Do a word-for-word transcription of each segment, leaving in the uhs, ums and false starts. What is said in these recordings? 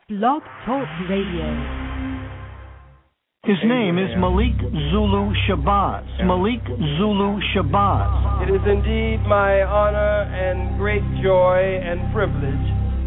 Blog Talk Radio. His name is Malik Zulu Shabazz. Malik Zulu Shabazz. It is indeed my honor and great joy and privilege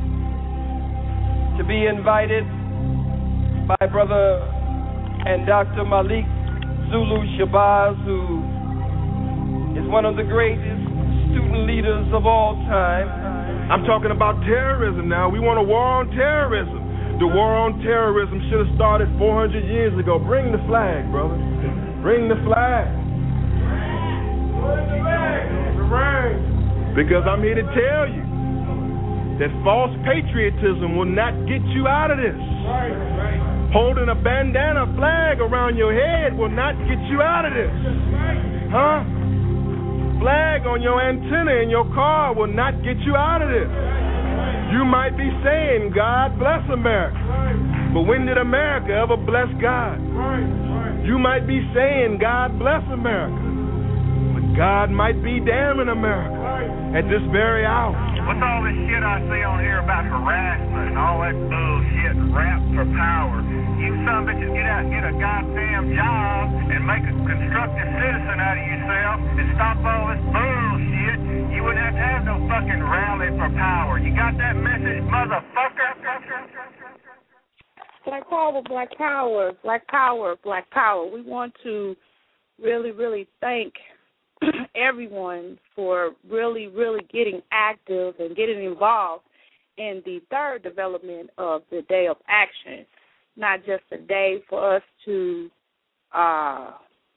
to be invited by Brother and Doctor Malik Zulu Shabazz, who is one of the greatest student leaders of all time. I'm talking about terrorism now. We want a war on terrorism. The war on terrorism should have started four hundred years ago. Bring the flag, brother. Bring the flag. Bring the flag. The ring. Because I'm here to tell you that false patriotism will not get you out of this. Right, right. Holding a bandana flag around your head will not get you out of this. Huh? Flag on your antenna in your car will not get you out of this. You might be saying, God bless America. But when did America ever bless God? You might be saying, God bless America. But God might be damning America at this very hour. What's all this shit I see on here about harassment and all that bullshit, rap for power? You son of bitches get out and get a goddamn job and make a constructive citizen out of yourself and stop all this bullshit. You wouldn't have to have no fucking rally for power. You got that message, motherfucker? Black power, black power, black power, black power. We want to really, really thank everyone for really, really getting active and getting involved in the third development of the Day of Action. Not just a day for us to uh,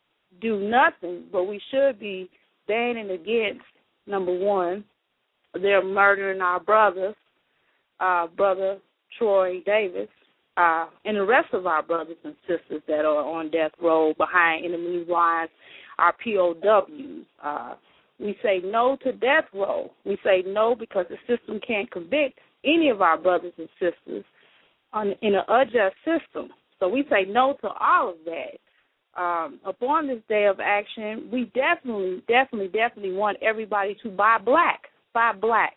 do nothing, but we should be standing against, number one, they're murdering our brothers, uh, Brother Troy Davis, uh, and the rest of our brothers and sisters that are on death row behind enemy lines, our P O Ws. Uh, we say no to death row. We say no because the system can't convict any of our brothers and sisters on, in an unjust system. So we say no to all of that. Um, upon this day of action, we definitely, definitely, definitely want everybody to buy black, buy black.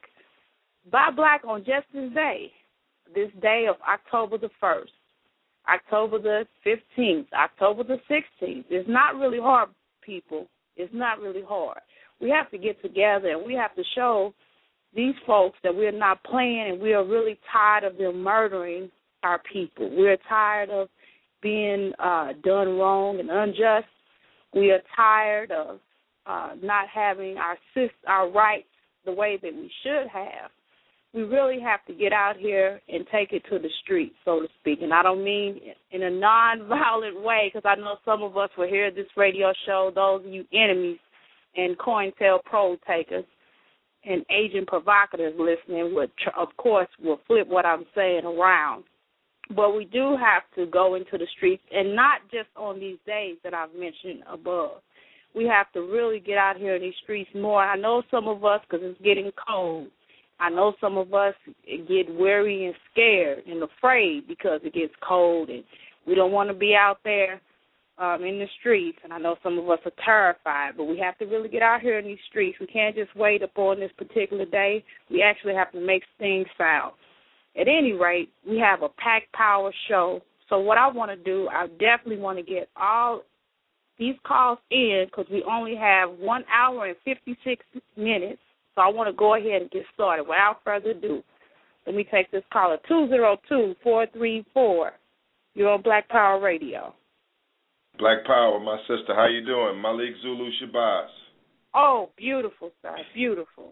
Buy black on just this day, this day of October the first, October the fifteenth, October the sixteenth. It's not really hard, people. It's not really hard. We have to get together and we have to show these folks that we're not playing and we are really tired of them murdering our people. We're tired of being uh, done wrong and unjust. We are tired of uh, not having our our rights the way that we should have. We really have to get out here and take it to the streets, so to speak. And I don't mean in a non-violent way, because I know some of us will hear this radio show, those of you enemies and COINTELPRO takers and agent provocateurs listening would, of course, will flip what I'm saying around. But we do have to go into the streets, and not just on these days that I've mentioned above. We have to really get out here in these streets more. I know some of us, because it's getting cold, I know some of us get weary and scared and afraid because it gets cold, and we don't want to be out there um, in the streets. And I know some of us are terrified, but we have to really get out here in these streets. We can't just wait upon this particular day. We actually have to make things foul. At any rate, we have a packed power show. So what I want to do, I definitely want to get all these calls in because we only have one hour and fifty-six minutes. So I want to go ahead and get started. Without further ado, let me take this caller, two oh two, four three four. You're on Black Power Radio. Black Power, my sister. How you doing? Malik Zulu Shabazz. Oh, beautiful, sir. Beautiful.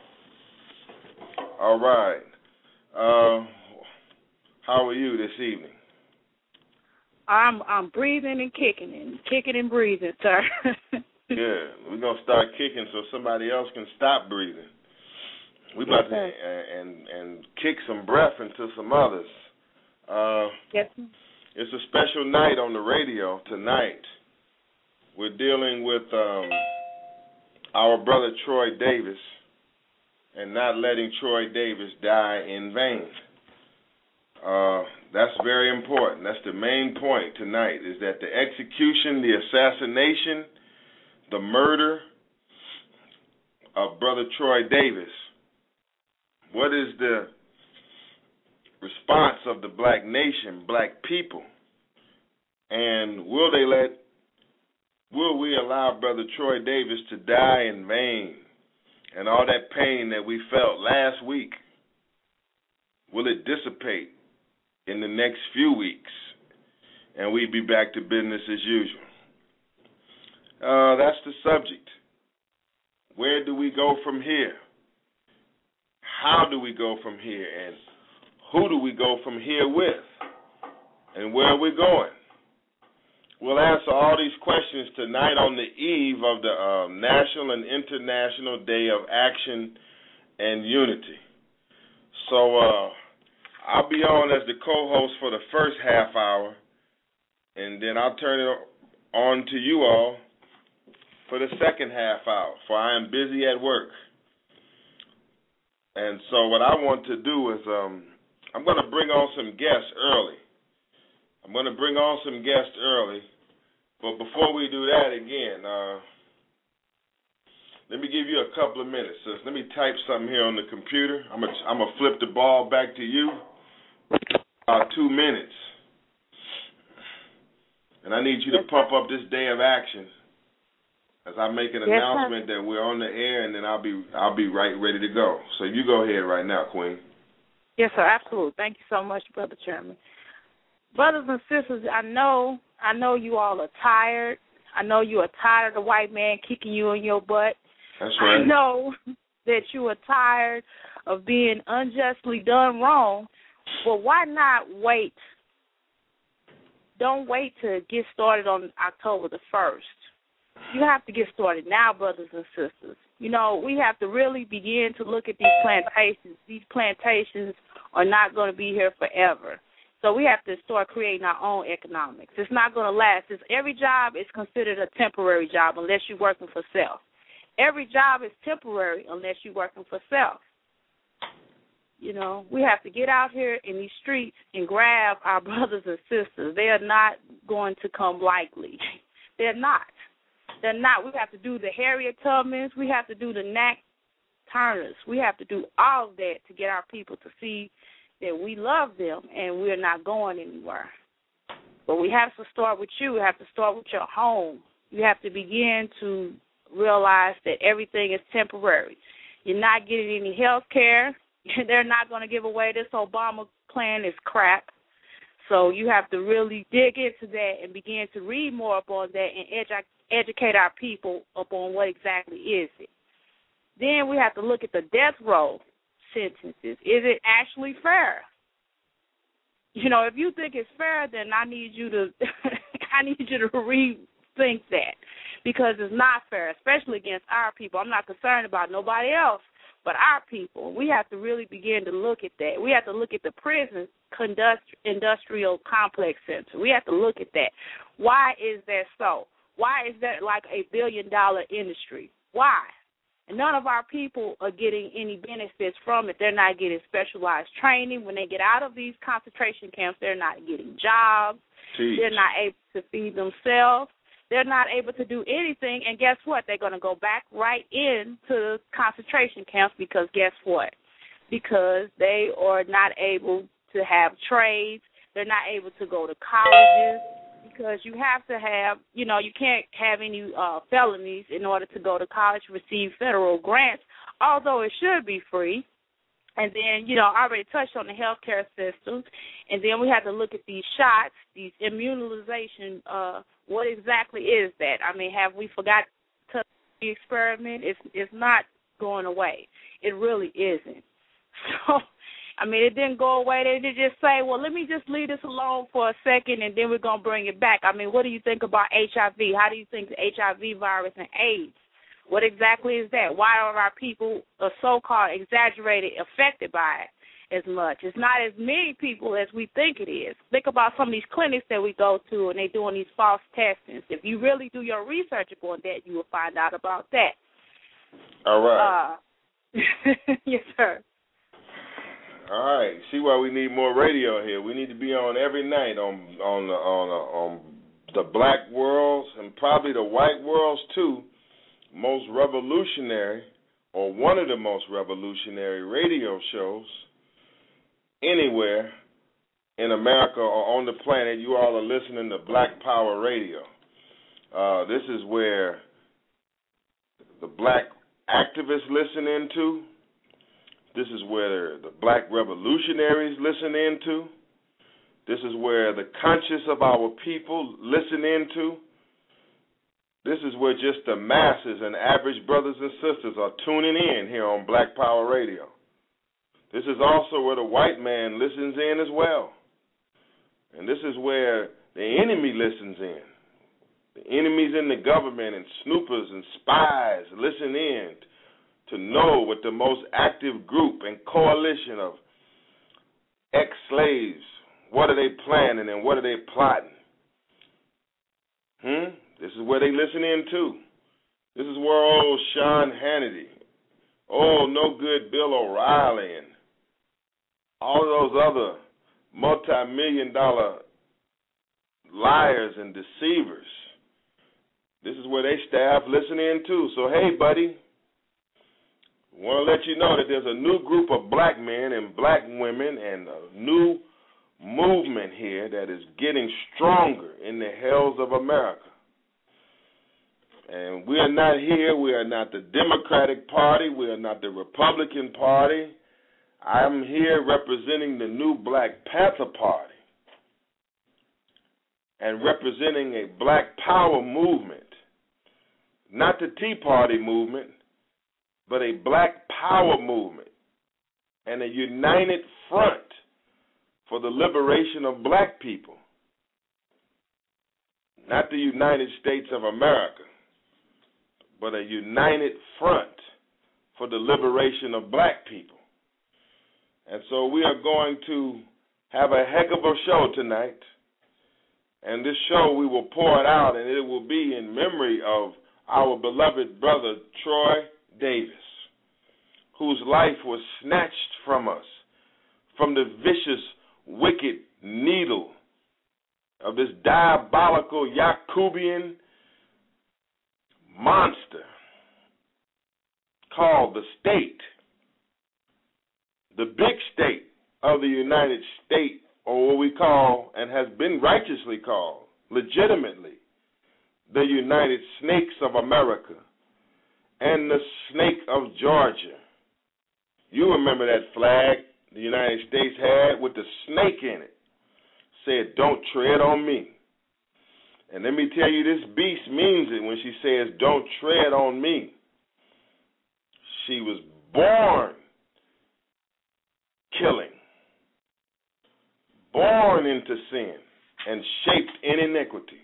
All right. Uh, how are you this evening? I'm I'm breathing and kicking and kicking and breathing, sir. Yeah, we're gonna start kicking so somebody else can stop breathing. We about to and and kick some breath into some others. Uh, yes. It's a special night on the radio tonight. We're dealing with um, our brother Troy Davis and not letting Troy Davis die in vain. Uh, that's very important. That's the main point tonight, is that the execution, the assassination, the murder of Brother Troy Davis, what is the response of the black nation, black people, and will they let, will we allow Brother Troy Davis to die in vain? And all that pain that we felt last week, will it dissipate in the next few weeks and we be back to business as usual? Uh, that's the subject. Where do we go from here? How do we go from here? And who do we go from here with? And where are we going? We'll answer all these questions tonight on the eve of the uh, National and International Day of Action and Unity. So uh, I'll be on as the co-host for the first half hour, and then I'll turn it on to you all for the second half hour, for I am busy at work. And so what I want to do is um, I'm going to bring on some guests early. I'm going to bring on some guests early. But before we do that, again, uh, let me give you a couple of minutes, sis. Let me type something here on the computer. I'm going I'm to flip the ball back to you. About two minutes. And I need you to pump up this day of action as I make an yes, announcement sir. that we're on the air, and then I'll be I'll be right ready to go. So you go ahead right now, Queen. Yes, sir, absolutely. Thank you so much, Brother Chairman. Brothers and sisters, I know I know you all are tired. I know you are tired of the white man kicking you in your butt. That's right. I know that you are tired of being unjustly done wrong, but why not wait? Don't wait to get started on October the first. You have to get started now, brothers and sisters. You know, we have to really begin to look at these plantations. These plantations are not going to be here forever. So we have to start creating our own economics. It's not going to last. It's, every job is considered a temporary job unless you're working for self. Every job is temporary unless you're working for self. You know, we have to get out here in these streets and grab our brothers and sisters. They are not going to come likely. They're not. They're not. We have to do the Harriet Tubmans. We have to do the Nat Turners. We have to do all of that to get our people to see that we love them and we're not going anywhere. But we have to start with you. We have to start with your home. You have to begin to realize that everything is temporary. You're not getting any health care. They're not going to give away. This Obama plan is crap. So you have to really dig into that and begin to read more upon that and edu- educate our people upon what exactly is it. Then we have to look at the death row sentences. Is it actually fair? You know, if you think it's fair, then I need you to I need you to rethink that, because it's not fair, especially against our people. I'm not concerned about nobody else but our people. We have to really begin to look at that. We have to look at the prison industrial complex center. We have to look at that. Why is that so? Why is that like a billion-dollar industry? Why? And none of our people are getting any benefits from it. They're not getting specialized training. When they get out of these concentration camps, they're not getting jobs. Jeez. They're not able to feed themselves. They're not able to do anything. And guess what? They're going to go back right into the concentration camps because guess what? Because they are not able to have trades. They're not able to go to colleges. Because you have to have, you know, you can't have any uh, felonies in order to go to college, receive federal grants, although it should be free. And then, you know, I already touched on the healthcare system. And then we have to look at these shots, these immunization. Uh, what exactly is that? I mean, have we forgot to the experiment? It's, it's not going away. It really isn't. So, I mean, it didn't go away. They didn't just say, well, let me just leave this alone for a second, and then we're going to bring it back. I mean, what do you think about H I V? How do you think the H I V virus and AIDS? What exactly is that? Why are our people uh, so-called exaggerated affected by it as much? It's not as many people as we think it is. Think about some of these clinics that we go to, and they're doing these false testings. If you really do your research upon that, you will find out about that. All right. Uh, yes, sir. All right. See why we need more radio here. We need to be on every night on on the, on the, on the black worlds and probably the white worlds too. Most revolutionary, or one of the most revolutionary radio shows anywhere in America or on the planet, you all are listening to Black Power Radio. Uh, this is where the black activists listen into. This is where the black revolutionaries listen into. This is where the conscious of our people listen into. This is where just the masses and average brothers and sisters are tuning in here on Black Power Radio. This is also where the white man listens in as well. And this is where the enemy listens in. The enemies in the government and snoopers and spies listen in to know what the most active group and coalition of ex-slaves, what are they planning and what are they plotting? Hmm? This is where they listen in too. This is where old Sean Hannity, oh, no good Bill O'Reilly, and all of those other multi-million dollar liars and deceivers, this is where they staff listen in too. So, hey, buddy, I want to let you know that there's a new group of black men and black women and a new movement here that is getting stronger in the hells of America. And we are not here. We are not the Democratic Party. We are not the Republican Party. I'm here representing the new Black Panther Party and representing a black power movement, not the Tea Party movement, but a black power movement and a united front for the liberation of black people, not the United States of America, but a united front for the liberation of black people. And so we are going to have a heck of a show tonight. And this show, we will pour it out, and it will be in memory of our beloved brother, Troy Davis, whose life was snatched from us, from the vicious, wicked needle of this diabolical Yakubian monster called the state, the big state of the United States, or what we call, and has been righteously called, legitimately, the United Snakes of America and the Snake of Georgia. You remember that flag the United States had with the snake in it. Said, don't tread on me. And let me tell you, this beast means it when she says, don't tread on me. She was born killing, born into sin, and shaped in iniquity.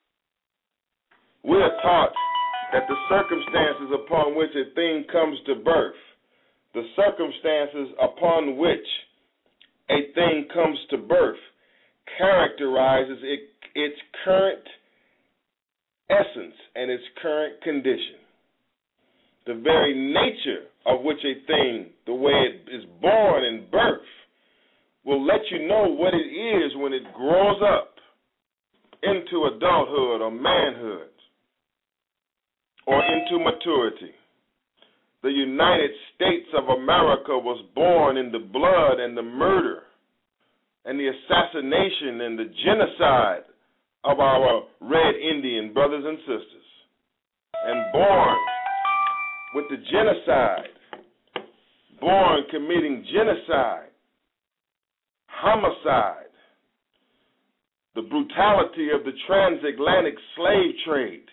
We are taught that the circumstances upon which a thing comes to birth, the circumstances upon which a thing comes to birth, characterizes it, its current essence and its current condition. The very nature of which a thing, the way it is born in birth, will let you know what it is when it grows up into adulthood or manhood or into maturity. The United States of America was born in the blood and the murder and the assassination and the genocide of our red Indian brothers and sisters, and born with the genocide, born committing genocide, homicide, the brutality of the transatlantic slave trade,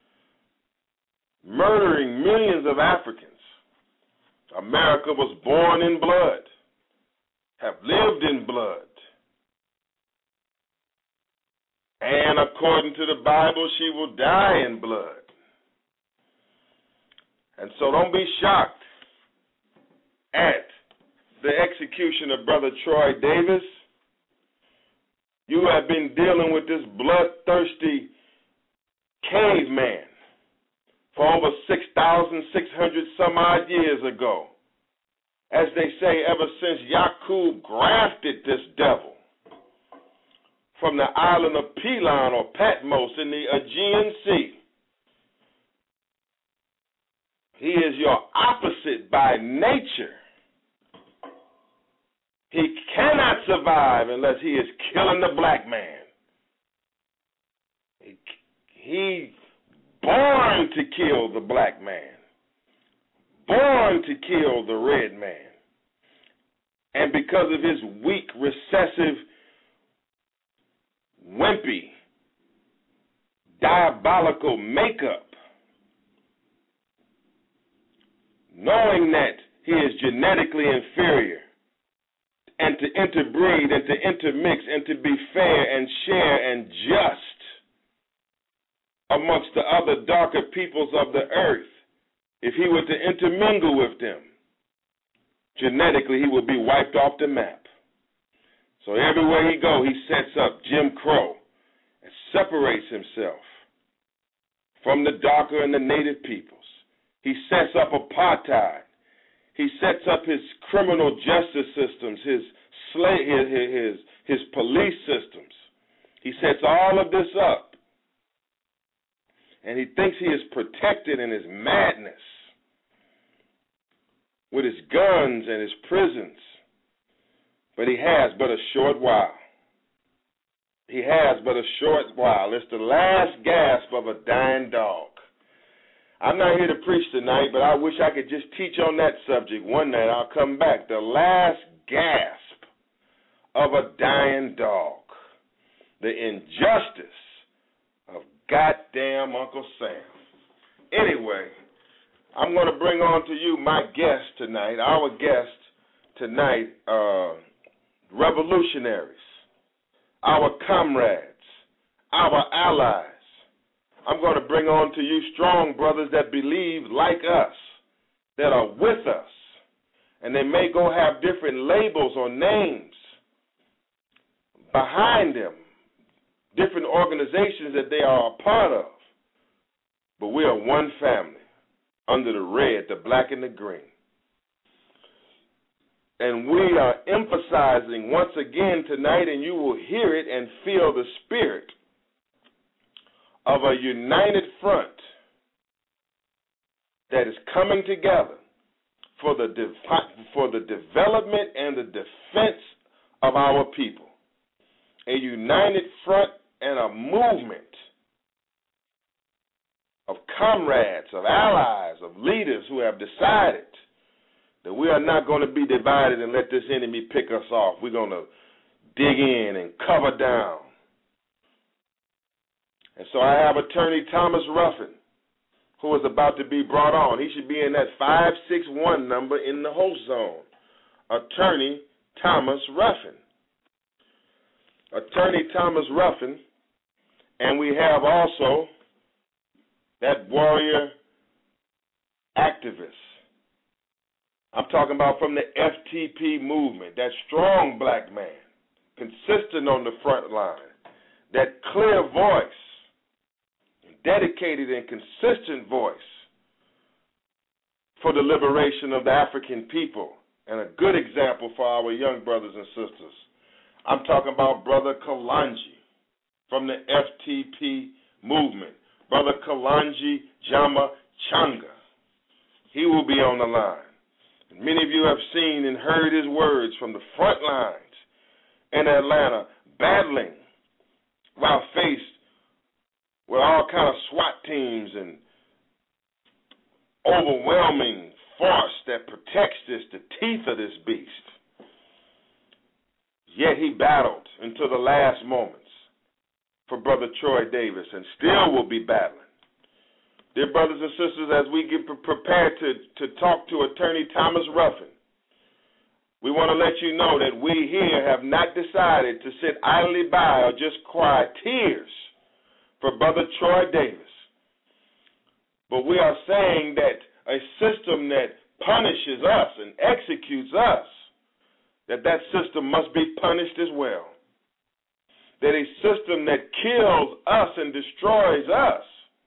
murdering millions of Africans. America was born in blood, have lived in blood. And according to the Bible, she will die in blood. And so don't be shocked at the execution of Brother Troy Davis. You have been dealing with this bloodthirsty caveman for over six thousand six hundred some odd years ago. As they say, ever since Yakub grafted this devil from the island of Pelon or Patmos in the Aegean Sea. He is your opposite by nature. He cannot survive unless he is killing the black man. He, he born to kill the black man, born to kill the red man. And because of his weak, recessive, wimpy, diabolical makeup, knowing that he is genetically inferior, and to interbreed and to intermix and to be fair and share and just amongst the other darker peoples of the earth, if he were to intermingle with them, genetically he would be wiped off the map. So everywhere he goes, he sets up Jim Crow and separates himself from the darker and the native peoples. He sets up apartheid. He sets up his criminal justice systems, his slave, his, his, his police systems. He sets all of this up. And he thinks he is protected in his madness with his guns and his prisons. But he has but a short while. He has but a short while. It's the last gasp of a dying dog. I'm not here to preach tonight, but I wish I could just teach on that subject one night. I'll come back. The last gasp of a dying dog. The injustice of goddamn Uncle Sam. Anyway, I'm going to bring on to you my guest tonight, our guest tonight, uh, revolutionaries, our comrades, our allies. I'm going to bring on to you strong brothers that believe like us, that are with us, and they may go have different labels or names behind them, different organizations that they are a part of, but we are one family under the red, the black, and the green. And we are emphasizing once again tonight, and you will hear it and feel the spirit of a united front that is coming together for the de- for the development and the defense of our people. A united front and a movement of comrades, of allies, of leaders who have decided that we are not going to be divided and let this enemy pick us off. We're going to dig in and cover down. And so I have Attorney Thomas Ruffin, who is about to be brought on. He should be in that five six one number in the host zone. Attorney Thomas Ruffin. Attorney Thomas Ruffin, and we have also that warrior activist. I'm talking about from the F T P movement, that strong black man, consistent on the front line, that clear voice, dedicated and consistent voice for the liberation of the African people, and a good example for our young brothers and sisters. I'm talking about Brother Kalonji from the F T P movement, Brother Kalonji Jama Changa. He will be on the line. And many of you have seen and heard his words from the front lines in Atlanta, battling while faced with all kind of SWAT teams and overwhelming force that protects this, the teeth of this beast. Yet he battled until the last moments for Brother Troy Davis and still will be battling. Dear brothers and sisters, as we get prepared to, to talk to Attorney Thomas Ruffin, we want to let you know that we here have not decided to sit idly by or just cry tears for Brother Troy Davis. But we are saying that a system that punishes us and executes us, that that system must be punished as well. That a system that kills us and destroys us,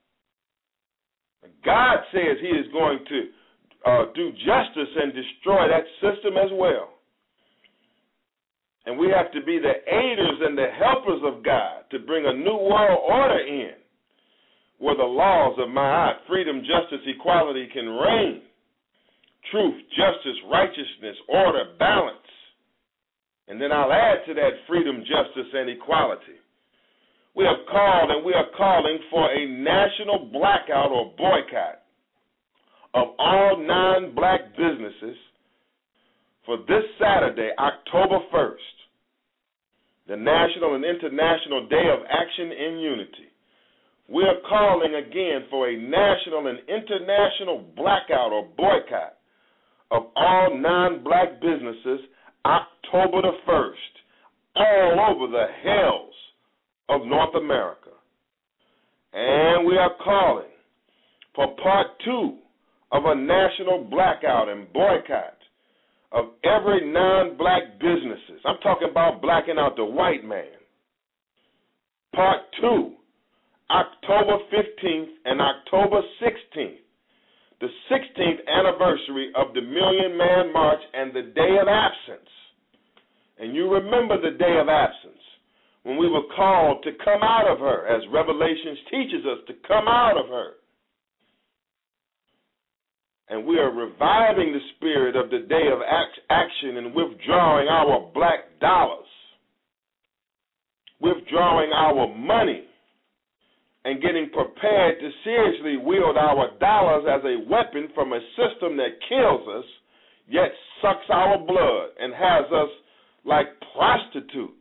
God says he is going to uh, do justice and destroy that system as well. And we have to be the aiders and the helpers of God to bring a new world order in where the laws of Ma'at, freedom, justice, equality can reign. Truth, justice, righteousness, order, balance And then I'll add to that freedom, justice, and equality. We have called and we are calling for a national blackout or boycott of all non-black businesses for this Saturday, October first, the National and International Day of Action in Unity. We are calling again for a national and international blackout or boycott of all non-black businesses October the first, all over the hells of North America. And we are calling for part two of a national blackout and boycott of every non-black businesses. I'm talking about blacking out the white man. Part two, October fifteenth and October sixteenth, the sixteenth anniversary of the Million Man March and the Day of Absence. And you remember the Day of Absence, when we were called to come out of her, as Revelations teaches us to come out of her. And we are reviving the spirit of the day of action and withdrawing our black dollars, withdrawing our money, and getting prepared to seriously wield our dollars as a weapon from a system that kills us, yet sucks our blood and has us like prostitutes.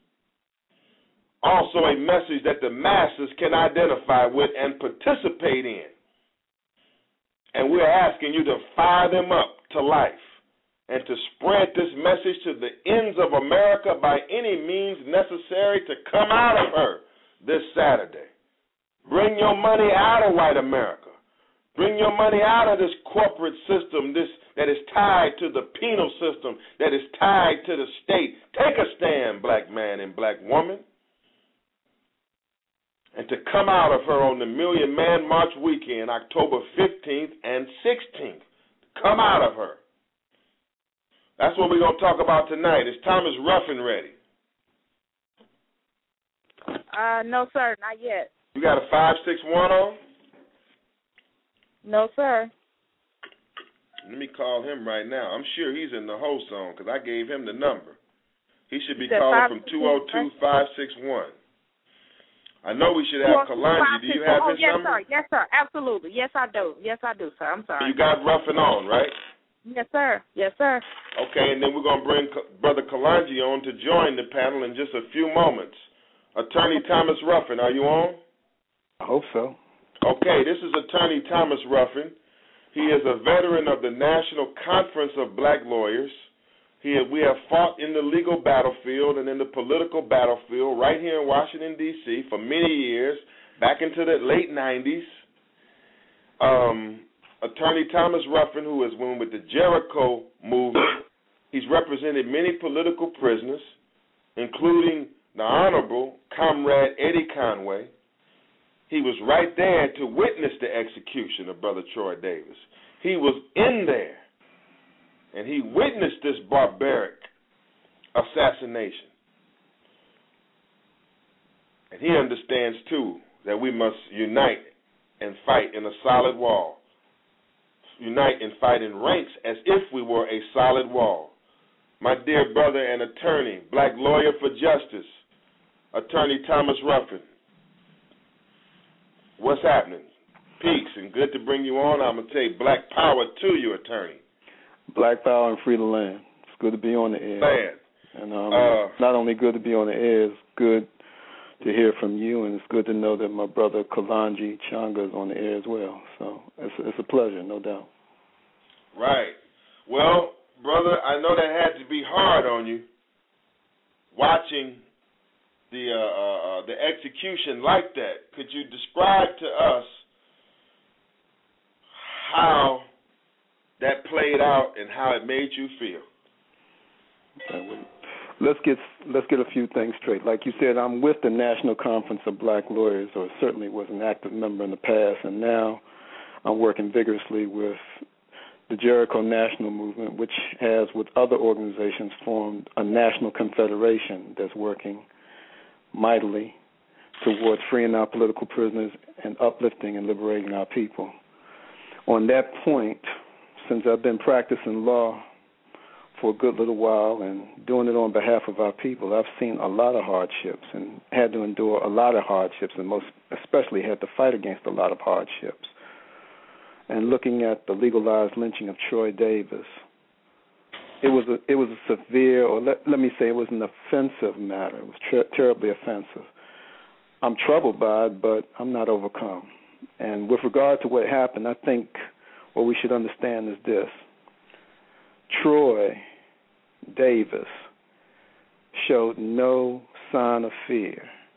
Also a message that the masses can identify with and participate in. And we're asking you to fire them up to life and to spread this message to the ends of America by any means necessary to come out of her this Saturday. Bring your money out of white America. Bring your money out of this corporate system this that is tied to the penal system, that is tied to the state. Take a stand, black man and black woman. And to come out of her on the Million Man March weekend, October fifteenth and sixteenth. Come out of her. That's what we're going to talk about tonight. Is Thomas Ruffin ready? Uh, no, sir, not yet. You got a five six one on? No, sir. Let me call him right now. I'm sure he's in the host zone because I gave him the number. He should be calling from two oh two, five six one. I know we should have Kalonji. Do you have oh, his yes, number? Sir. Yes, sir. Absolutely. Yes, I do. Yes, I do, sir. I'm sorry. You got Ruffin on, right? Yes, sir. Yes, sir. Okay, and then we're going to bring Brother Kalonji on to join the panel in just a few moments. Attorney Thomas Ruffin, are you on? I hope so. Okay, this is Attorney Thomas Ruffin. He is a veteran of the National Conference of Black Lawyers. He, we have fought in the legal battlefield and in the political battlefield right here in Washington, D C for many years, back into the late nineties. Um, Attorney Thomas Ruffin, who has been with the Jericho movement, he's represented many political prisoners, including the Honorable Comrade Eddie Conway. He was right there to witness the execution of Brother Troy Davis. He was in there. And he witnessed this barbaric assassination. And he understands, too, that we must unite and fight in a solid wall. Unite and fight in ranks as if we were a solid wall. My dear brother and attorney, black lawyer for justice, Attorney Thomas Ruffin. What's happening? Peace, and good to bring you on. I'm going to take black power to you, attorney. Black power and free the land. It's good to be on the air. Man. And um, uh, not only good to be on the air, it's good to hear from you, and it's good to know that my brother Kalonji Changa is on the air as well. So it's, it's a pleasure, no doubt. Right. Well, brother, I know that had to be hard on you, watching the uh, uh, the execution like that. Could you describe to us how that played out and how it made you feel? Okay, well, let's get let's get a few things straight. Like you said, I'm with the National Conference of Black Lawyers, or certainly was an active member in the past, and now I'm working vigorously with the Jericho National Movement, which has, with other organizations, formed a national confederation that's working mightily towards freeing our political prisoners and uplifting and liberating our people. On that point, since I've been practicing law for a good little while and doing it on behalf of our people, I've seen a lot of hardships and had to endure a lot of hardships, and most especially had to fight against a lot of hardships. And looking at the legalized lynching of Troy Davis, it was a, it was a severe, or let, let me say it was an offensive matter. It was ter- terribly offensive. I'm troubled by it, but I'm not overcome. And with regard to what happened, I think what we should understand is this. Troy Davis showed no sign of fear.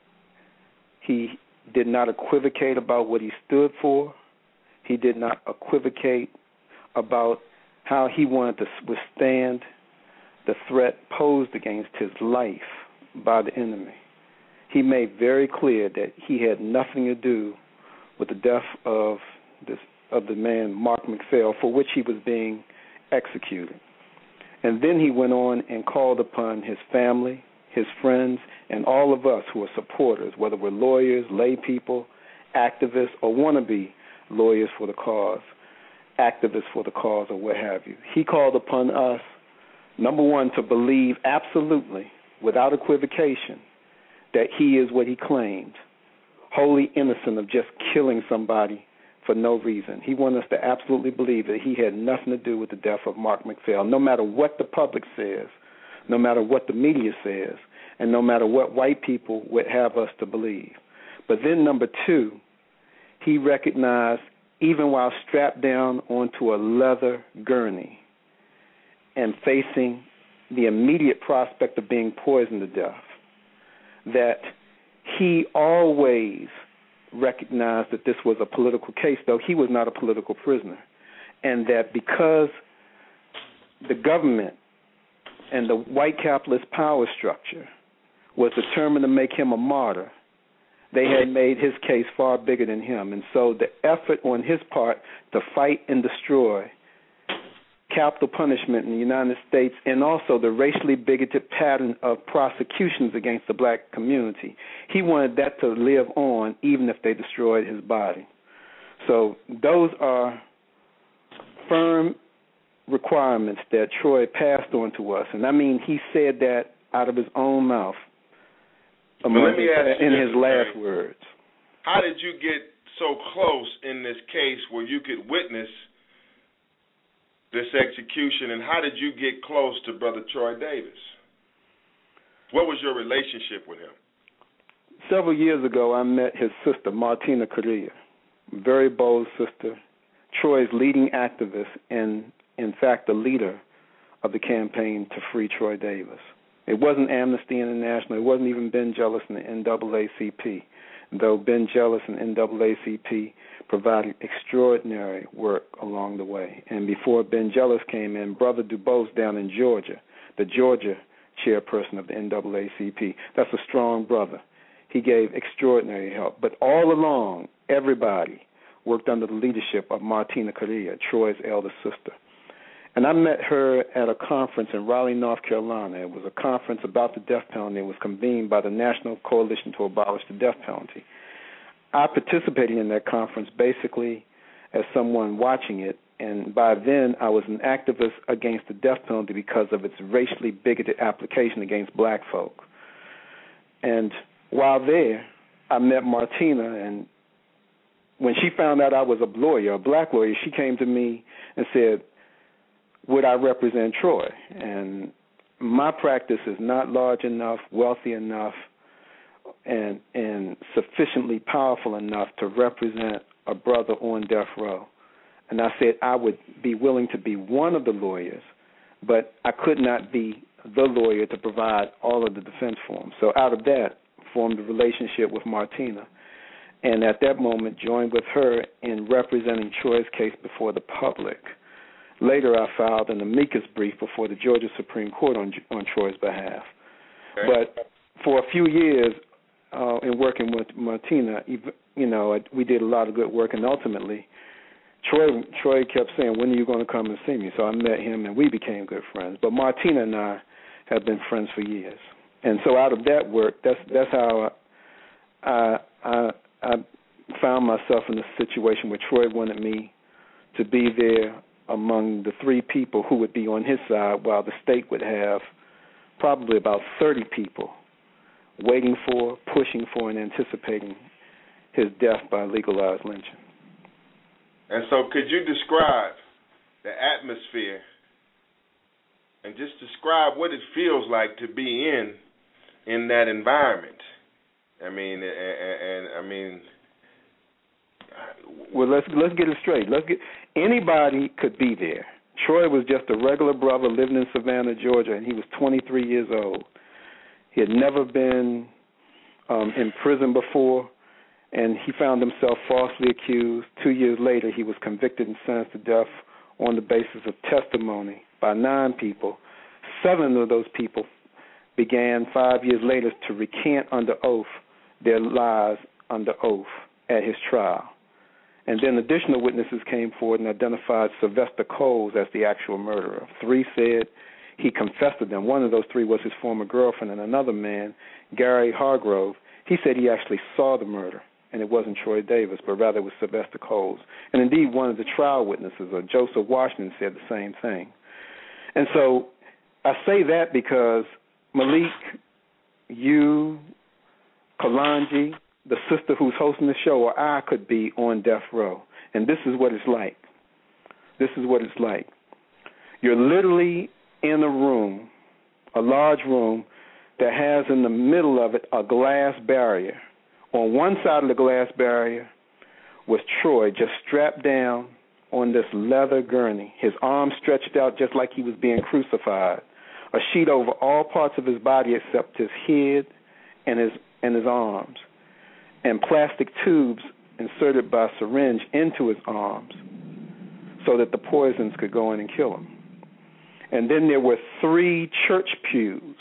He did not equivocate about what he stood for. He did not equivocate about how he wanted to withstand the threat posed against his life by the enemy. He made very clear that he had nothing to do with the death of this of the man Mark McPhail, for which he was being executed. And then he went on and called upon his family, his friends, and all of us who are supporters, whether we're lawyers, lay people, activists, or wannabe lawyers for the cause, activists for the cause, or what have you. He called upon us, number one, to believe absolutely, without equivocation, that he is what he claimed, wholly innocent of just killing somebody for no reason. He wanted us to absolutely believe that he had nothing to do with the death of Mark McPhail, no matter what the public says, no matter what the media says, and no matter what white people would have us to believe. But then number two, he recognized, even while strapped down onto a leather gurney and facing the immediate prospect of being poisoned to death, that he always recognized that this was a political case, though he was not a political prisoner, and that because the government and the white capitalist power structure was determined to make him a martyr, they had made his case far bigger than him. And so the effort on his part to fight and destroy capital punishment in the United States, and also the racially bigoted pattern of prosecutions against the black community, he wanted that to live on even if they destroyed his body. So those are firm requirements that Troy passed on to us. And I mean, he said that out of his own mouth among, in his last words. How did you get so close in this case where you could witness this execution, and how did you get close to Brother Troy Davis? What was your relationship with him? Several years ago, I met his sister, Martina Correa, very bold sister, Troy's leading activist, and in fact the leader of the campaign to free Troy Davis. It wasn't Amnesty International. It wasn't even Ben Jealous and the N double A C P, though Ben Jealous and N double A C P provided extraordinary work along the way. And before Ben Jealous came in, Brother DuBose down in Georgia, the Georgia chairperson of the N double A C P, that's a strong brother. He gave extraordinary help. But all along, everybody worked under the leadership of Martina Correa, Troy's elder sister. And I met her at a conference in Raleigh, North Carolina. It was a conference about the death penalty. It was convened by the National Coalition to Abolish the Death Penalty. I participated in that conference basically as someone watching it, and by then I was an activist against the death penalty because of its racially bigoted application against black folk. And while there, I met Martina, and when she found out I was a lawyer, a black lawyer, she came to me and said, would I represent Troy? And my practice is not large enough, wealthy enough, and and sufficiently powerful enough to represent a brother on death row. And I said I would be willing to be one of the lawyers, but I could not be the lawyer to provide all of the defense for him. So out of that, formed a relationship with Martina, and at that moment joined with her in representing Troy's case before the public. Later, I filed an amicus brief before the Georgia Supreme Court on on Troy's behalf. Okay. But for a few years, uh, in working with Martina, you know, we did a lot of good work, and ultimately, Troy Troy kept saying, "When are you going to come and see me?" So I met him, and we became good friends. But Martina and I have been friends for years, and so out of that work, that's that's how I I, I found myself in a situation where Troy wanted me to be there among the three people who would be on his side, while the state would have probably about thirty people waiting for, pushing for, and anticipating his death by legalized lynching. And so could you describe the atmosphere and just describe what it feels like to be in in that environment? I mean, and, and I mean, well, let's let's get it straight. Let's get anybody could be there. Troy was just a regular brother living in Savannah, Georgia, and he was twenty-three years old. He had never been um, in prison before, and he found himself falsely accused. Two years later, he was convicted and sentenced to death on the basis of testimony by nine people. Seven of those people began five years later to recant under oath their lies under oath at his trial. And then additional witnesses came forward and identified Sylvester Coles as the actual murderer. Three said he confessed to them. One of those three was his former girlfriend, and another man, Gary Hargrove, he said he actually saw the murder, and it wasn't Troy Davis, but rather it was Sylvester Coles. And indeed, one of the trial witnesses, or Joseph Washington, said the same thing. And so I say that because Malik, you, Kalanji, the sister who's hosting the show, or I could be on death row. And this is what it's like. This is what it's like. You're literally in a room, a large room, that has in the middle of it a glass barrier. On one side of the glass barrier was Troy, just strapped down on this leather gurney, his arms stretched out just like he was being crucified, a sheet over all parts of his body except his head and his and his arms, and plastic tubes inserted by syringe into his arms so that the poisons could go in and kill him. And then there were three church pews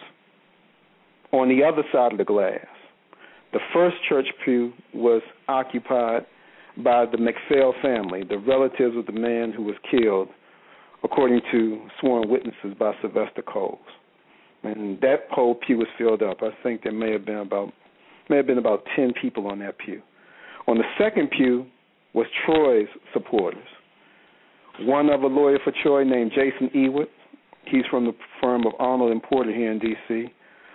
on the other side of the glass. The first church pew was occupied by the McPhail family, the relatives of the man who was killed, according to sworn witnesses by Sylvester Coles. And that whole pew was filled up. I think there may have been about may have been about ten people on that pew. On the second pew was Troy's supporters. One of a lawyer for Troy named Jason Ewart. He's from the firm of Arnold and Porter here in D C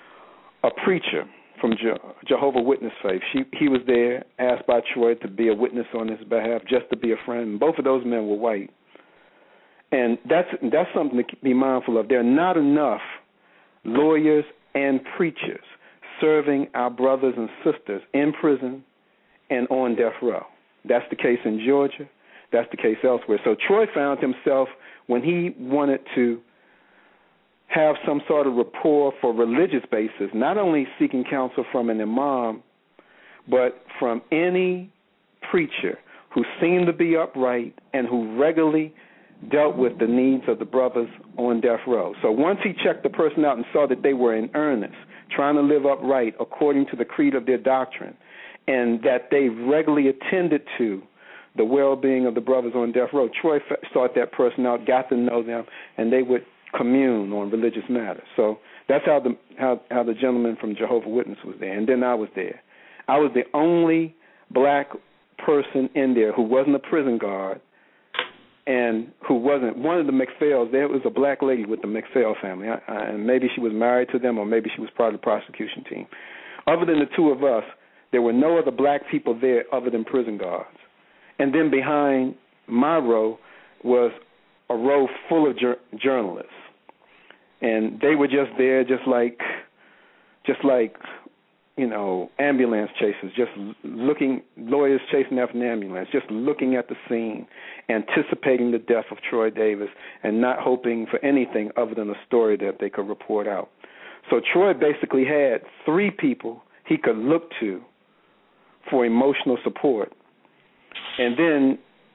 A preacher from Je- Jehovah's Witness faith. She, he was there, asked by Troy to be a witness on his behalf, just to be a friend. Both of those men were white. And that's that's something to be mindful of. There are not enough lawyers and preachers serving our brothers and sisters in prison and on death row. That's the case in Georgia. That's the case elsewhere. So Troy found himself, when he wanted to have some sort of rapport for religious basis, not only seeking counsel from an imam, but from any preacher who seemed to be upright and who regularly dealt with the needs of the brothers on death row. So once he checked the person out and saw that they were in earnest, trying to live upright according to the creed of their doctrine, and that they regularly attended to the well-being of the brothers on death row, Troy sought that person out, got to know them, and they would commune on religious matters. So that's how the how, how the gentleman from Jehovah's Witness was there. And then I was there. I was the only black person in there who wasn't a prison guard and who wasn't one of the McPhails. There was a black lady with the McPhail family, I, I, and maybe she was married to them or maybe she was part of the prosecution team. Other than the two of us, there were no other black people there other than prison guards. And then behind my row was a row full of jur- journalists, and they were just there, just like, just like, you know, ambulance chasers, just looking, lawyers chasing after an ambulance, just looking at the scene, anticipating the death of Troy Davis, and not hoping for anything other than a story that they could report out. So Troy basically had three people he could look to for emotional support, and then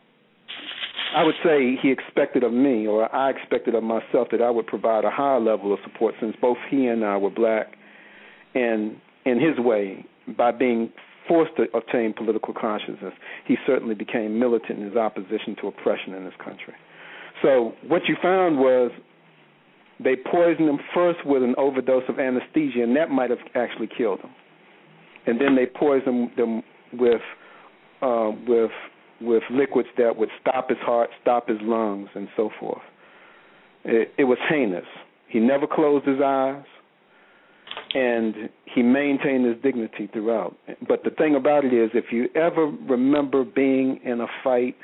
I would say he expected of me, or I expected of myself, that I would provide a higher level of support, since both he and I were black, and in his way, by being forced to obtain political consciousness, he certainly became militant in his opposition to oppression in this country. So what you found was they poisoned him first with an overdose of anesthesia, and that might have actually killed him. And then they poisoned them with uh, with with liquids that would stop his heart, stop his lungs, and so forth. It, it was heinous. He never closed his eyes, and he maintained his dignity throughout. But the thing about it is, if you ever remember being in a fight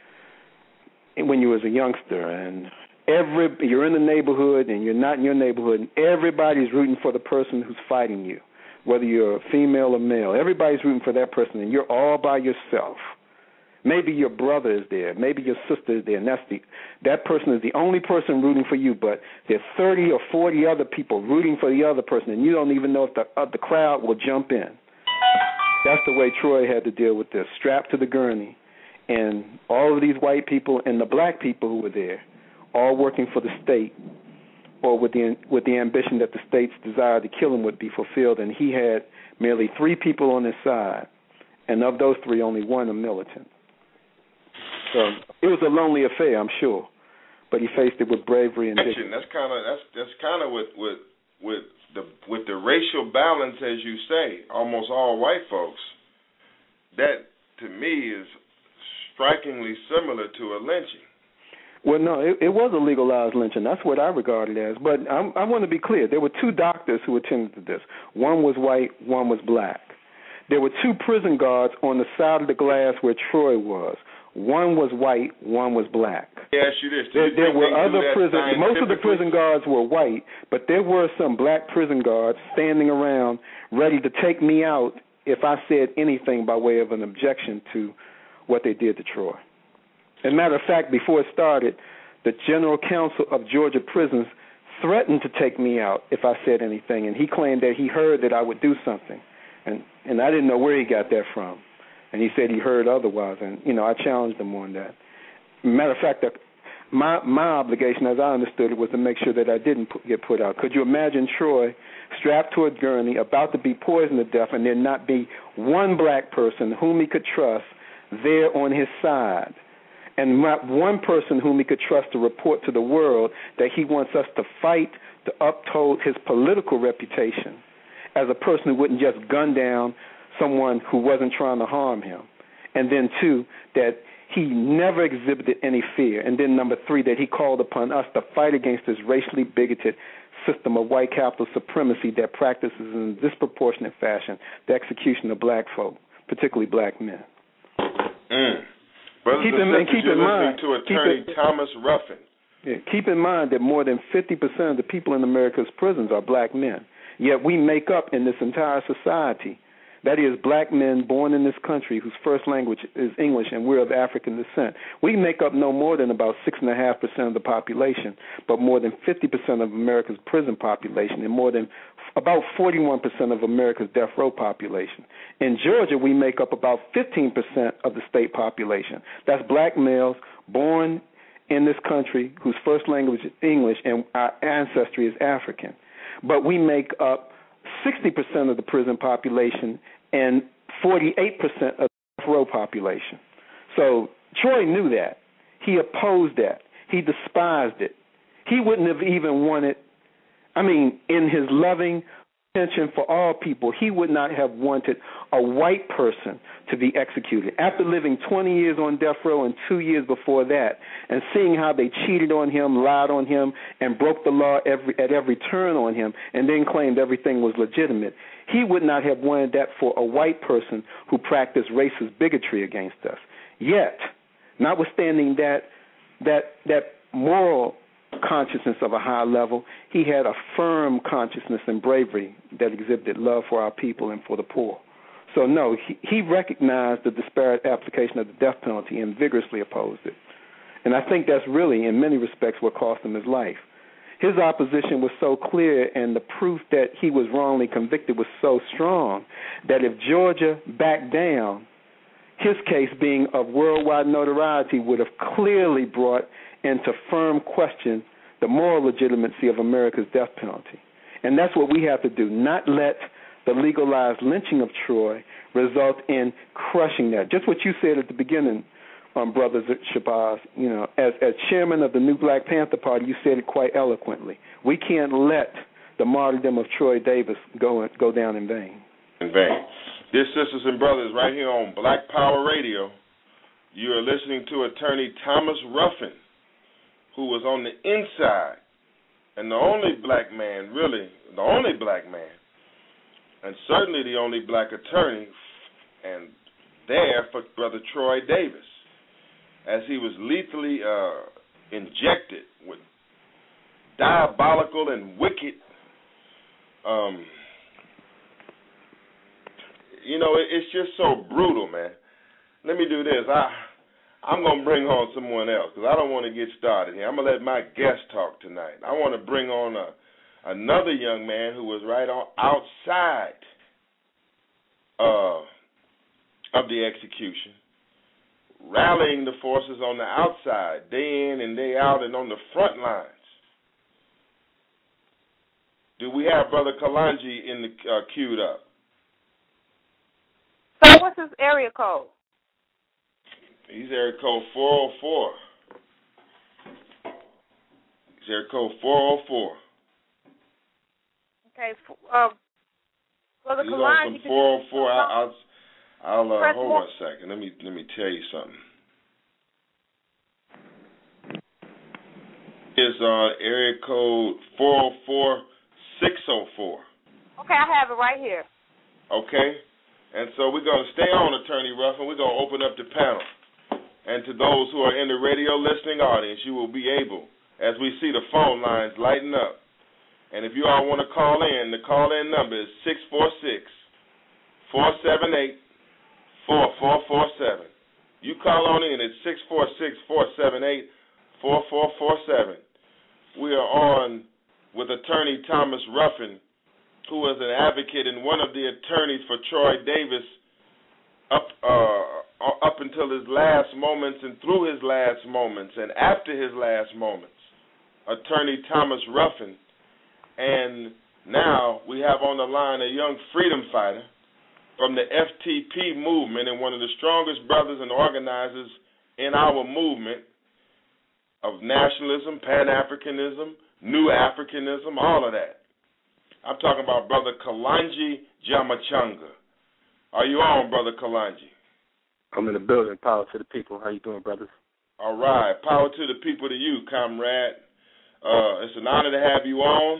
when you was a youngster, and every you're in the neighborhood and you're not in your neighborhood, and everybody's rooting for the person who's fighting you, whether you're a female or male, everybody's rooting for that person, and you're all by yourself. Maybe your brother is there, maybe your sister is there, and that's the, that person is the only person rooting for you, but there's thirty or forty other people rooting for the other person, and you don't even know if the, uh, the crowd will jump in. That's the way Troy had to deal with this, strapped to the gurney, and all of these white people and the black people who were there, all working for the state, or with the with the ambition that the state's desire to kill him would be fulfilled, and he had merely three people on his side, and of those three, only one a militant. So it was a lonely affair, I'm sure, but he faced it with bravery and dignity. That's kind of that's that's kind of with with with the with the racial balance, as you say, almost all white folks. That to me is strikingly similar to a lynching. Well, no, it, it was a legalized lynching. That's what I regard it as. But I'm, I want to be clear. There were two doctors who attended to this. One was white, one was black. There were two prison guards on the side of the glass where Troy was. One was white, one was black. Yes, you did. There, there were other prison. Most of the prison guards were white, but there were some black prison guards standing around ready to take me out if I said anything by way of an objection to what they did to Troy. As a matter of fact, before it started, the General Counsel of Georgia Prisons threatened to take me out if I said anything, and he claimed that he heard that I would do something, and and I didn't know where he got that from. And he said he heard otherwise, and, you know, I challenged him on that. Matter of fact, my my obligation, as I understood it, was to make sure that I didn't put, get put out. Could you imagine Troy strapped to a gurney, about to be poisoned to death, and there not be one black person whom he could trust there on his side, and not one person whom he could trust to report to the world that he wants us to fight to uphold his political reputation as a person who wouldn't just gun down someone who wasn't trying to harm him. And then, two, that he never exhibited any fear. And then, number three, that he called upon us to fight against this racially bigoted system of white capital supremacy that practices in a disproportionate fashion the execution of black folk, particularly black men. Mm. Brothers keep and in, sisters, keep you're in mind, to Attorney keep it, Thomas Ruffin. Yeah, keep in mind that more than fifty percent of the people in America's prisons are black men. Yet we make up in this entire society, that is, black men born in this country whose first language is English and we're of African descent. We make up no more than about six point five percent of the population, but more than fifty percent of America's prison population and more than about forty-one percent of America's death row population. In Georgia, we make up about fifteen percent of the state population. That's black males born in this country whose first language is English and our ancestry is African. But we make up sixty percent of the prison population and forty-eight percent of the death row population. So Troy knew that. He opposed that. He despised it. He wouldn't have even wanted, I mean, in his loving attention for all people, he would not have wanted a white person to be executed. After living twenty years on death row and two years before that, and seeing how they cheated on him, lied on him, and broke the law every, at every turn on him, and then claimed everything was legitimate, he would not have wanted that for a white person who practiced racist bigotry against us. Yet, notwithstanding that that that moral consciousness of a high level, he had a firm consciousness and bravery that exhibited love for our people and for the poor. So no, he, he recognized the disparate application of the death penalty and vigorously opposed it. And I think that's really, in many respects, what cost him his life. His opposition was so clear and the proof that he was wrongly convicted was so strong that if Georgia backed down, his case being of worldwide notoriety would have clearly brought into firm question the moral legitimacy of America's death penalty. And that's what we have to do, not let the legalized lynching of Troy result in crushing that. Just what you said at the beginning, um, Brother Shabazz, you know, as, as chairman of the New Black Panther Party, you said it quite eloquently. We can't let the martyrdom of Troy Davis go, go down in vain. In vain. Dear sisters and brothers, right here on Black Power Radio, You are listening to Attorney Thomas Ruffin, who was on the inside, and the only black man, really, the only black man, and certainly the only black attorney, and there for Brother Troy Davis, as he was lethally uh, injected with diabolical and wicked, um, you know, it, it's just so brutal, man. Let me do this. I, I'm going to bring on someone else because I don't want to get started here. I'm going to let my guest talk tonight. I want to bring on a, another young man who was right on outside uh, of the execution, rallying the forces on the outside, day in and day out, and on the front lines. Do we have Brother Kalonji in the uh, queued up? So what's his area code? He's area code four oh four. He's area code four oh four. Okay, uh, Brother He's Kalonji. on from four oh four. I'll, I'll, I'll uh, hold more. on a second. Let me let me tell you something. It's uh, area code four oh four, six oh four. Okay, I have it right here. Okay, and so we're going to stay on, Attorney Ruffin. We're going to open up the panel. And to those who are in the radio listening audience, you will be able, as we see the phone lines lighten up. And if you all want to call in, the call-in number is six four six, four seven eight, four four four seven. You call on in at six four six, four seven eight, four four four seven. We are on with Attorney Thomas Ruffin, who is an advocate and one of the attorneys for Troy Davis up uh, up until his last moments and through his last moments and after his last moments, Attorney Thomas Ruffin. And now we have on the line a young freedom fighter from the F T P movement and one of the strongest brothers and organizers in our movement of nationalism, Pan-Africanism, New Africanism, all of that. I'm talking about Brother Kalonji Jamachanga. Are you on, Brother Kalonji? I'm in the building. Power to the people. How you doing, brothers? All right. Power to the people, to you, comrade. Uh, it's an honor to have you on,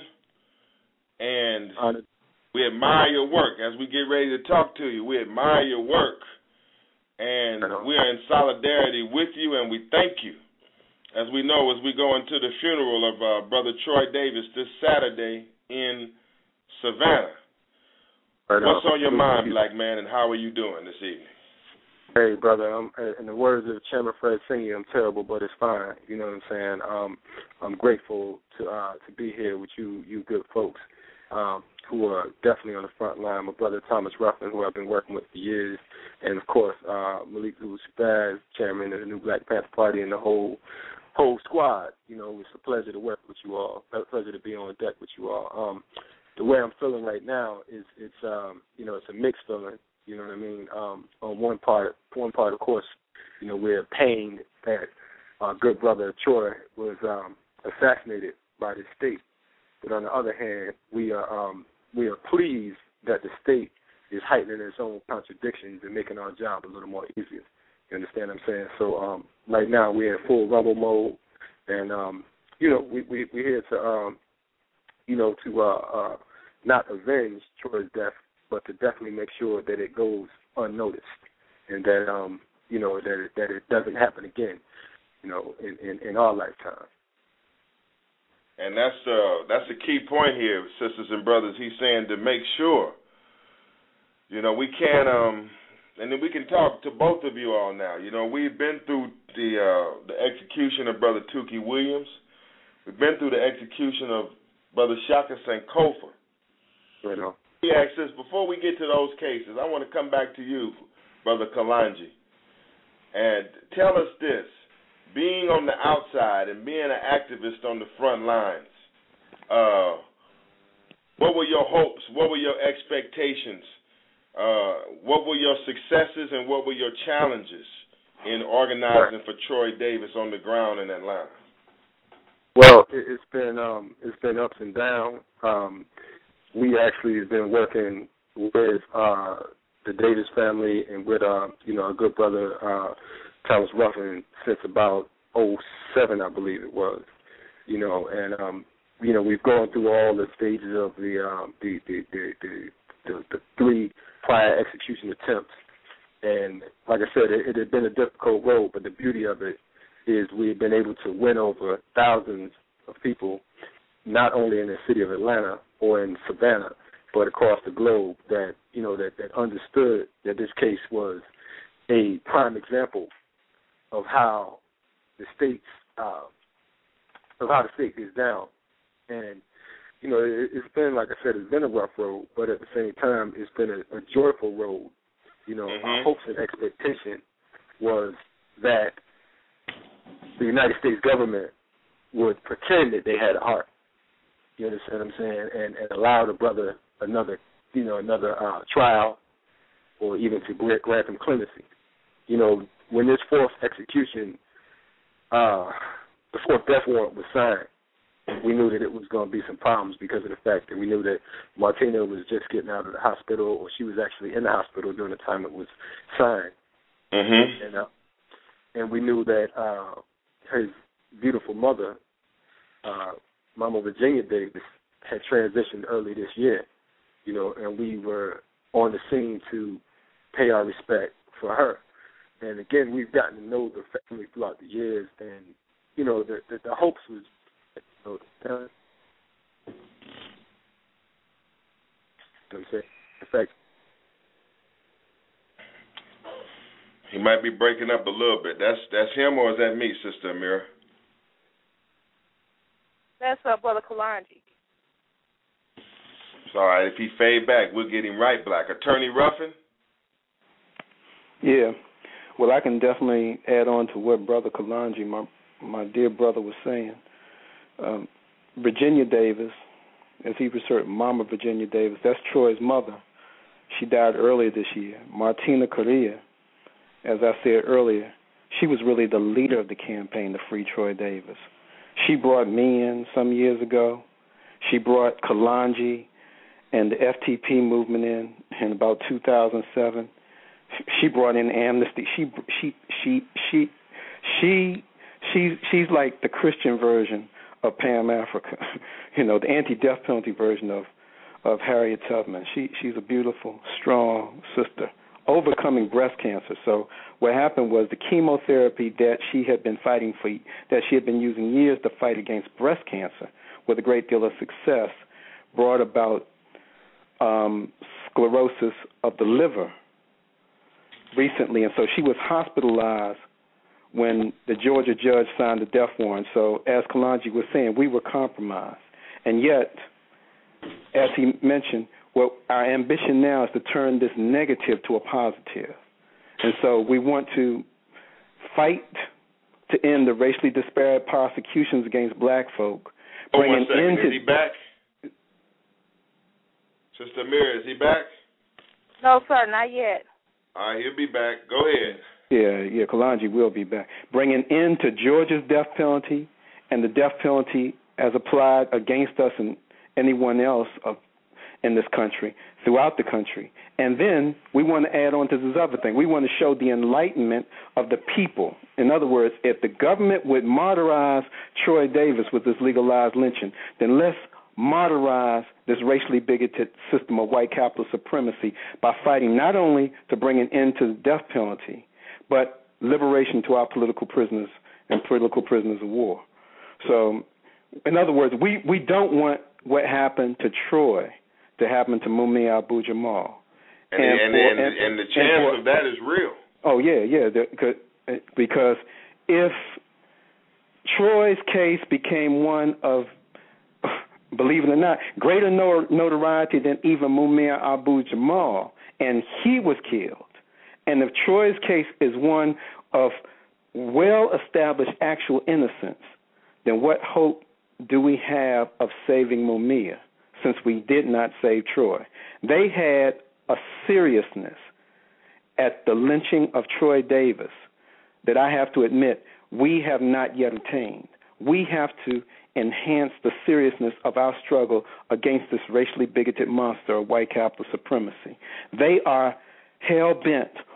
and Honored. We admire your work. As we get ready to talk to you, we admire your work, and we are in solidarity with you, and we thank you. As we know, as we go into the funeral of uh, Brother Troy Davis this Saturday in Savannah. Right What's on. on your mind, black man, and how are you doing this evening? Hey, brother, I'm, in the words of Chairman Fred Senior, I'm terrible, but it's fine. You know what I'm saying? Um, I'm grateful to uh, to be here with you, you good folks, um, who are definitely on the front line. My brother Thomas Ruffin, who I've been working with for years, and of course uh, Malik Zulu Shabazz, Chairman of the New Black Panther Party, and the whole whole squad. You know, it's a pleasure to work with you all. A pleasure to be on deck with you all. Um, the way I'm feeling right now is it's um, you know it's a mixed feeling. You know what I mean? Um, on one part, one part, of course, you know, we're pained that our good brother Troy was um, assassinated by the state. But on the other hand, we are um, we are pleased that the state is heightening its own contradictions and making our job a little more easier. You understand what I'm saying? So um, right now we're in full rebel mode, and um, you know we we we're here to um, you know to uh, uh, not avenge Troy's death, but to definitely make sure that it goes unnoticed and that um you know that it, that it doesn't happen again, you know, in, in, in our lifetime. And that's uh that's the key point here, sisters and brothers. He's saying to make sure, you know, we can um and then we can talk to both of you all now. You know, we've been through the uh, the execution of Brother Tukey Williams. We've been through the execution of Brother Shaka Sankofa. Right on. He asked this, before we get to those cases, I want to come back to you, Brother Kalonji, and tell us this. Being on the outside and being an activist on the front lines, uh, what were your hopes? What were your expectations? Uh, what were your successes and what were your challenges in organizing for Troy Davis on the ground in Atlanta? Well, it's been um, it's been ups and downs. Um, we actually have been working with uh, the Davis family and with uh, you know, our good brother uh, Thomas Ruffin since about oh seven, I believe it was. You know, and um, you know, we've gone through all the stages of the um, the, the, the, the, the the three prior execution attempts, and like I said, it, it had been a difficult road. But the beauty of it is we've been able to win over thousands of people, not only in the city of Atlanta or in Savannah, but across the globe. That you know that, that understood that this case was a prime example of how the state's uh, of how the state is down. And, you know, it, it's been, like I said, it's been a rough road, but at the same time, it's been a, a joyful road. You know, mm-hmm. Our hopes and expectation was that the United States government would pretend that they had a heart. You understand what I'm saying? And, and allow the brother another, you know, another uh, trial, or even to grant him clemency. You know, when this fourth execution, uh, the fourth death warrant was signed, we knew that it was going to be some problems because of the fact that we knew that Martina was just getting out of the hospital, or she was actually in the hospital during the time it was signed. Mm-hmm. And, uh, and we knew that uh, his beautiful mother, uh, Mama Virginia Davis, had transitioned early this year, you know, and we were on the scene to pay our respect for her. And again, we've gotten to know the family throughout the years, and you know, the the, the hopes was, you know, the, I'm saying, in fact, he might be breaking up a little bit. That's that's him, or is that me, Sister Amira? That's uh, Brother Kalanji. It's all right. If he fade back, we'll get him right back. Attorney Ruffin? Yeah. Well, I can definitely add on to what Brother Kalanji, my my dear brother, was saying. Um, Virginia Davis, as he referred, Mama Virginia Davis, that's Troy's mother. She died earlier this year. Martina Correa, as I said earlier, she was really the leader of the campaign to free Troy Davis. She brought me in some years ago. She brought Kalanji and the F T P movement in in about two thousand seven. She brought in amnesty. She she she she she she she's like the Christian version of Pam Africa, you know, the anti-death penalty version of of Harriet Tubman. She she's a beautiful, strong sister, overcoming breast cancer. So what happened was the chemotherapy that she had been fighting for, that she had been using years to fight against breast cancer, with a great deal of success, brought about um, sclerosis of the liver recently, and so she was hospitalized when the Georgia judge signed the death warrant. So as Kalanji was saying, we were compromised. And yet, as he mentioned, well, our ambition now is to turn this negative to a positive. And so we want to fight to end the racially disparate prosecutions against black folk. Oh, bring one an second. end Is to he back? Sister Amira, is he back? No, sir, not yet. All right, he'll be back. Go ahead. Yeah, yeah, Kalanji will be back. Bring an end to Georgia's death penalty and the death penalty as applied against us and anyone else of, in this country, throughout the country. And then we want to add on to this other thing. We want to show the enlightenment of the people. In other words, if the government would martyrize Troy Davis with this legalized lynching, then let's martyrize this racially bigoted system of white capitalist supremacy by fighting not only to bring an end to the death penalty, but liberation to our political prisoners and political prisoners of war. So, in other words, we, we don't want what happened to Troy to happen to Mumia Abu-Jamal. And, and, and, for, and, and, and the chance for, of that is real. Oh, yeah, yeah, the, because if Troy's case became one of, believe it or not, greater notoriety than even Mumia Abu-Jamal, and he was killed, and if Troy's case is one of well-established actual innocence, then what hope do we have of saving Mumia, since we did not save Troy? They had a seriousness at the lynching of Troy Davis that I have to admit we have not yet attained. We have to enhance the seriousness of our struggle against this racially bigoted monster of white capital supremacy. They are hell-bent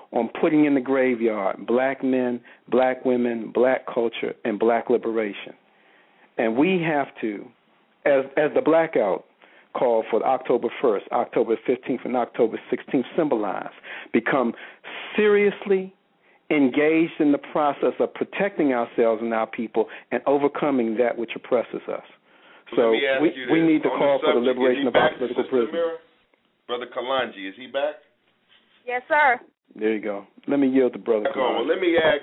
on putting in the graveyard black men, black women, black culture, and black liberation. And we have to, as as the blackout call for October first, October fifteenth, and October sixteenth symbolize, become seriously engaged in the process of protecting ourselves and our people and overcoming that which oppresses us. So we, we need to call for the liberation of our political prisoners. Brother Kalanji, is he back? Yes, sir. There you go. Let me yield to Brother Kalanji. Well, let me ask,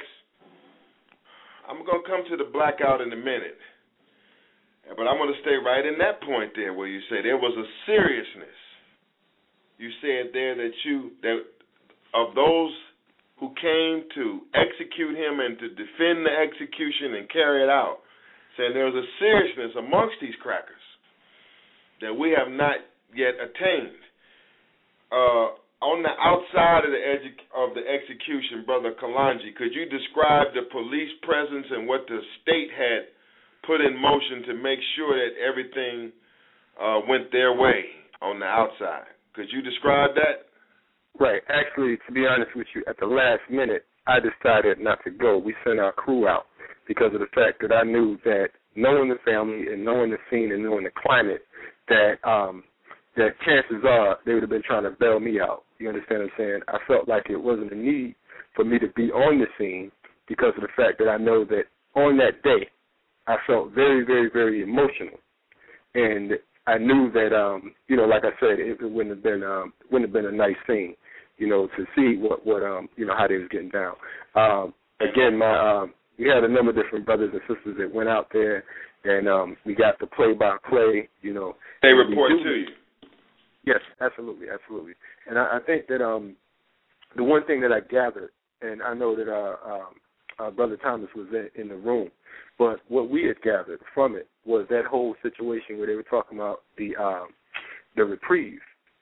I'm going to come to the blackout in a minute, but I'm going to stay right in that point there where you say there was a seriousness. You said there that you, that of those who came to execute him and to defend the execution and carry it out, saying there was a seriousness amongst these crackers that we have not yet attained. Uh, on the outside of the edu- of the execution, Brother Kalanji, could you describe the police presence and what the state had put in motion to make sure that everything uh, went their way on the outside? Could you describe that? Right. Actually, to be honest with you, at the last minute, I decided not to go. We sent our crew out because of the fact that I knew that knowing the family and knowing the scene and knowing the climate, that um, that chances are they would have been trying to bail me out. You understand what I'm saying? I felt like it wasn't a need for me to be on the scene because of the fact that I know that on that day I felt very, very, very emotional. And I knew that, um, you know, like I said, it, it wouldn't have been um, wouldn't have been a nice scene, you know, to see what, what um, you know, how they was getting down. Um, again, my um, we had a number of different brothers and sisters that went out there, and um, we got the play-by-play, you know. They report to you. Yes, absolutely, absolutely. And I, I think that um, the one thing that I gathered, and I know that uh, um, uh, Brother Thomas was in, in the room, but what we had gathered from it was that whole situation where they were talking about the um, the reprieve.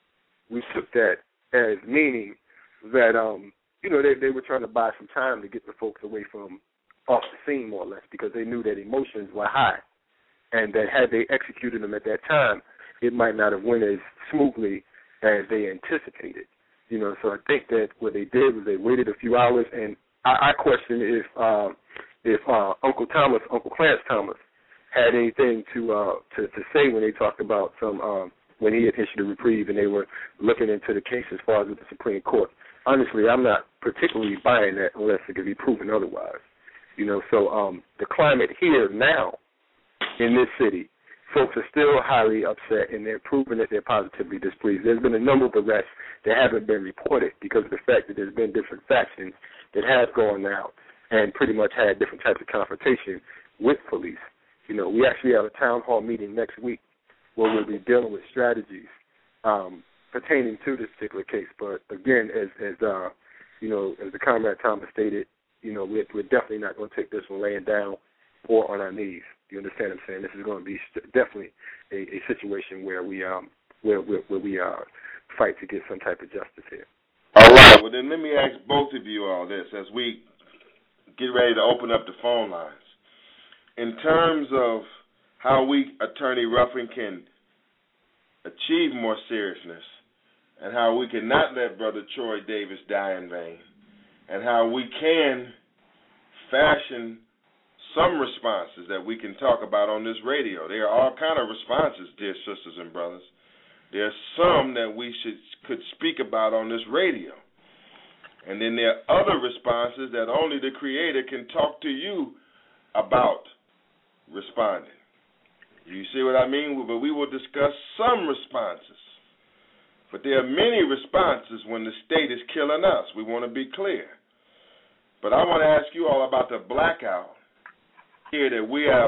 We took that as meaning that, um, you know, they, they were trying to buy some time to get the folks away from off the scene, more or less, because they knew that emotions were high, and that had they executed them at that time, it might not have went as smoothly as they anticipated. You know, so I think that what they did was they waited a few hours, and I, I question if uh, if uh, Uncle Thomas, Uncle Clarence Thomas, had anything to uh, to, to say when they talked about some um, when he had issued a reprieve and they were looking into the case as far as with the Supreme Court. Honestly, I'm not particularly buying that unless it can be proven otherwise. You know, so um, the climate here now in this city, folks are still highly upset, and they're proving that they're positively displeased. There's been a number of arrests that haven't been reported because of the fact that there's been different factions that have gone out and pretty much had different types of confrontation with police. You know, we actually have a town hall meeting next week where we'll be dealing with strategies um, pertaining to this particular case. But again, as, as uh, you know, as the Comrade Thomas stated, you know, we're, we're definitely not going to take this one laying down or on our knees. You understand what I'm saying? This is going to be st- definitely a, a situation where we um where where, where we uh, fight to get some type of justice here. All right. Well, then let me ask both of you all this as we get ready to open up the phone lines. In terms of how we, Attorney Ruffin, can achieve more seriousness, and how we cannot let Brother Troy Davis die in vain, and how we can fashion some responses that we can talk about on this radio. There are all kind of responses, dear sisters and brothers. There are some that we should could speak about on this radio. And then there are other responses that only the Creator can talk to you about responding. You see what I mean? But we will discuss some responses. But there are many responses when the state is killing us. We want to be clear. But I want to ask you all about the blackout here that we have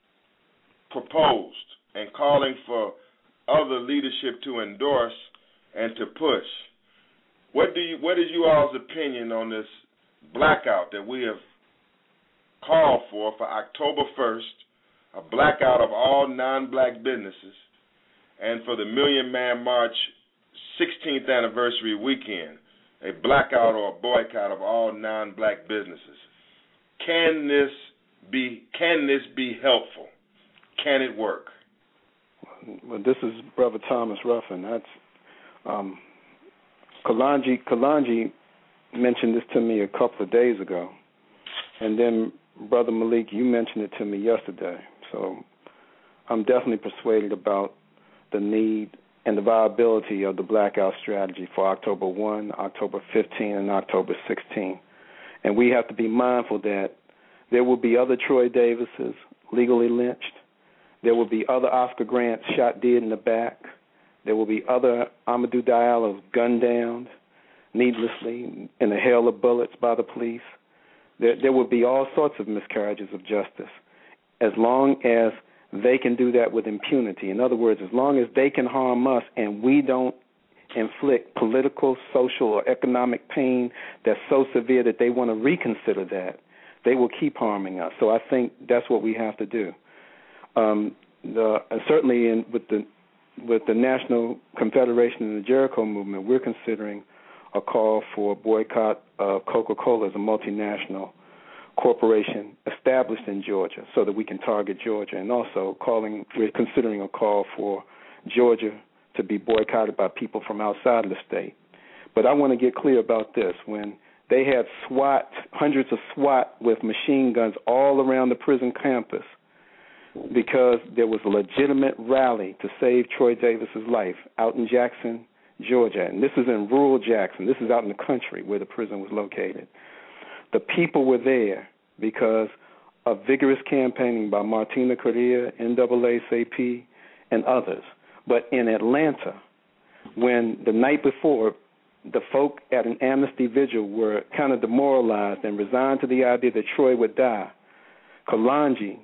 proposed and calling for other leadership to endorse and to push. What do you, what is you all's opinion on this blackout that we have called for for October first, a blackout of all non-black businesses, and for the Million Man March sixteenth anniversary weekend, a blackout or a boycott of all non-black businesses? Can this be can this be helpful? Can it work? Well, this is Brother Thomas Ruffin. That's um, Kalanji. Kalanji mentioned this to me a couple of days ago, and then Brother Malik, you mentioned it to me yesterday. So I'm definitely persuaded about the need and the viability of the blackout strategy for October first, October fifteenth, and October sixteenth. And we have to be mindful that there will be other Troy Davises legally lynched. There will be other Oscar Grants shot dead in the back. There will be other Amadou Diallo's gunned down needlessly in a hail of bullets by the police. There, there will be all sorts of miscarriages of justice as long as they can do that with impunity. In other words, as long as they can harm us and we don't inflict political, social, or economic pain that's so severe that they want to reconsider that, they will keep harming us. So I think that's what we have to do. Um, the, and certainly in, with the with the National Confederation and the Jericho Movement, we're considering a call for boycott of Coca-Cola as a multinational corporation established in Georgia so that we can target Georgia, and also calling, we're considering a call for Georgia to be boycotted by people from outside of the state. But I want to get clear about this. When they had SWAT, hundreds of SWAT with machine guns all around the prison campus because there was a legitimate rally to save Troy Davis's life out in Jackson, Georgia. And this is in rural Jackson. This is out in the country where the prison was located. The people were there because of vigorous campaigning by Martina Correa, N double A C P, and others. But in Atlanta, when the night before, the folk at an amnesty vigil were kind of demoralized and resigned to the idea that Troy would die, Kalanji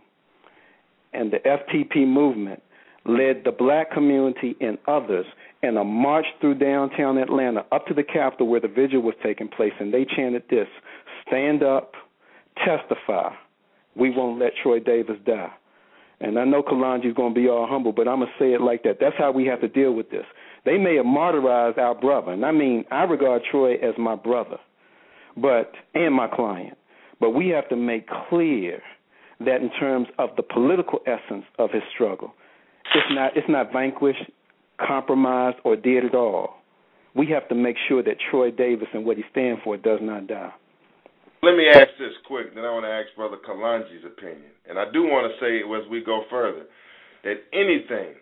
and the F T P movement led the black community and others in a march through downtown Atlanta up to the Capitol where the vigil was taking place, and they chanted this: stand up, testify, we won't let Troy Davis die. And I know Kalanji's going to be all humble, but I'm going to say it like that. That's how we have to deal with this. They may have martyrized our brother, and I mean, I regard Troy as my brother, but and my client. But we have to make clear that in terms of the political essence of his struggle, it's not it's not vanquished, compromised, or dead at all. We have to make sure that Troy Davis and what he stands for does not die. Let me ask this quick, then I want to ask Brother Kalanji's opinion. And I do want to say, as we go further, that anything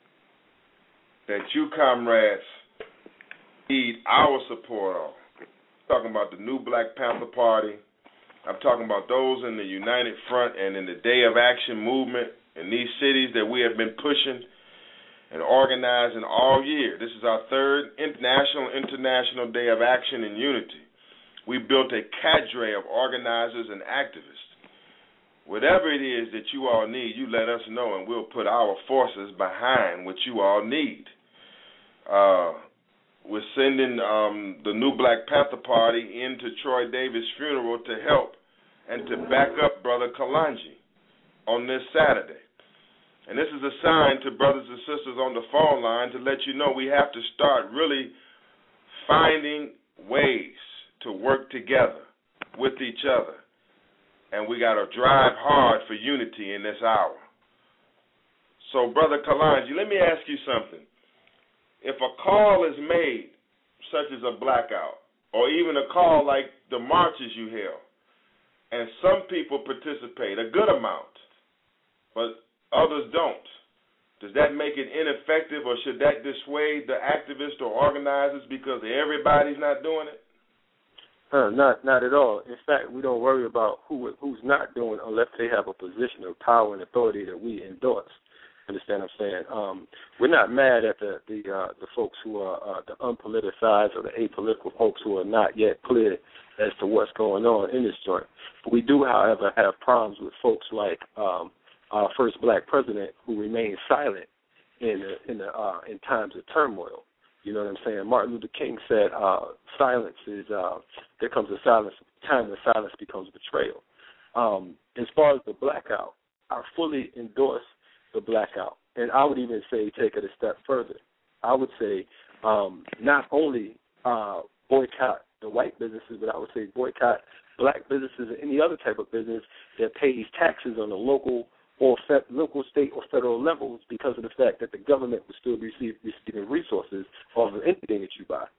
that you comrades need our support on, I'm talking about the new Black Panther Party, I'm talking about those in the United Front and in the Day of Action movement in these cities that we have been pushing and organizing all year. This is our third National International Day of Action and Unity. We built a cadre of organizers and activists. Whatever it is that you all need, you let us know, and we'll put our forces behind what you all need. Uh, we're sending um, the new Black Panther Party into Troy Davis' funeral to help and to back up Brother Kalanji on this Saturday. And this is a sign to brothers and sisters on the phone line to let you know we have to start really finding ways to work together with each other. And we got to drive hard for unity in this hour. So, Brother Kalanji, let me ask you something. If a call is made, such as a blackout, or even a call like the marches you held, and some people participate, a good amount, but others don't, does that make it ineffective, or should that dissuade the activists or organizers because everybody's not doing it? Uh, not not at all. In fact, we don't worry about who who's not doing it unless they have a position of power and authority that we endorse. Understand what I'm saying? Um, we're not mad at the the, uh, the folks who are uh, the unpoliticized or the apolitical folks who are not yet clear as to what's going on in this joint. But we do, however, have problems with folks like um, our first black president who remains silent in the, in the uh, in times of turmoil. You know what I'm saying? Martin Luther King said, uh, silence is, uh, there comes a silence, time when silence becomes betrayal. Um, as far as the blackout, I fully endorse the blackout. And I would even say take it a step further. I would say um, not only uh, boycott the white businesses, but I would say boycott black businesses and any other type of business that pays taxes on a local or fe- local, state, or federal levels because of the fact that the government will still be receive, receiving resources off of anything that you buy.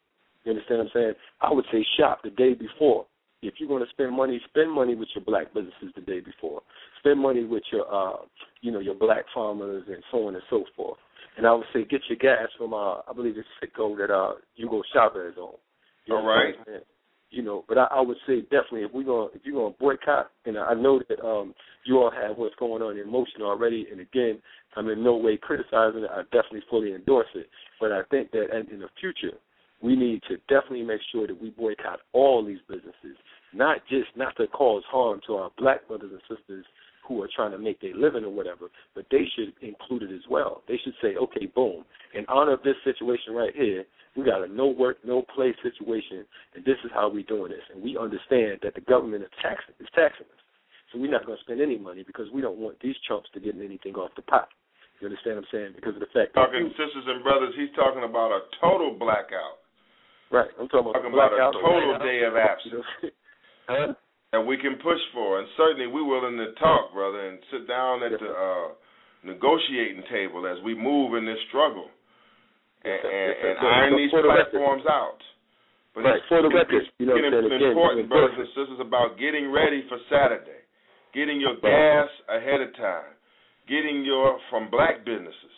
You understand what I'm saying? I would say shop the day before. If you're going to spend money, spend money with your black businesses the day before. Spend money with your, uh, you know, your black farmers and so on and so forth. And I would say get your gas from, uh, I believe it's Citgo that uh, Hugo Chavez on. You All right. You know, but I, I would say definitely if we're going, if you're going to boycott, and I know that um, you all have what's going on in motion already. And again, I'm in no way criticizing it. I definitely fully endorse it. But I think that in the future, we need to definitely make sure that we boycott all these businesses, not just not to cause harm to our black brothers and sisters who are trying to make their living or whatever, but they should include it as well. They should say, okay, boom, in honor of this situation right here, we got a no work, no play situation, and this is how we're doing this. And we understand that the government is taxing, is taxing us. So we're not going to spend any money because we don't want these chumps to get anything off the pot. You understand what I'm saying? Because of the fact that talking sisters and brothers, he's talking about a total blackout. Right. I'm talking about, talking about a total day of absence. You know? Huh? That we can push for, and certainly we're willing to talk, brother, and sit down at the uh, negotiating table as we move in this struggle and, and, and iron these platforms out. But right. it's, for the record, it's, you know, it's important, brothers and sisters, about getting ready for Saturday, getting your gas ahead of time, getting your from black businesses,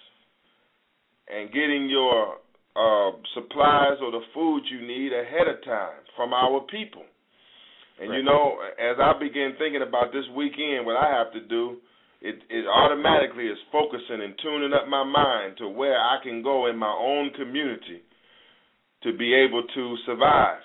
and getting your uh, supplies or the food you need ahead of time from our people. And, you know, as I begin thinking about this weekend, what I have to do, it, it automatically is focusing and tuning up my mind to where I can go in my own community to be able to survive.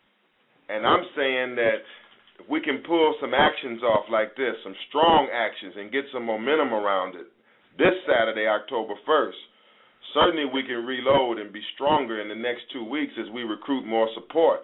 And I'm saying that if we can pull some actions off like this, some strong actions, and get some momentum around it this Saturday, October first, certainly we can reload and be stronger in the next two weeks as we recruit more support.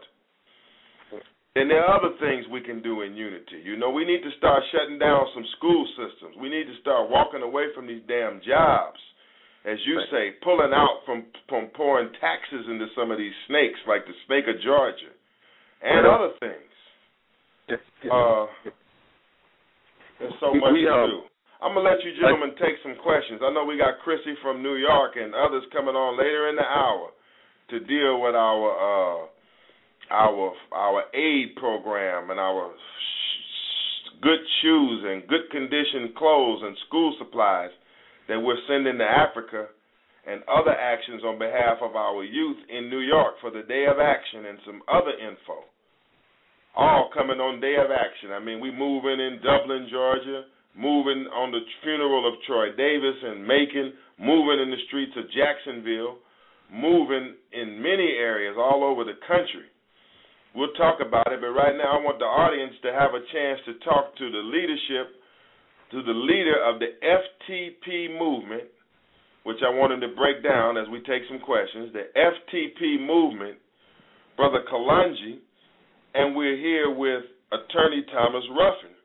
And there are other things we can do in unity. You know, we need to start shutting down some school systems. We need to start walking away from these damn jobs, as you right. say, pulling out from, from pouring taxes into some of these snakes, like the snake of Georgia, and right. other things. Uh, there's so much we, to um, do. I'm going to let you gentlemen take some questions. I know we got Chrissy from New York and others coming on later in the hour to deal with our uh, our our aid program and our sh- good shoes and good condition clothes and school supplies that we're sending to Africa, and other actions on behalf of our youth in New York for the Day of Action and some other info. All coming on Day of Action. I mean, we moving in Dublin, Georgia, moving on the funeral of Troy Davis in Macon, moving in the streets of Jacksonville, moving in many areas all over the country. We'll talk about it, but right now I want the audience to have a chance to talk to the leadership, to the leader of the F T P movement, which I want him to break down as we take some questions. The F T P movement, Brother Kalonji, and we're here with Attorney Thomas Ruffin.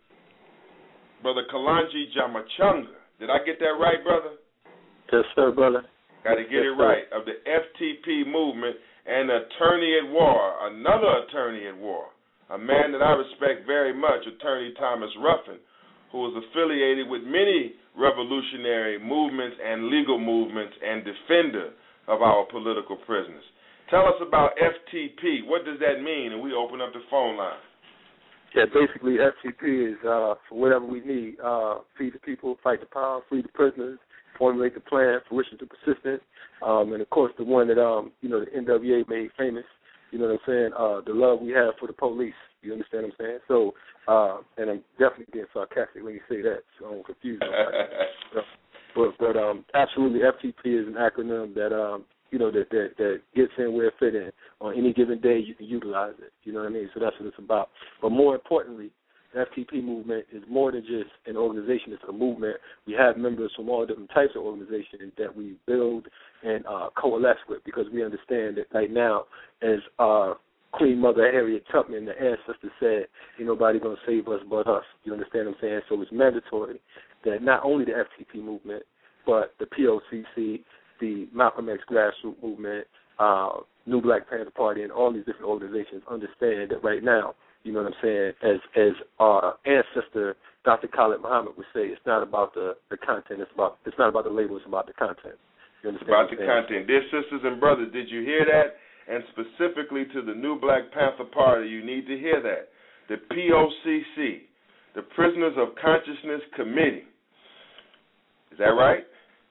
Brother Kalonji Jamachunga. Did I get that right, brother? Yes, sir, brother. Got to get yes, it right. Of the F T P movement. And attorney at war, another attorney at war, a man that I respect very much, Attorney Thomas Ruffin, who is affiliated with many revolutionary movements and legal movements and defender of our political prisoners. Tell us about F T P. What does that mean? And we open up the phone line. Yeah, basically F T P is uh, for whatever we need. Uh, feed the people, fight the power, free the prisoners, formulate the plan, fruition to persistence. Um, and, of course, the one that, um, you know, the N W A made famous, you know what I'm saying, uh, the love we have for the police. You understand what I'm saying? So, uh, and I'm definitely being sarcastic when you say that, so I don't confuse you. but, but um, absolutely, F T P is an acronym that, um, you know, that, that, that gets in where it fit in. On any given day, you can utilize it. You know what I mean? So that's what it's about. But more importantly, the F T P movement is more than just an organization. It's a movement. We have members from all different types of organizations that we build and uh, coalesce with, because we understand that right now, as uh, Queen Mother Harriet Tubman, the ancestor, said, ain't nobody going to save us but us. You understand what I'm saying? So it's mandatory that not only the F T P movement, but the P O C C, the Malcolm X grassroots movement, uh, New Black Panther Party, and all these different organizations understand that right now, you know what I'm saying, as as our ancestor, Doctor Khalid Muhammad, would say, it's not about the, the content, it's about it's not about the label, it's about the content. You understand? About the content. Dear sisters and brothers, did you hear that? and specifically to the new Black Panther Party, you need to hear that. The P O C C, the Prisoners of Consciousness Committee. Is that right?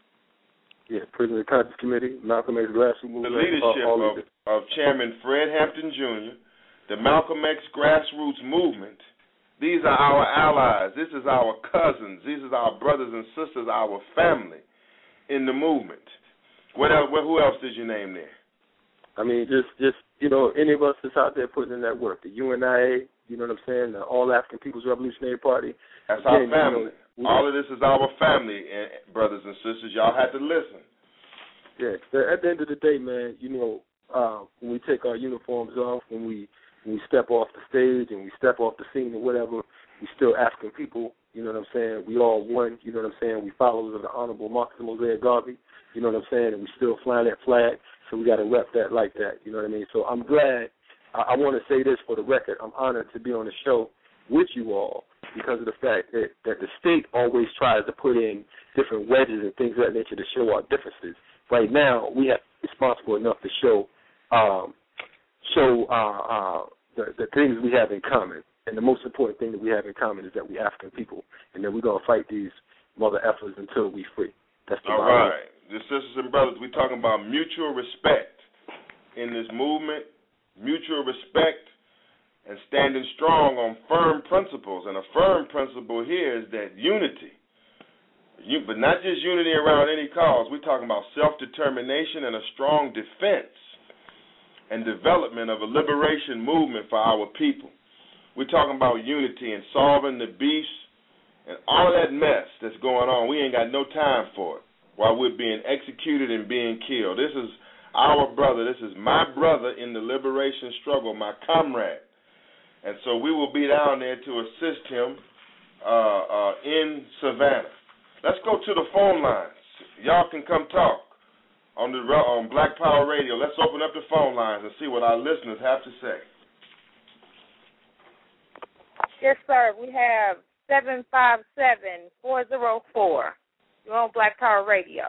Yeah, Prisoners of Consciousness Committee, Malcolm X Grassroots Movement. The leadership all, all of, of Chairman Fred Hampton Junior, the Malcolm X Grassroots Movement. These are our allies. This is our cousins. These are our brothers and sisters, our family in the movement. What else, who else did you name there? I mean, just, just you know, any of us that's out there putting in that work. The U N I A, you know what I'm saying, the All African People's Revolutionary Party. That's Again, our family. You know, all of this is our family, and brothers and sisters. Y'all have to listen. Yeah, at the end of the day, man, you know, uh, when we take our uniforms off, when we when we step off the stage and we step off the scene or whatever, we still African people, you know what I'm saying? We all one, you know what I'm saying? We followers of the Honorable Marcus Mosiah Garvey, you know what I'm saying? And we still fly that flag, so we got to rep that like that, you know what I mean? So I'm glad, I, I want to say this for the record, I'm honored to be on the show with you all because of the fact that, that the state always tries to put in different wedges and things of that nature to show our differences. Right now, we have responsible enough to show um, show uh, uh, the, the things we have in common. And the most important thing that we have in common is that we're African people, and that we're going to fight these mother effers until we free. That's the all right. The sisters and brothers, we're talking about mutual respect in this movement, mutual respect, and standing strong on firm principles. And a firm principle here is that unity. You, but not just unity around any cause. We're talking about self-determination and a strong defense and development of a liberation movement for our people. We're talking about unity and solving the beast and all that mess that's going on. We ain't got no time for it while we're being executed and being killed. This is our brother. This is my brother in the liberation struggle, my comrade. And so we will be down there to assist him uh, uh, in Savannah. Let's go to the phone lines. Y'all can come talk on the on Black Power Radio. Let's open up the phone lines and see what our listeners have to say. Yes, sir. We have seven five seven, four zero four. You're on Black Power Radio.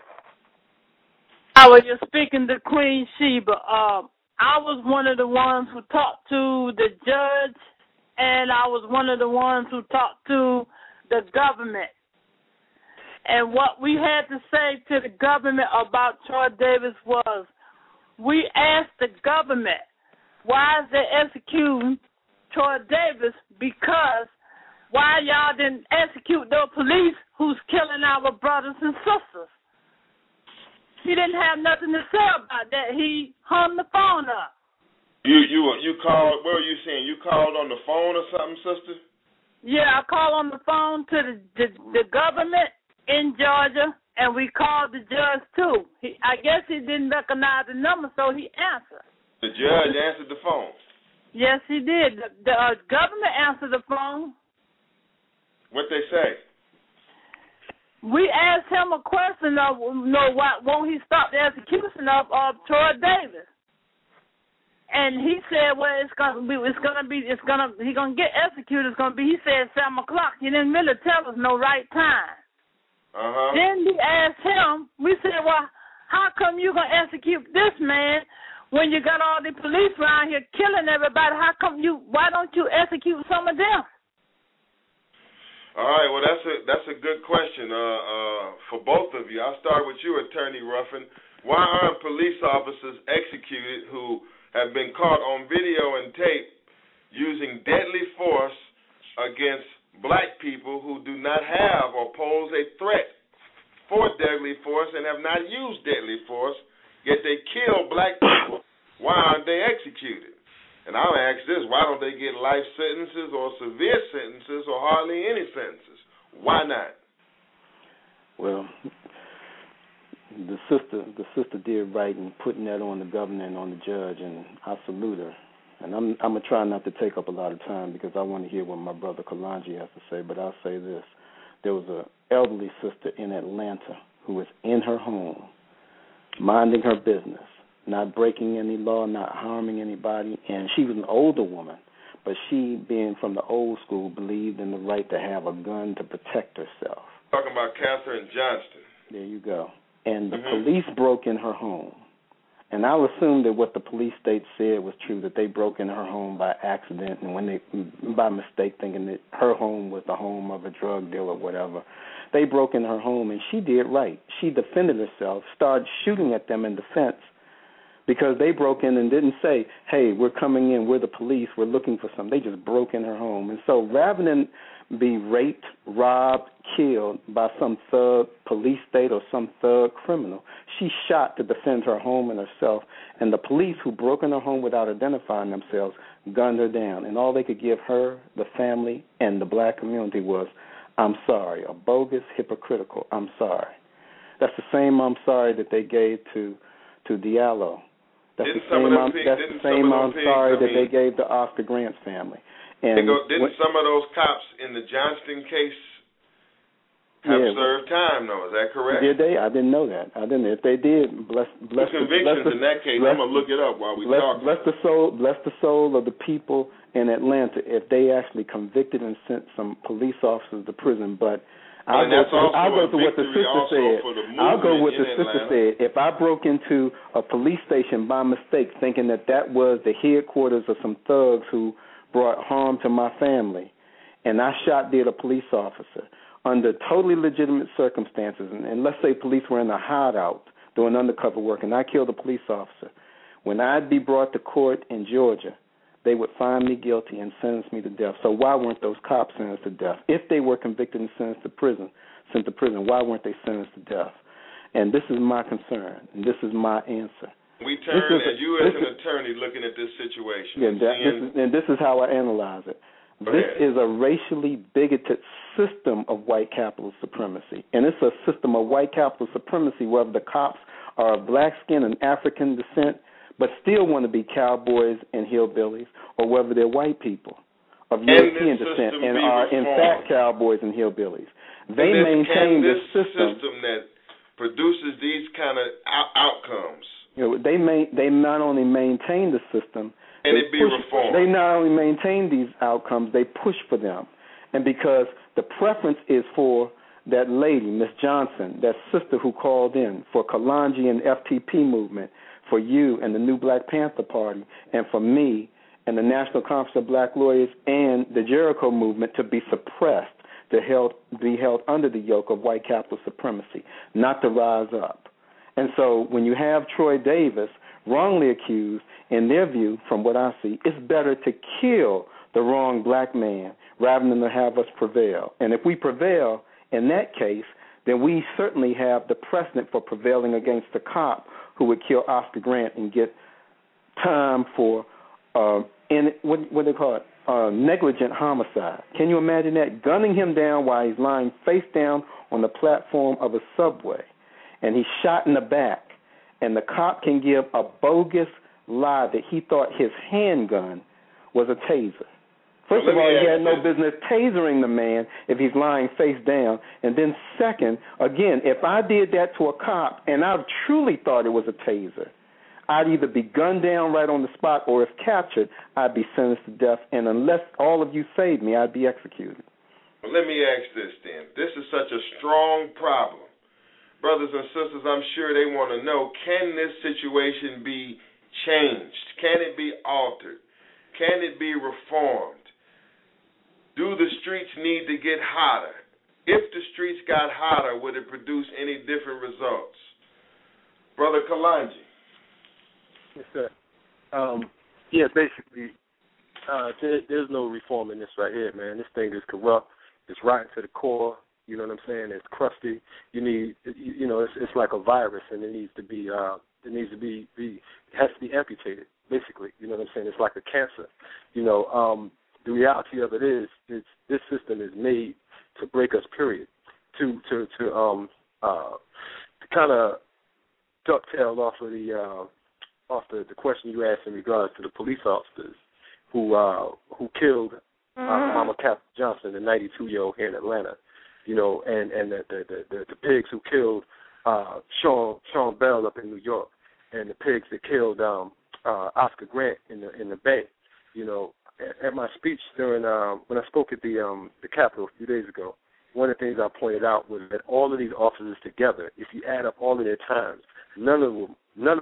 I was just speaking to Queen Sheba. Uh, I was one of the ones who talked to the judge, and I was one of the ones who talked to the government. And what we had to say to the government about Troy Davis was, we asked the government, why is they executing Troy Davis? Because why y'all didn't execute the police who's killing our brothers and sisters? He didn't have nothing to say about that. He hung the phone up. You you you called, what were you saying? You called on the phone or something, sister? Yeah, I called on the phone to the, the, the government in Georgia, and we called the judge, too. He, I guess he didn't recognize the number, so he answered. The judge answered the phone? Yes, he did. The, the uh, government answered the phone. What'd they say? We asked him a question of, you know, why won't he stop the execution of, of Troy Davis? And he said, well, it's gonna be, it's gonna be, it's gonna, he gonna get executed. It's gonna be. He said seven o'clock. He didn't really tell us no right time. Uh-huh. Then we asked him, we said, well, how come you going to execute this man when you got all the police around here killing everybody? How come you, why don't you execute some of them? All right, well, that's a that's a good question uh, uh, for both of you. I'll start with you, Attorney Ruffin. Why aren't police officers executed who have been caught on video and tape using deadly force against black people who do not have or pose a threat for deadly force and have not used deadly force, yet they kill black people? Why aren't they executed? And I'll ask this, why don't they get life sentences or severe sentences or hardly any sentences? Why not? Well, the sister the sister did right in putting that on the governor and on the judge, and I salute her. And I'm I'm going to try not to take up a lot of time because I want to hear what my brother Kalanji has to say, but I'll say this. There was an elderly sister in Atlanta who was in her home, minding her business, not breaking any law, not harming anybody, and she was an older woman, but she, being from the old school, believed in the right to have a gun to protect herself. Talking about Katherine Johnston. There you go. And the mm-hmm. police broke in her home, And I'll assume that what the police state said was true, that they broke in her home by accident and when they, by mistake, thinking that her home was the home of a drug dealer or whatever. They broke in her home, and she did right. She defended herself, started shooting at them in defense because they broke in and didn't say, hey, we're coming in, we're the police, we're looking for something. They just broke in her home. And so rather than be raped, robbed, killed by some thug police state or some thug criminal, she shot to defend her home and herself, and the police who broke in her home without identifying themselves gunned her down. And all they could give her, the family, and the black community was, I'm sorry, a bogus, hypocritical, I'm sorry. That's the same I'm sorry that they gave to to Diallo. That's didn't the same, I'm, pigs, that's the same I'm pigs, sorry I that mean, they gave to Oscar Grant's family. And go, didn't when, some of those cops in the Johnston case have yeah, served time, though? Is that correct? Did they? I didn't know that. I didn't. If they did, bless, bless the convictions bless the, in that case. bless, I'm gonna look it up while we bless, talk. Bless the soul. Bless the soul of the people in Atlanta if they actually convicted and sent some police officers to prison. But I'll and go, that's to, also I'll go a to what the victory sister also said. for the I'll go with movement the in sister Atlanta. said. If I broke into a police station by mistake, thinking that that was the headquarters of some thugs who brought harm to my family, and I shot dead a police officer under totally legitimate circumstances, and, and let's say police were in a hideout doing undercover work, and I killed a police officer, when I'd be brought to court in Georgia, they would find me guilty and sentence me to death. So why weren't those cops sentenced to death? If they were convicted and sentenced to prison, sent to prison, why weren't they sentenced to death? And this is my concern, and this is my answer. We turn, and you as an is, attorney looking at this situation. Yeah, and, that, seeing, this is, and this is how I analyze it. Go This ahead. is a racially bigoted system of white capitalist supremacy. And it's a system of white capitalist supremacy where the cops are of black skin and African descent but still want to be cowboys and hillbillies, or whether they're white people of European descent and are in fact cowboys and hillbillies. They and this, maintain this this system, system that produces these kind of out- outcomes. You know, they may, they not only maintain the system, and they it be push, reformed. They not only maintain these outcomes, they push for them. And because the preference is for that lady, Miss Johnson, that sister who called in, for Kalonji and F T P movement, for you and the new Black Panther Party, and for me and the National Conference of Black Lawyers and the Jericho movement to be suppressed, to held, be held under the yoke of white capital supremacy, not to rise up. And so when you have Troy Davis wrongly accused, in their view, from what I see, it's better to kill the wrong black man rather than to have us prevail. And if we prevail in that case, then we certainly have the precedent for prevailing against the cop who would kill Oscar Grant and get time for, uh, in, what, what do they call it, uh, negligent homicide. Can you imagine that? Gunning him down while he's lying face down on the platform of a subway, and he's shot in the back, and the cop can give a bogus lie that he thought his handgun was a taser. First of all, he had no business tasering the man if he's lying face down. And then second, again, if I did that to a cop and I truly thought it was a taser, I'd either be gunned down right on the spot, or if captured, I'd be sentenced to death. And unless all of you saved me, I'd be executed. Well, let me ask this then. This is such a strong problem. Brothers and sisters, I'm sure they want to know, can this situation be changed? Can it be altered? Can it be reformed? Do the streets need to get hotter? If the streets got hotter, would it produce any different results? Brother Kalonji. Yes, sir. Um, yeah, basically, uh, there, there's no reform in this right here, man. This thing is corrupt. It's rotten to the core. You know what I'm saying? It's crusty. You need, you, you know, it's, it's like a virus, and it needs to be, uh, it needs to be, be, it has to be amputated. Basically, you know what I'm saying? It's like a cancer. You know, um, the reality of it is, it's, this system is made to break us. Period. To to to um uh to kind of ducktail off of the uh, off the, the question you asked in regards to the police officers who uh who killed uh, Mama Cap Johnson, the ninety-two-year-old here in Atlanta. You know, and and the the the, the, the pigs who killed uh, Sean Sean Bell up in New York, and the pigs that killed um, uh, Oscar Grant in the in the Bay. You know. At my speech during uh, when I spoke at the um, the Capitol a few days ago, one of the things I pointed out was that all of these officers together, if you add up all of their times, none of them, none of them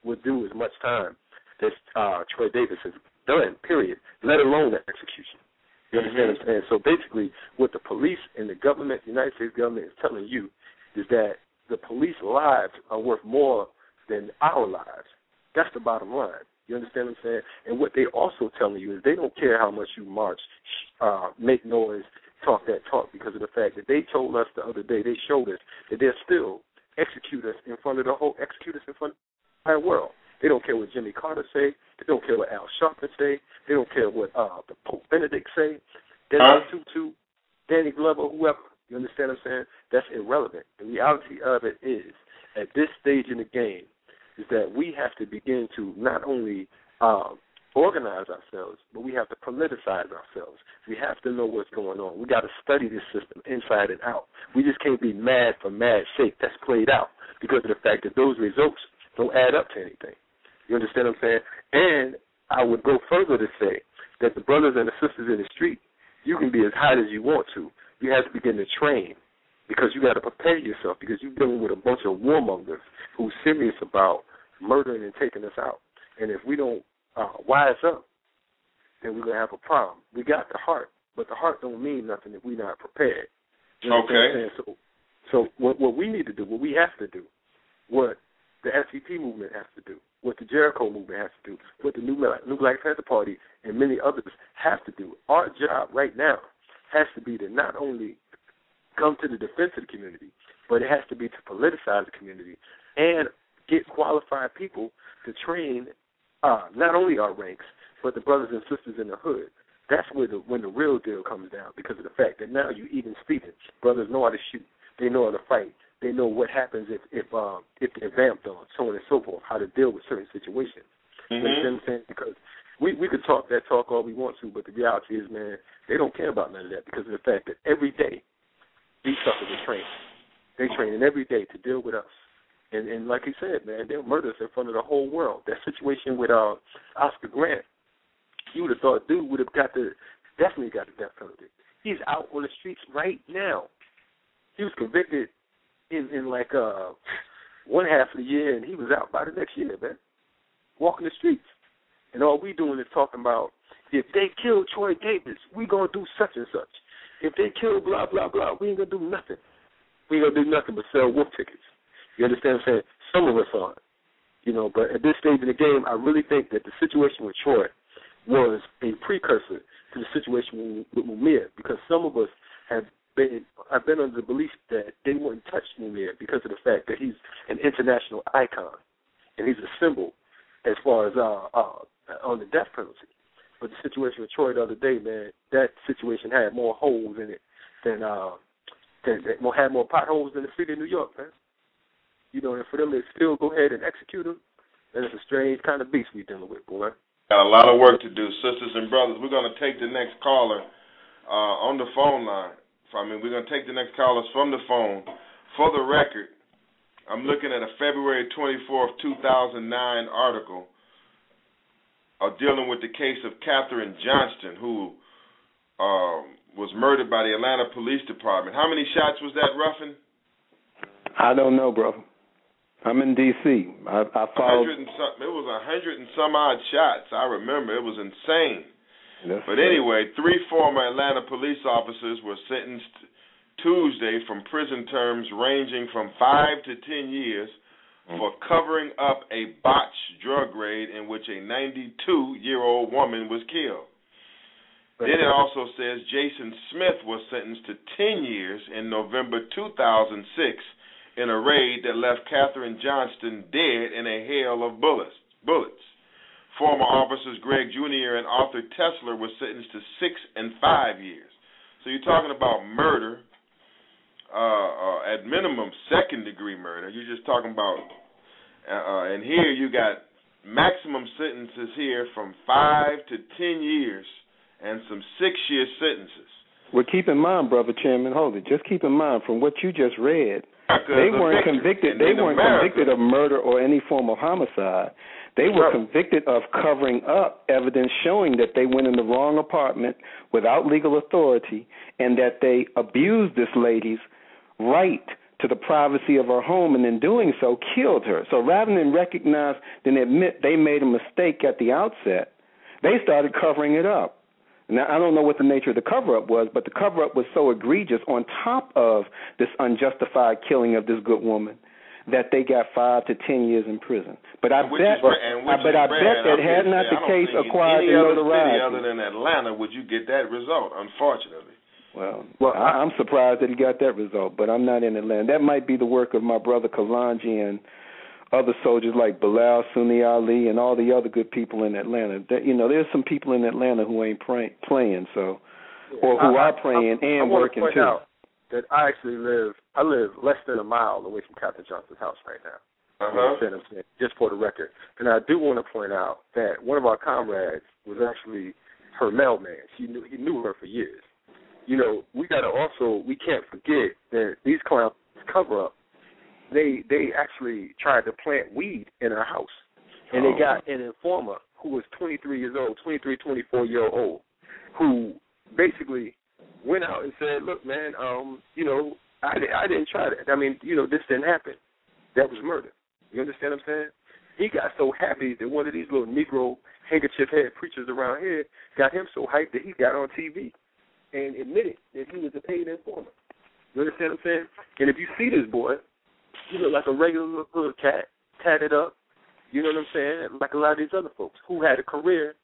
would do as much time as uh, Troy Davis has done, period, let alone the execution. You understand what I'm saying? So basically what the police and the government, the United States government, is telling you is that the police lives are worth more than our lives. That's the bottom line. You understand what I'm saying? And what they also telling you is they don't care how much you march, uh, make noise, talk that talk, because of the fact that they told us the other day, they showed us that they'll still execute us in front of the whole, execute us in front of the entire world. They don't care what Jimmy Carter say. They don't care what Al Sharpton say. They don't care what uh, the Pope Benedict say. Desmond Tutu, Danny Glover, whoever. You understand what I'm saying? That's irrelevant. The reality of it is, at this stage in the game, is that we have to begin to not only uh, organize ourselves, but we have to politicize ourselves. We have to know what's going on. We got to study this system inside and out. We just can't be mad for mad sake. That's played out because of the fact that those results don't add up to anything. You understand what I'm saying? And I would go further to say that the brothers and the sisters in the street, you can be as hot as you want to. You have to begin to train because you got to prepare yourself because you're dealing with a bunch of warmongers who's serious about murdering and taking us out. And if we don't uh, wise up, then we're going to have a problem. We got the heart, but the heart don't mean nothing if we're not prepared. You know okay. What so so what, what we need to do, what we have to do, what the S C P movement has to do, what the Jericho movement has to do, what the New Black, New Black Panther Party and many others have to do. Our job right now has to be to not only come to the defense of the community, but it has to be to politicize the community and get qualified people to train uh, not only our ranks, but the brothers and sisters in the hood. That's where the, when the real deal comes down because of the fact that now you even speaking. Brothers know how to shoot. They know how to fight. They know what happens if if uh, if they're vamped on, so on and so forth, how to deal with certain situations. Mm-hmm. You understand what I'm saying? Because we, we could talk that talk all we want to, but the reality is, man, they don't care about none of that because of the fact that every day these suckers are training. They're training every day to deal with us. And, and like he said, man, they'll murder us in front of the whole world. That situation with uh, Oscar Grant, you would have thought dude would have got the, definitely got the death penalty. He's out on the streets right now. He was convicted in, in like uh, one half of the year, and he was out by the next year, man, walking the streets. And all we doing is talking about, if they kill Troy Davis, we going to do such and such. If they kill blah, blah, blah, we ain't going to do nothing. We ain't going to do nothing but sell wolf tickets. You understand what I'm saying? Some of us aren't. You know, but at this stage in the game, I really think that the situation with Troy was a precursor to the situation with Mumia, because some of us have been have been under the belief that they wouldn't touch Mumia because of the fact that he's an international icon and he's a symbol as far as uh, uh, on the death penalty. But the situation with Troy the other day, man, that situation had more holes in it than uh, than, than had more potholes than the city of New York, man. You know, and for them to still go ahead and execute him, then it's a strange kind of beast we're dealing with, boy. Got a lot of work to do, sisters and brothers. We're going to take the next caller uh, on the phone line. I mean, we're going to take the next callers from the phone. For the record, I'm looking at a February twenty-fourth, two thousand nine article uh, dealing with the case of Catherine Johnston, who um, was murdered by the Atlanta Police Department. How many shots was that, Ruffin? I don't know, bro. I'm in D C I, I followed. And some, it was a hundred and some odd shots. I remember it was insane. That's but right. anyway, three former Atlanta police officers were sentenced Tuesday from prison terms ranging from five to ten years for covering up a botched drug raid in which a ninety-two-year-old woman was killed. Then it also says Jason Smith was sentenced to ten years in November two thousand six in a raid that left Catherine Johnston dead in a hail of bullets. bullets. Former officers Greg Junior and Arthur Tesler were sentenced to six and five years. So you're talking about murder, uh, uh, at minimum second-degree murder. You're just talking about, uh, uh, and here you got maximum sentences here from five to ten years and some six-year sentences. Well, keep in mind, Brother Chairman, hold it. Just keep in mind, from what you just read, they weren't convicted. They weren't convicted of murder or any form of homicide. They were convicted of covering up evidence showing that they went in the wrong apartment without legal authority and that they abused this lady's right to the privacy of her home, and in doing so killed her. So rather than recognize and admit they made a mistake at the outset, they started covering it up. Now, I don't know what the nature of the cover-up was, but the cover-up was so egregious on top of this unjustified killing of this good woman that they got five to ten years in prison. But I which bet, is, and which I, but I rare, bet that had not the case acquired the notoriety. Any other city other than Atlanta would you get that result, unfortunately. Well, well I, I'm surprised that he got that result, but I'm not in Atlanta. That might be the work of my brother Kalanji and other soldiers like Bilal, Sunni Ali, and all the other good people in Atlanta. That, you know, there's some people in Atlanta who ain't pray, playing, so or who I, are playing I, I, and I working point too. Out that I actually live, I live less than a mile away from Captain Johnson's house right now. Uh-huh. You know, just for the record. And I do want to point out that one of our comrades was actually her mailman. She knew he knew her for years. You know, we got to also, we can't forget that these clowns cover up. They they actually tried to plant weed in her house, and they got an informer who was twenty-three years old, twenty-three, twenty-four year old, who basically went out and said, "Look, man, um, you know, I I didn't try that. I mean, you know, this didn't happen. That was murder." You understand what I'm saying? He got so happy that one of these little Negro handkerchief head preachers around here got him so hyped that he got on T V and admitted that he was a paid informer. You understand what I'm saying? And if you see this boy, he look like a regular little hood cat, tatted up. You know what I'm saying? Like a lot of these other folks who had a career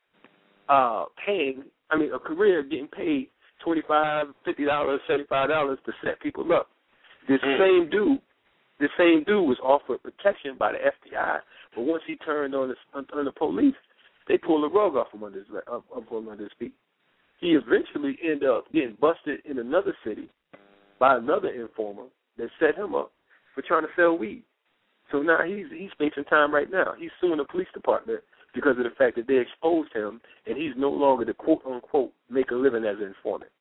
uh, paying, I mean, a career getting paid twenty-five dollars, fifty dollars, seventy-five dollars to set people up. This mm. same dude, this same dude was offered protection by the F B I, but once he turned on the, on the police, they pulled the rug off from under his, up, up from under his feet. He eventually ended up getting busted in another city by another informer that set him up for trying to sell weed. So now he's he's facing time right now. He's suing the police department because of the fact that they exposed him, and he's no longer the quote-unquote make a living as an informant.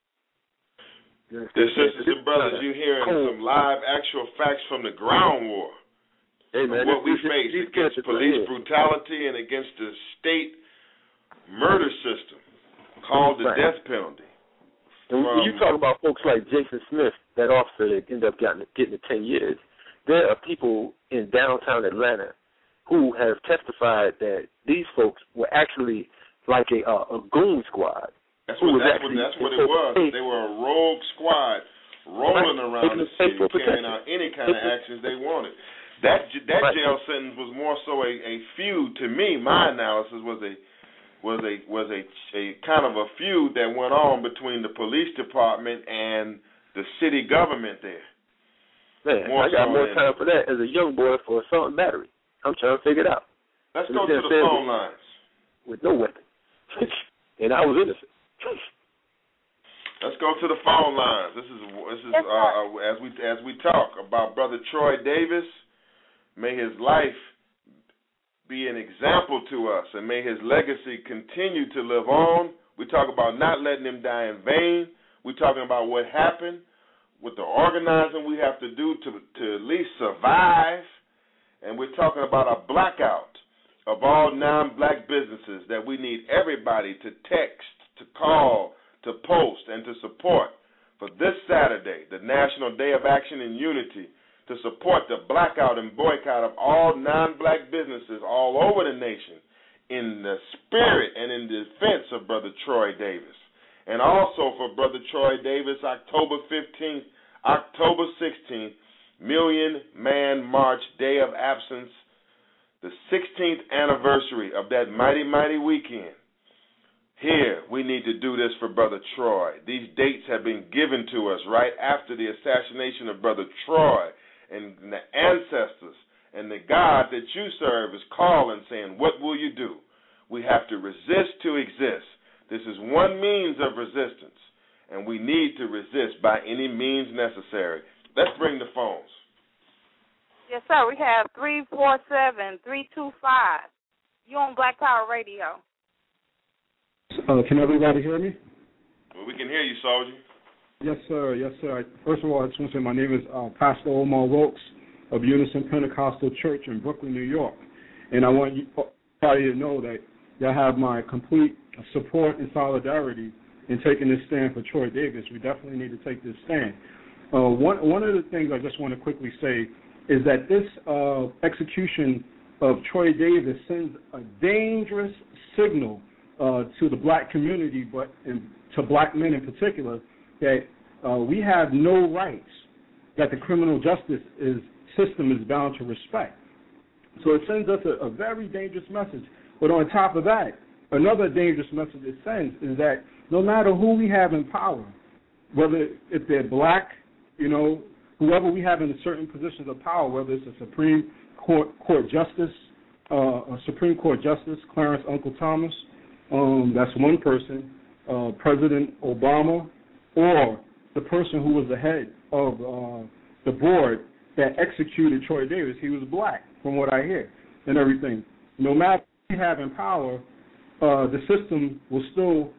The sisters and brothers, you're hearing cold. Some live actual facts from the ground war. Hey, man, what we face against police brutality and against the state murder system called the right. death penalty. And when you talk about folks like Jason Smith, that officer that ended up getting, getting the ten years, there are people in downtown Atlanta who have testified that these folks were actually like a uh, a goon squad. That's what, that's, what, that's what it was. They were a rogue squad rolling right. around the city, carrying out any kind of actions they wanted. That that right. jail sentence was more so a, a feud to me. My analysis was a was a was a, a kind of a feud that went on between the police department and the city government there. Man, more I got so more time for that as a young boy for assault and battery. I'm trying to figure it out. Let's go to the phone lines. With no weapon. And I was innocent. Let's go to the phone lines. This is this is uh, as we as we talk about Brother Troy Davis. May his life be an example to us, and may his legacy continue to live on. We talk about not letting him die in vain. We're talking about what happened, with the organizing we have to do to to at least survive, and we're talking about a blackout of all non-black businesses that we need everybody to text, to call, to post, and to support for this Saturday, the National Day of Action and Unity, to support the blackout and boycott of all non-black businesses all over the nation in the spirit and in defense of Brother Troy Davis. And also for Brother Troy Davis, October fifteenth, October sixteenth, Million Man March, Day of Absence, the sixteenth anniversary of that mighty, mighty weekend. Here, we need to do this for Brother Troy. These dates have been given to us right after the assassination of Brother Troy, and the ancestors and the God that you serve is calling, saying, what will you do? We have to resist to exist. This is one means of resistance, and we need to resist by any means necessary. Let's bring the phones. Yes, sir. We have three four seven, three two five. You're on Black Power Radio. Uh, can everybody hear me? Well, we can hear you, Soldier. Yes, sir. Yes, sir. First of all, I just want to say my name is uh, Pastor Omar Wilkes of Unison Pentecostal Church in Brooklyn, New York. And I want you to know that y'all have my complete support and solidarity in taking this stand for Troy Davis. We definitely need to take this stand. Uh, one one of the things I just want to quickly say is that this uh, execution of Troy Davis sends a dangerous signal uh, to the black community, but in, to black men in particular, that uh, we have no rights that the criminal justice is, system is bound to respect. So it sends us a, a very dangerous message. But on top of that, another dangerous message it sends is that no matter who we have in power, whether if they're black, you know, whoever we have in certain positions of power, whether it's a Supreme Court Court Justice, uh, a Supreme Court Justice, Clarence Uncle Thomas, um, that's one person, uh, President Obama, or the person who was the head of uh, the board that executed Troy Davis. He was black, from what I hear, and everything. No matter who we have in power, uh, the system will still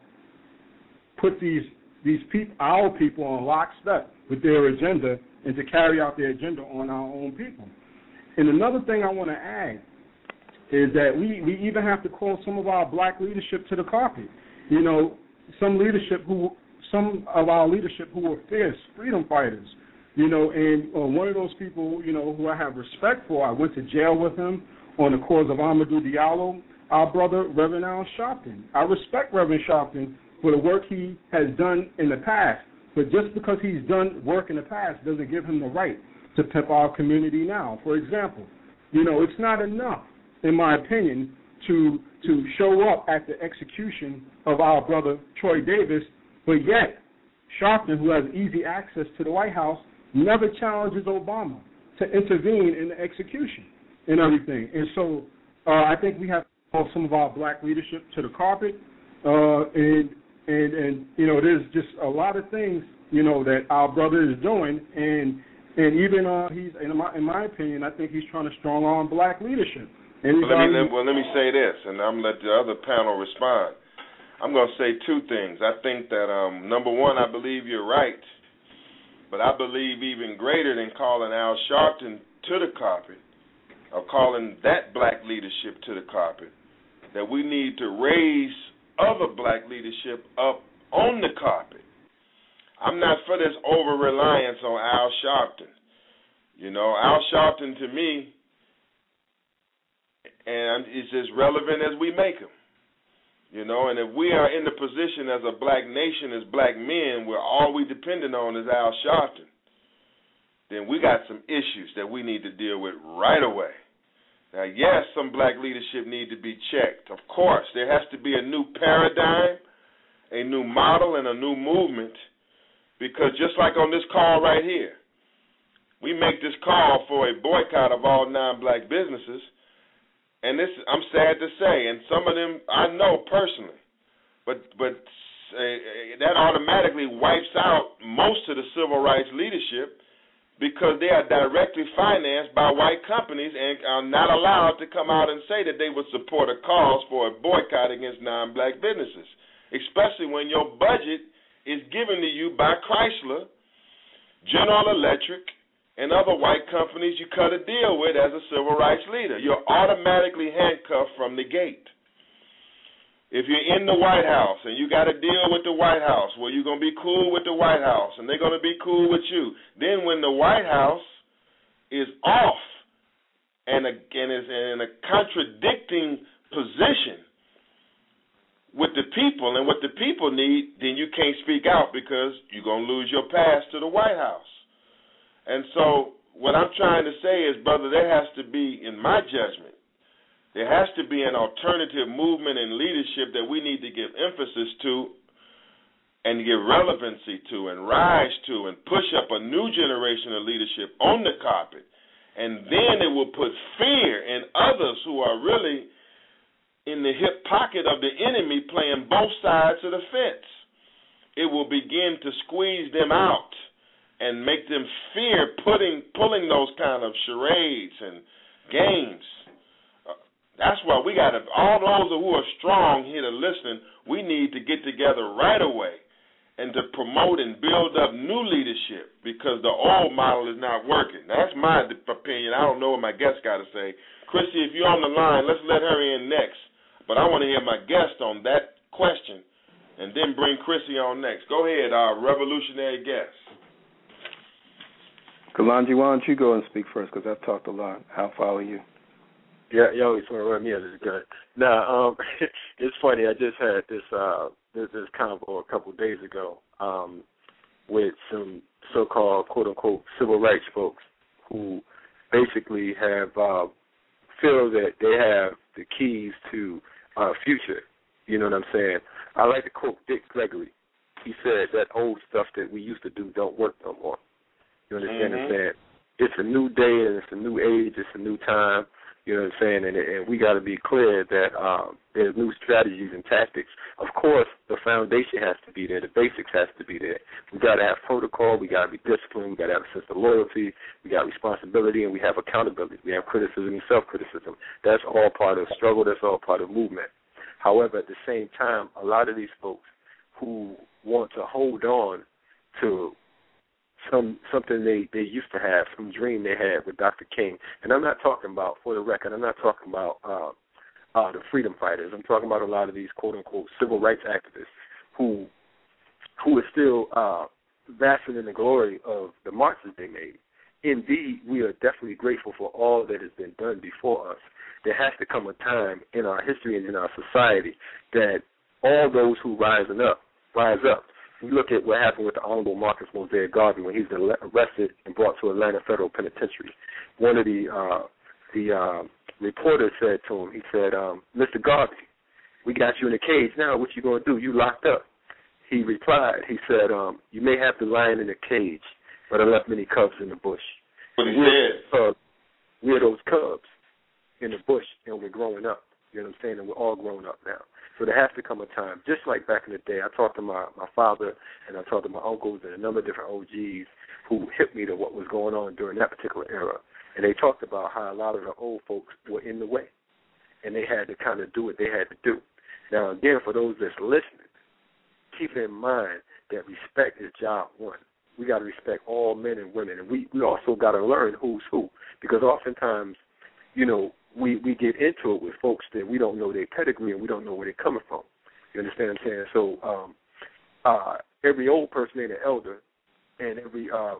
put these these people, our people, on lockstep with their agenda and to carry out their agenda on our own people. And another thing I want to add is that we, we even have to call some of our black leadership to the carpet. You know, some leadership who, some of our leadership who were fierce freedom fighters. You know, and uh, one of those people, you know, who I have respect for, I went to jail with him on the cause of Amadou Diallo, our brother, Reverend Al Sharpton. I respect Reverend Sharpton for the work he has done in the past, but just because he's done work in the past doesn't give him the right to pimp our community now. For example, you know, it's not enough, in my opinion, to to show up at the execution of our brother Troy Davis, but yet Sharpton, who has easy access to the White House, never challenges Obama to intervene in the execution and everything. And so uh, I think we have to call some of our black leadership to the carpet, uh, and And, and, you know, there's just a lot of things, you know, that our brother is doing. And and even, uh, he's in my, in my opinion, I think he's trying to strong-arm black leadership. And well, let me, let, well, let me say this, and I'm going to let the other panel respond. I'm going to say two things. I think that, um, number one, I believe you're right. But I believe even greater than calling Al Sharpton to the carpet, or calling that black leadership to the carpet, that we need to raise other black leadership up on the carpet. I'm not for this over-reliance on Al Sharpton. You know, Al Sharpton to me, and is as relevant as we make him. You know, and if we are in the position as a black nation, as black men, where all we dependent on is Al Sharpton, then we got some issues that we need to deal with right away. Now, yes, some black leadership need to be checked. Of course, there has to be a new paradigm, a new model, and a new movement, because just like on this call right here, we make this call for a boycott of all non-black businesses, and this, I'm sad to say, and some of them I know personally, but but uh, that automatically wipes out most of the civil rights leadership, because they are directly financed by white companies and are not allowed to come out and say that they would support a cause for a boycott against non-black businesses, especially when your budget is given to you by Chrysler, General Electric, and other white companies you cut a deal with as a civil rights leader. You're automatically handcuffed from the gate. If you're in the White House and you got to deal with the White House, well, you're going to be cool with the White House and they're going to be cool with you. Then when the White House is off and, a, and is in a contradicting position with the people and what the people need, then you can't speak out because you're going to lose your pass to the White House. And so what I'm trying to say is, brother, there has to be, in my judgment, there has to be an alternative movement and leadership that we need to give emphasis to and give relevancy to and rise to and push up a new generation of leadership on the carpet. And then it will put fear in others who are really in the hip pocket of the enemy playing both sides of the fence. It will begin to squeeze them out and make them fear putting, pulling those kind of charades and games. That's why we got to, all those who are strong here to listen, we need to get together right away and to promote and build up new leadership, because the old model is not working. That's my opinion. I don't know what my guest got to say. Chrissy, if you're on the line, let's let her in next. But I want to hear my guest on that question and then bring Chrissy on next. Go ahead, our revolutionary guest. Kalonji, why don't you go and speak first, because I've talked a lot. I'll follow you. Yeah, you always want to run me as a gun. Now, um, it's funny. I just had this uh, this, this convo a couple of days ago um, with some so-called quote-unquote civil rights folks who basically have uh, feel that they have the keys to our future. You know what I'm saying? I like to quote Dick Gregory. He said that old stuff that we used to do don't work no more. You understand mm-hmm. what I'm saying? It's a new day and it's a new age. It's a new time. You know what I'm saying? And, and we got to be clear that um, there's new strategies and tactics. Of course, the foundation has to be there. The basics has to be there. We got to have protocol. We got to be disciplined. We got to have a sense of loyalty. We got responsibility, and we have accountability. We have criticism and self-criticism. That's all part of struggle. That's all part of movement. However, at the same time, a lot of these folks who want to hold on to some something they, they used to have, some dream they had with Doctor King. And I'm not talking about, for the record, I'm not talking about uh, uh, the freedom fighters. I'm talking about a lot of these quote-unquote civil rights activists who who are still uh, basking in the glory of the marches they made. Indeed, we are definitely grateful for all that has been done before us. There has to come a time in our history and in our society that all those who rising up, rise up. We look at what happened with the Honorable Marcus Mosiah Garvey when he was arrested and brought to Atlanta Federal Penitentiary. One of the uh, the uh, reporters said to him, he said, um, Mister Garvey, we got you in a cage now. What you going to do? You locked up. He replied, he said, um, you may have the lion in a cage, but I left many cubs in the bush. What he we're, said. Uh, we're those cubs in the bush, and we're growing up. You know what I'm saying? And we're all grown up now. So there has to come a time, just like back in the day, I talked to my, my father and I talked to my uncles and a number of different O Gs who hit me to what was going on during that particular era. And they talked about how a lot of the old folks were in the way, and they had to kind of do what they had to do. Now, again, for those that's listening, keep in mind that respect is job one. We got to respect all men and women, and we, we also got to learn who's who, because oftentimes, you know, we, we get into it with folks that we don't know their pedigree and we don't know where they're coming from. You understand what I'm saying? So um, uh, every old person ain't an elder, and every, uh,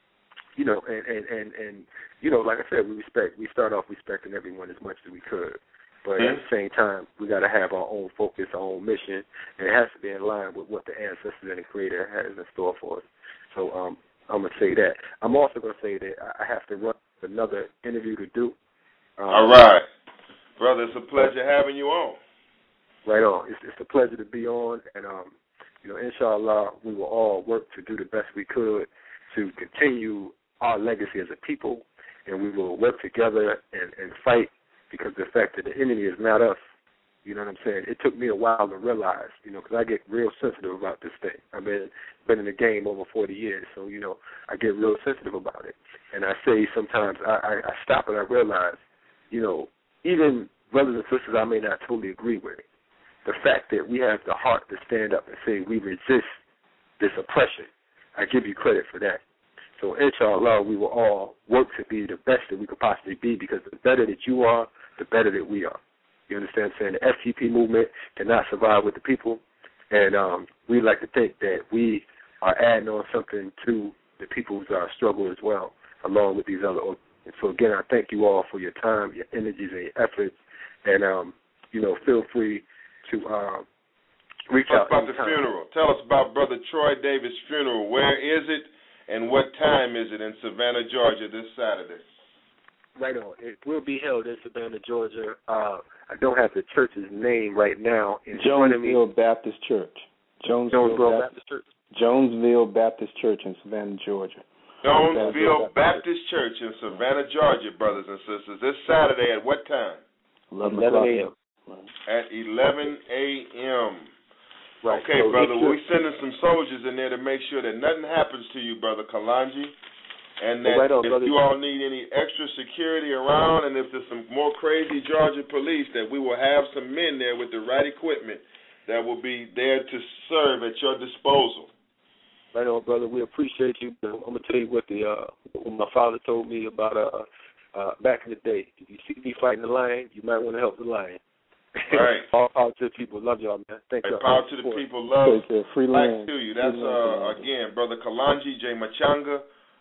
you know, and, and, and, and, you know, like I said, we respect, we start off respecting everyone as much as we could. But mm-hmm. at the same time, we got to have our own focus, our own mission, and it has to be in line with what the ancestors and the Creator has in store for us. So um, I'm going to say that. I'm also going to say that I have to run another interview to do. Um, All right. Brother, it's a pleasure having you on. Right on. It's, it's a pleasure to be on, and, um, you know, inshallah, we will all work to do the best we could to continue our legacy as a people, and we will work together and, and fight, because the fact that the enemy is not us. You know what I'm saying? It took me a while to realize, you know, because I get real sensitive about this thing. I've been, been in the game over forty years, so, you know, I get real sensitive about it. And I say sometimes I, I, I stop and I realize, you know, even brothers and sisters I may not totally agree with, the fact that we have the heart to stand up and say we resist this oppression, I give you credit for that. So, inshallah, we will all work to be the best that we could possibly be, because the better that you are, the better that we are. You understand what I'm saying? The F T P movement cannot survive with the people, and um, we like to think that we are adding on something to the people's uh, struggle as well, along with these other organizations. So, again, I thank you all for your time, your energies, and your efforts, and, um, you know, feel free to uh, reach Tell us out. about the funeral. Tell us about Brother Troy Davis' funeral. Where is it, and what time is it in Savannah, Georgia, this Saturday? Right on. It will be held in Savannah, Georgia. Uh, I don't have the church's name right now in front of me. Jonesville Baptist Church. Jonesville, Jonesville Baptist, Baptist Church. Jonesville Baptist Church in Savannah, Georgia. Jonesville Baptist Church in Savannah, Georgia, brothers and sisters. This Saturday at what time? eleven a.m. At eleven a.m. Right. Okay, so brother, we're sending some soldiers in there to make sure that nothing happens to you, Brother Kalonji. And that right on, if brother. you all need any extra security around, and if there's some more crazy Georgia police, that we will have some men there with the right equipment that will be there to serve at your disposal. Right on, brother. We appreciate you. I'm gonna tell you what the uh, what my father told me about uh, uh, back in the day. If you see me fighting the lion, you might want to help the lion. Right. All power to the people. Love y'all, man. Thank you. Power to the people. Love. Free Blacks land. to you. That's uh, again, Brother Kalonji J. Machanga.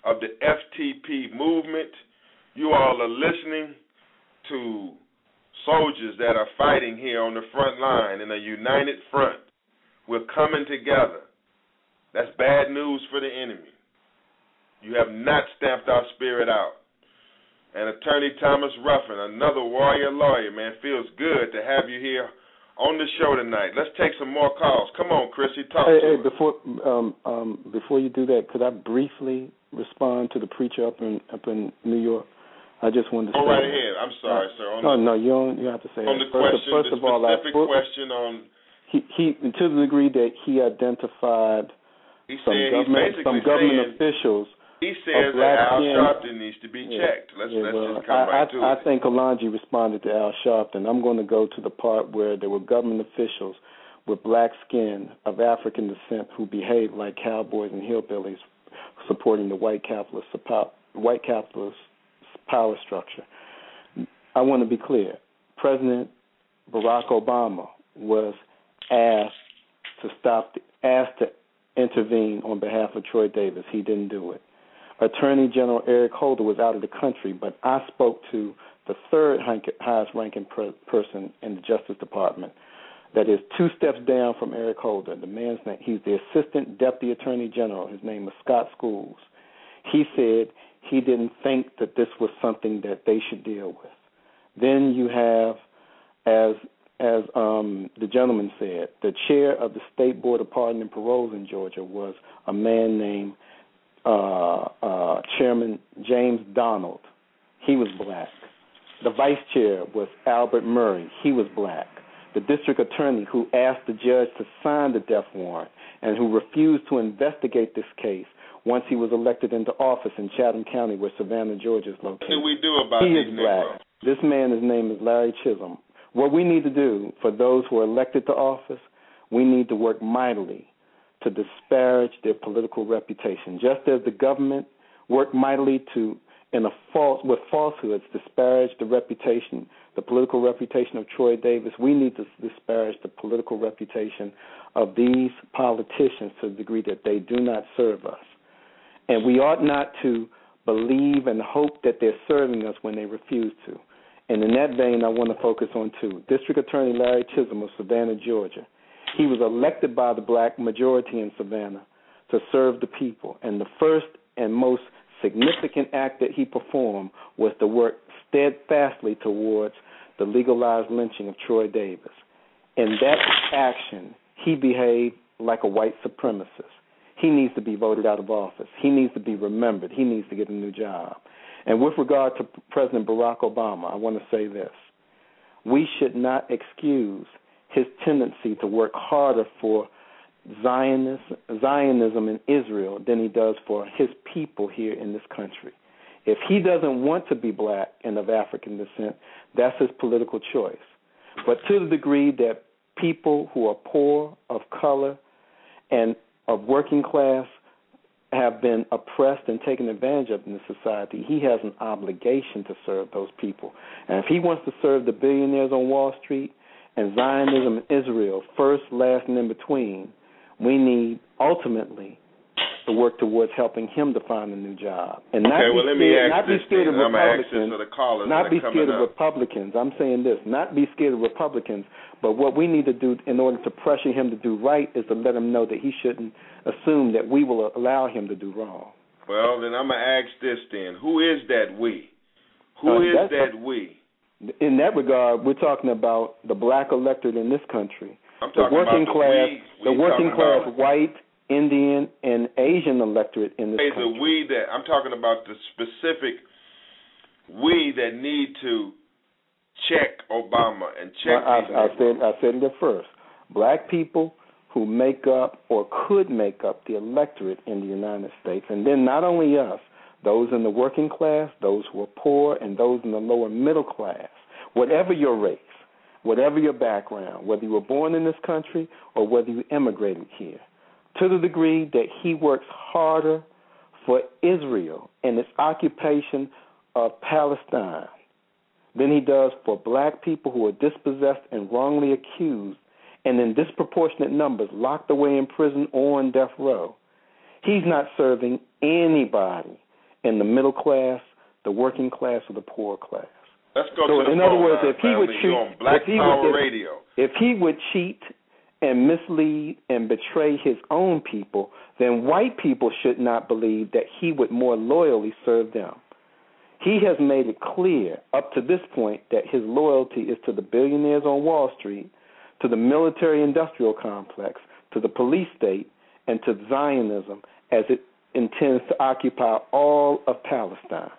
of the F T P movement. You all are listening to soldiers that are fighting here on the front line in a united front. We're coming together. That's bad news for the enemy. You have not stamped our spirit out. And Attorney Thomas Ruffin, another warrior lawyer, man, feels good to have you here on the show tonight. Let's take some more calls. Come on, Chrissy, talk hey, to hey, us. Before, um, um, before you do that, could I briefly respond to the preacher up in up in New York? I just wanted to Go say right that. ahead. I'm sorry, sir. On no, the, no, you don't. You have to say on that. the First, question, first the of all, I, specific question on. He, he, to the degree that he identified He some said government, he's some basically government saying, officials. He says that Al Sharpton needs to be yeah, checked. Let's yeah, let's well, just come I, right I, to I it. think Kalanji responded to Al Sharpton. I'm going to go to the part where there were government officials with black skin of African descent who behaved like cowboys and hillbillies, supporting the white capitalist white capitalist power structure. I want to be clear. President Barack Obama was asked to stop, asked to intervene on behalf of Troy Davis. He didn't do it. Attorney General Eric Holder was out of the country, but I spoke to the third highest ranking per- person in the Justice Department. That is two steps down from Eric Holder. The man's name, he's the Assistant Deputy Attorney General. His name is Scott Schools. He said he didn't think that this was something that they should deal with. Then you have, as as um, the gentleman said, the chair of the State Board of Pardon and Paroles in Georgia was a man named uh, uh, Chairman James Donald. He was black. The vice chair was Albert Murray. He was black. The district attorney who asked the judge to sign the death warrant and who refused to investigate this case once he was elected into office in Chatham County, where Savannah, Georgia is located. What do we do about he these is black. Negroes? This man, his name is Larry Chisholm. What we need to do for those who are elected to office, we need to work mightily to disparage their political reputation. Just as the government worked mightily to, in a false, with falsehoods, disparage the reputation, the political reputation of Troy Davis, we need to disparage the political reputation of these politicians to the degree that they do not serve us. And we ought not to believe and hope that they're serving us when they refuse to. And in that vein, I want to focus on two. District Attorney Larry Chisholm of Savannah, Georgia. He was elected by the black majority in Savannah to serve the people. And the first and most significant act that he performed was to work steadfastly towards the legalized lynching of Troy Davis. In that action, he behaved like a white supremacist. He needs to be voted out of office. He needs to be remembered. He needs to get a new job. And with regard to President Barack Obama, I want to say this. We should not excuse his tendency to work harder for Zionism, Zionism in Israel than he does for his people here in this country. If he doesn't want to be black and of African descent, that's his political choice. But to the degree that people who are poor, of color, and of working class have been oppressed and taken advantage of in this society, he has an obligation to serve those people. And if he wants to serve the billionaires on Wall Street and Zionism in Israel, first, last, and in between, we need ultimately to work towards helping him to find a new job. And not okay, be well, let scared, me ask not be this scared of thing, and I'm going to ask this Republicans. of the callers Not that be are scared coming of up. Republicans. I'm saying this, not be scared of Republicans, but what we need to do in order to pressure him to do right is to let him know that he shouldn't assume that we will allow him to do wrong. Well, then I'm going to ask this then. Who is that we? Who Uh, is that's that a- we? In that regard, we're talking about the black electorate in this country, I'm the talking working about the class, we. the We working talking class about- white, Indian, and Asian electorate in this Hey, country. the we that I'm talking about the specific we that need to check Obama and check I, these I, I Negroes. said I said it first. Black people who make up or could make up the electorate in the United States, and then not only us, those in the working class, those who are poor, and those in the lower middle class. Whatever your race, whatever your background, whether you were born in this country or whether you immigrated here, to the degree that he works harder for Israel and its occupation of Palestine than he does for black people who are dispossessed and wrongly accused and in disproportionate numbers locked away in prison or on death row. He's not serving anybody. in the middle class, the working class, or the poor class. Let's go so to the in phone other words, line, if he would family. cheat, You're on Black if he Power would, if, Radio. If he would cheat and mislead and betray his own people, then white people should not believe that he would more loyally serve them. He has made it clear up to this point that his loyalty is to the billionaires on Wall Street, to the military-industrial complex, to the police state, and to Zionism as it intends to occupy all of Palestine.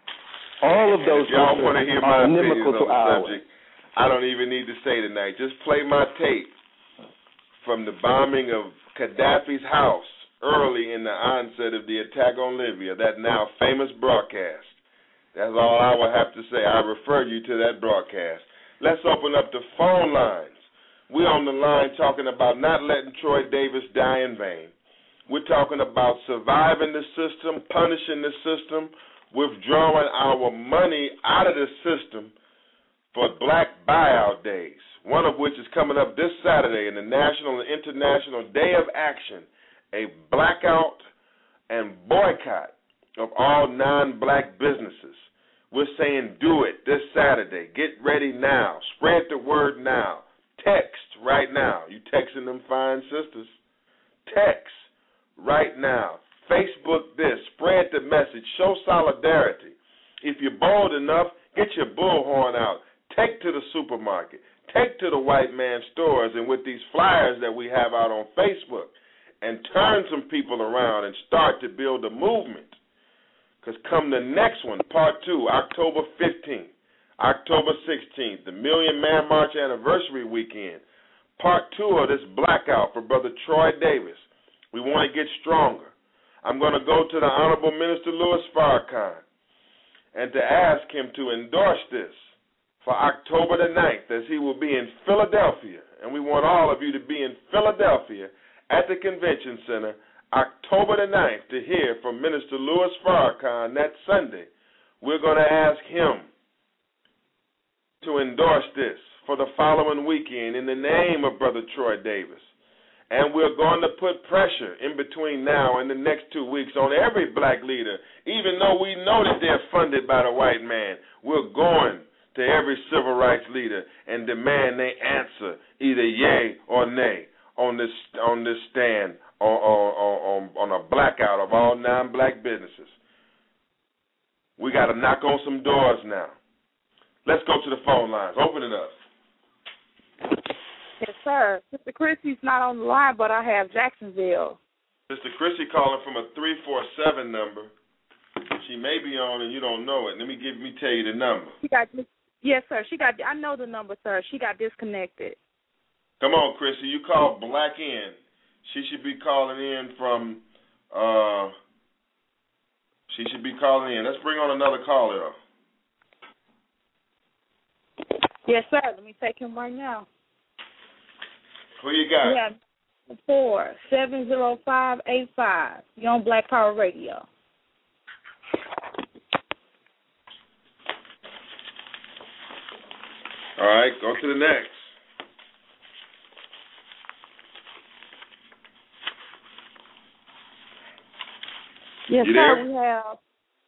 All of those if y'all want to hear my are opinions inimical on to the ours. subject, I don't even need to say tonight. Just play my tape from the bombing of Gaddafi's house early in the onset of the attack on Libya, that now famous broadcast. That's all I will have to say. I refer you to that broadcast. Let's open up the phone lines. We're on the line talking about not letting Troy Davis die in vain. We're talking about surviving the system, punishing the system, withdrawing our money out of the system for Black Buyout Days, one of which is coming up this Saturday in the National and International Day of Action, a blackout and boycott of all non-black businesses. We're saying do it this Saturday. Get ready now. Spread the word now. Text right now. You texting them fine sisters. Text right now. Facebook this. Spread the message. Show solidarity. If you're bold enough, get your bullhorn out. Take to the supermarket. Take to the white man stores, and with these flyers that we have out on Facebook, and turn some people around and start to build a movement. Because come the next one, part two, October fifteenth, October sixteenth, the Million Man March anniversary weekend, part two of this blackout for Brother Troy Davis. We want to get stronger. I'm going to go to the Honorable Minister Louis Farrakhan and to ask him to endorse this for October the ninth, as he will be in Philadelphia. And we want all of you to be in Philadelphia at the Convention Center October the ninth to hear from Minister Louis Farrakhan that Sunday. We're going to ask him to endorse this for the following weekend in the name of Brother Troy Davis. And we're going to put pressure in between now and the next two weeks on every black leader, even though we know that they're funded by the white man. We're going to every civil rights leader and demand they answer either yay or nay on this on this stand on, on, on, on a blackout of all non-black businesses. We got to knock on some doors now. Let's go to the phone lines. Open it up. Yes, sir. Sister Chrissy's not on the line, but I have Jacksonville. Sister Chrissy calling from a three four seven number. She may be on and you don't know it. Let me give me tell you the number. She got yes, sir. She got. I know the number, sir. She got disconnected. Come on, Chrissy. You called Black in. She should be calling in from. Uh, she should be calling in. Let's bring on another caller. Yes, sir. Let me take him right now. Who you got? Yeah, four seven zero five eight five. You're on Black Power Radio. All right, go to the next. Yes, you sir. There? We have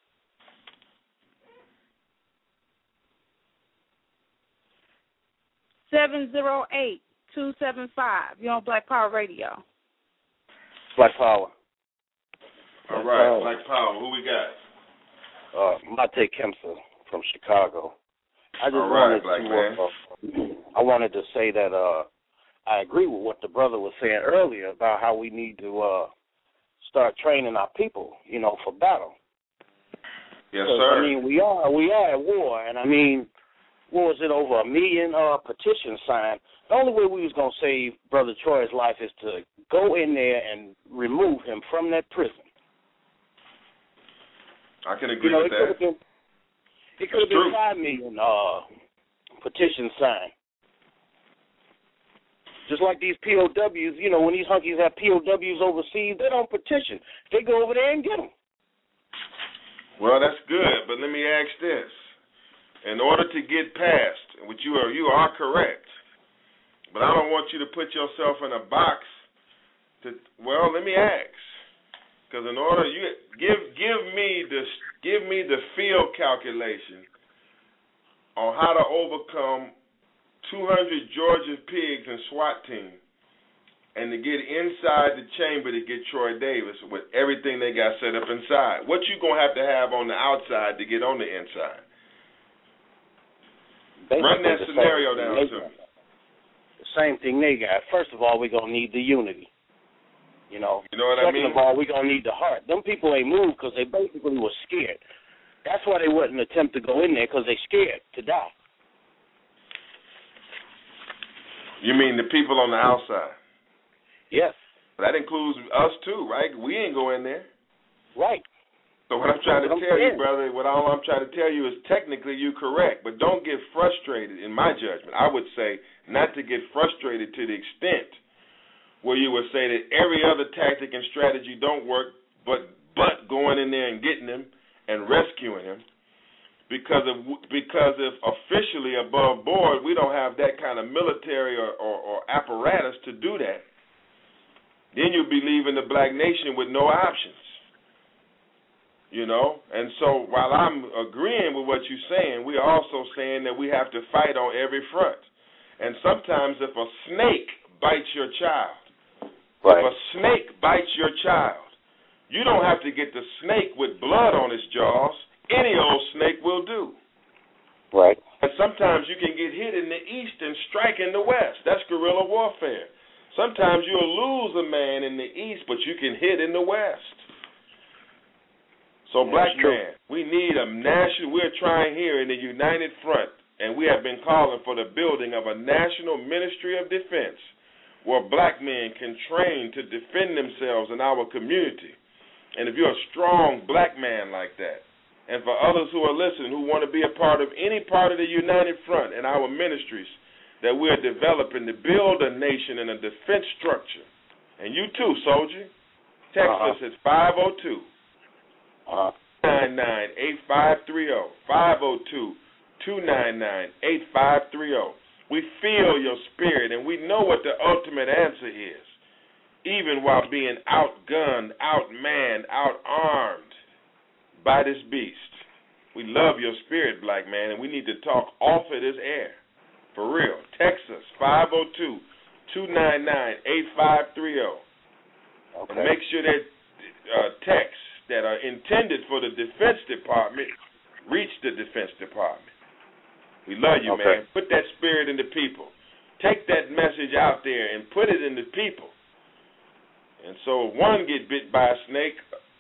seven zero eight. two seven five. You're on Black Power Radio. Black Power. All right, Black Power. Who we got? Uh, Mate Kempson from Chicago. I just All right, wanted Black to, man. Uh, I wanted to say that uh, I agree with what the brother was saying earlier about how we need to uh, start training our people, you know, for battle. Yes, sir. I mean, we are we are at war, and I mean, what was it, over a million uh, petitions signed? The only way we was going to save Brother Troy's life is to go in there and remove him from that prison. I can agree you know, with it that. Could have been, it could have been five million uh, petitions signed. Just like these P O Ws, you know, when these hunkies have P O Ws overseas, they don't petition. They go over there and get them. Well, that's good, but let me ask this. In order to get past, which you are, you are correct, but I don't want you to put yourself in a box to, well, let me ask. Because in order you give give me the give me the field calculation on how to overcome two hundred Georgia pigs and SWAT team, and to get inside the chamber to get Troy Davis with everything they got set up inside. What you gonna have to have on the outside to get on the inside? Basically, Run that scenario down to me. The same thing they got. First of all, we're gonna need the unity. You know. You know what Second I mean? of all, we're gonna need the heart. Them people ain't moved because they basically were scared. That's why they wouldn't attempt to go in there, because they scared to die. You mean the people on the outside? Yes. That includes us too, right? We ain't go in there. Right. So what I'm trying to tell you, brother, what all I'm trying to tell you is technically you're correct, but don't get frustrated, in my judgment. I would say not to get frustrated to the extent where you would say that every other tactic and strategy don't work, but but going in there and getting him and rescuing him, because of because if officially above board we don't have that kind of military or, or, or apparatus to do that, then you'll be leaving the black nation with no options. You know, and so while I'm agreeing with what you're saying, we're also saying that we have to fight on every front. And sometimes if a snake bites your child, right. if a snake bites your child, you don't have to get the snake with blood on its jaws. Any old snake will do. Right. And sometimes you can get hit in the east and strike in the west. That's guerrilla warfare. Sometimes you'll lose a man in the east, but you can hit in the west. So, black man, we need a national, we're trying here in the United Front, and we have been calling for the building of a national ministry of defense where black men can train to defend themselves in our community. And if you're a strong black man like that, and for others who are listening who want to be a part of any part of the United Front and our ministries that we're developing to build a nation and a defense structure, and you too, soldier, text uh-huh. us at five oh two nine nine eight five three oh, five oh two, two nine nine, eight five three oh. We feel your spirit, and we know what the ultimate answer is, even while being outgunned, outmanned, outarmed by this beast. We love your spirit, black man, and we need to talk off of this air. For real. Text us, five oh two, two nine nine, eight five three oh. Okay. And make sure that uh, texts that are intended for the Defense Department reach the Defense Department. We love you, okay. man. Put that spirit in the people. Take that message out there and put it in the people. And so if one get bit by a snake,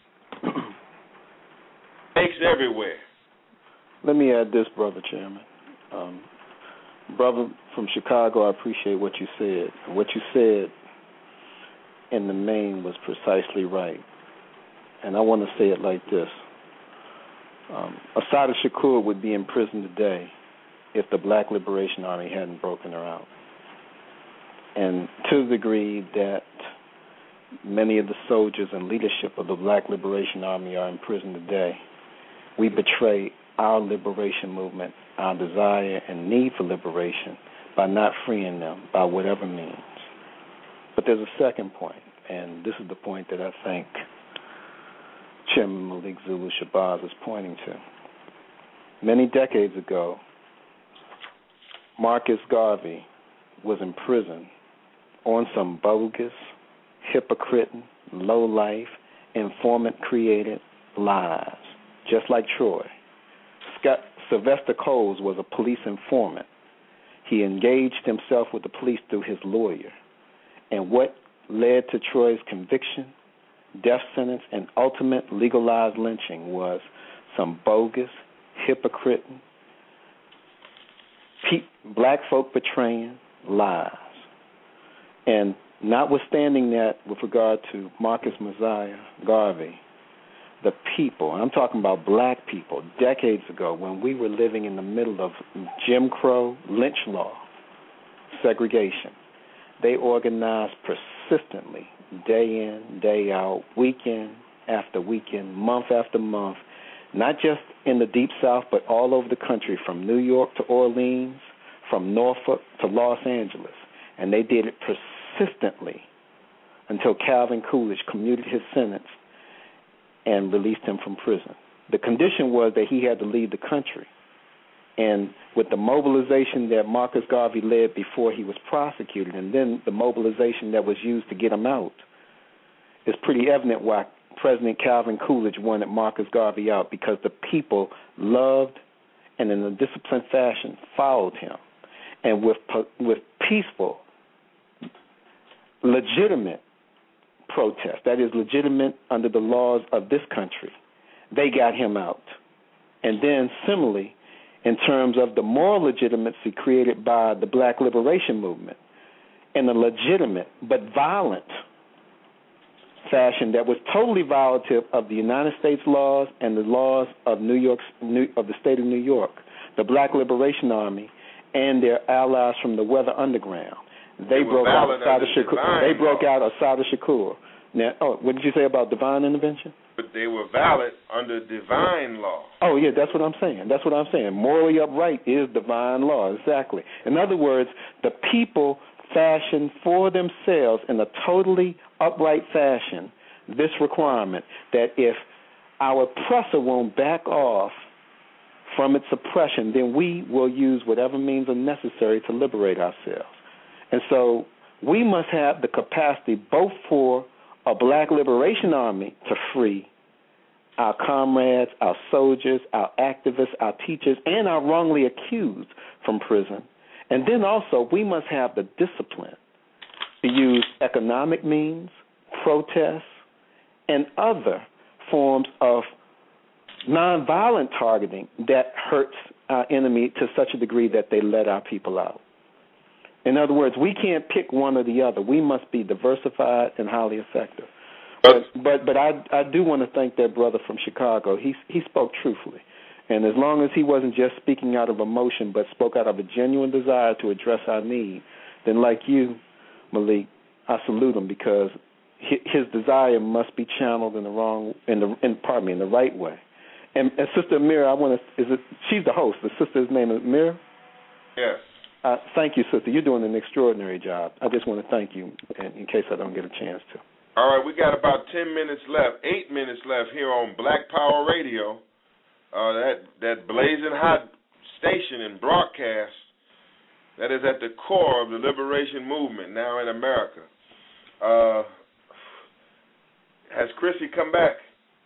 snakes everywhere. Let me add this, Brother Chairman. Um, brother from Chicago, I appreciate what you said. What you said in the main was precisely right. And I want to say it like this. Um, Assata Shakur would be in prison today if the Black Liberation Army hadn't broken her out. And to the degree that many of the soldiers and leadership of the Black Liberation Army are in prison today, we betray our liberation movement, our desire and need for liberation by not freeing them by whatever means. But there's a second point, and this is the point that I think Chairman Malik Zulu Shabazz is pointing to. Many decades ago, Marcus Garvey was in prison on some bogus, hypocrite, low-life, informant-created lies, just like Troy. Scott, Sylvester Coles was a police informant. He engaged himself with the police through his lawyer. And what led to Troy's conviction, death sentence, and ultimate legalized lynching was some bogus, hypocrite, pe- black folk betraying lies. And notwithstanding that, with regard to Marcus Mosiah Garvey, the people, I'm talking about black people, decades ago when we were living in the middle of Jim Crow, lynch law, segregation, they organized persistently, day in, day out, weekend after weekend, month after month, not just in the Deep South, but all over the country, from New York to Orleans, from Norfolk to Los Angeles. And they did it persistently until Calvin Coolidge commuted his sentence and released him from prison. The condition was that he had to leave the country. And with the mobilization that Marcus Garvey led before he was prosecuted, and then the mobilization that was used to get him out, it's pretty evident why President Calvin Coolidge wanted Marcus Garvey out, because the people loved and in a disciplined fashion followed him. And with with peaceful, legitimate protest, that is legitimate under the laws of this country, they got him out. And then similarly, in terms of the moral legitimacy created by the Black Liberation Movement, in a legitimate but violent fashion that was totally violative of the United States laws and the laws of New York, of the state of New York, the Black Liberation Army and their allies from the Weather Underground. They, they broke out Assata Shakur. They broke out Assata Shakur. Now, oh, what did you say about divine intervention? But they were valid under divine law. Oh, yeah, that's what I'm saying. That's what I'm saying. Morally upright is divine law, exactly. In other words, the people fashioned for themselves in a totally upright fashion this requirement that if our oppressor won't back off from its oppression, then we will use whatever means are necessary to liberate ourselves. And so we must have the capacity both for a Black Liberation Army to free our comrades, our soldiers, our activists, our teachers, and our wrongly accused from prison. And then also we must have the discipline to use economic means, protests, and other forms of nonviolent targeting that hurts our enemy to such a degree that they let our people out. In other words, we can't pick one or the other. We must be diversified and highly effective. But but, but I I do want to thank that brother from Chicago. He he spoke truthfully. And as long as he wasn't just speaking out of emotion but spoke out of a genuine desire to address our need, then like you, Malik, I salute him, because his desire must be channeled in the wrong, in the in, pardon me, in the right way. And, and Sister Amira, I want to, is it, she's the host. The sister's name is Amira? Yes. Uh, thank you, sister. You're doing an extraordinary job. I just want to thank you in, in case I don't get a chance to. All right, we got about ten minutes left, eight minutes left here on Black Power Radio, uh, that, that blazing hot station and broadcast that is at the core of the liberation movement now in America. Uh, has Chrissy come back?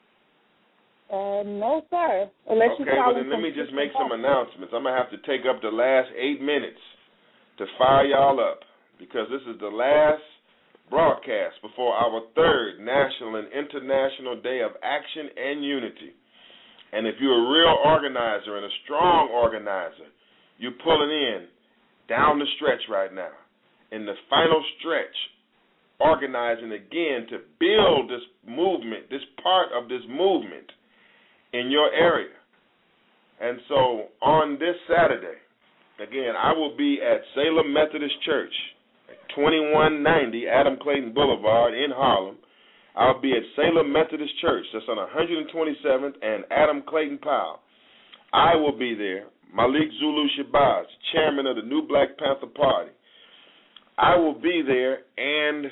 Uh, no, sir. Unless okay, well then let me just make some announcements. I'm going to have to take up the last eight minutes to fire y'all up, because this is the last broadcast before our third National and International Day of Action and Unity. And if you're a real organizer and a strong organizer, you're pulling in down the stretch right now, in the final stretch, organizing again to build this movement, this part of this movement in your area. And so on this Saturday, again, I will be at Salem Methodist Church at twenty-one ninety Adam Clayton Boulevard in Harlem. I'll be at Salem Methodist Church. That's on one hundred twenty-seventh and Adam Clayton Powell. I will be there. Malik Zulu Shabazz, chairman of the New Black Panther Party. I will be there, and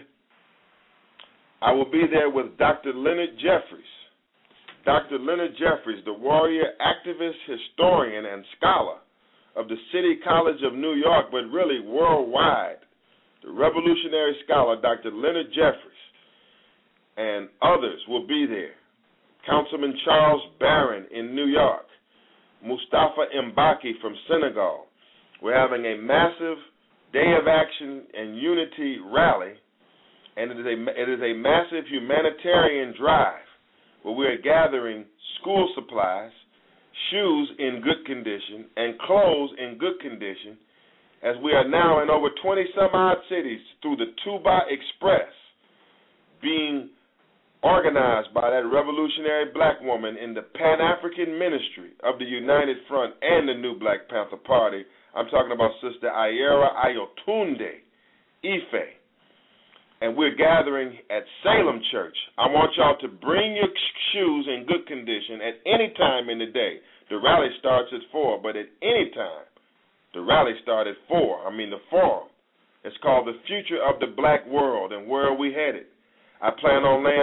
I will be there with Doctor Leonard Jeffries. Doctor Leonard Jeffries, the warrior, activist, historian, and scholar of the City College of New York, but really worldwide, the revolutionary scholar, Doctor Leonard Jeffries, and others will be there. Councilman Charles Barron in New York, Mustafa Mbaki from Senegal. We're having a massive Day of Action and Unity rally, and it is a, it is a massive humanitarian drive where we are gathering school supplies, shoes in good condition, and clothes in good condition, as we are now in over twenty-some-odd cities through the Tuba Express, being organized by that revolutionary black woman in the Pan-African ministry of the United Front and the New Black Panther Party. I'm talking about Sister Ayera Ayotunde Ife. And we're gathering at Salem Church. I want y'all to bring your shoes in good condition at any time in the day. The rally starts at four, but at any time, the rally starts at four. I mean, the forum. It's called The Future of the Black World, and Where Are We Headed? I plan on laying out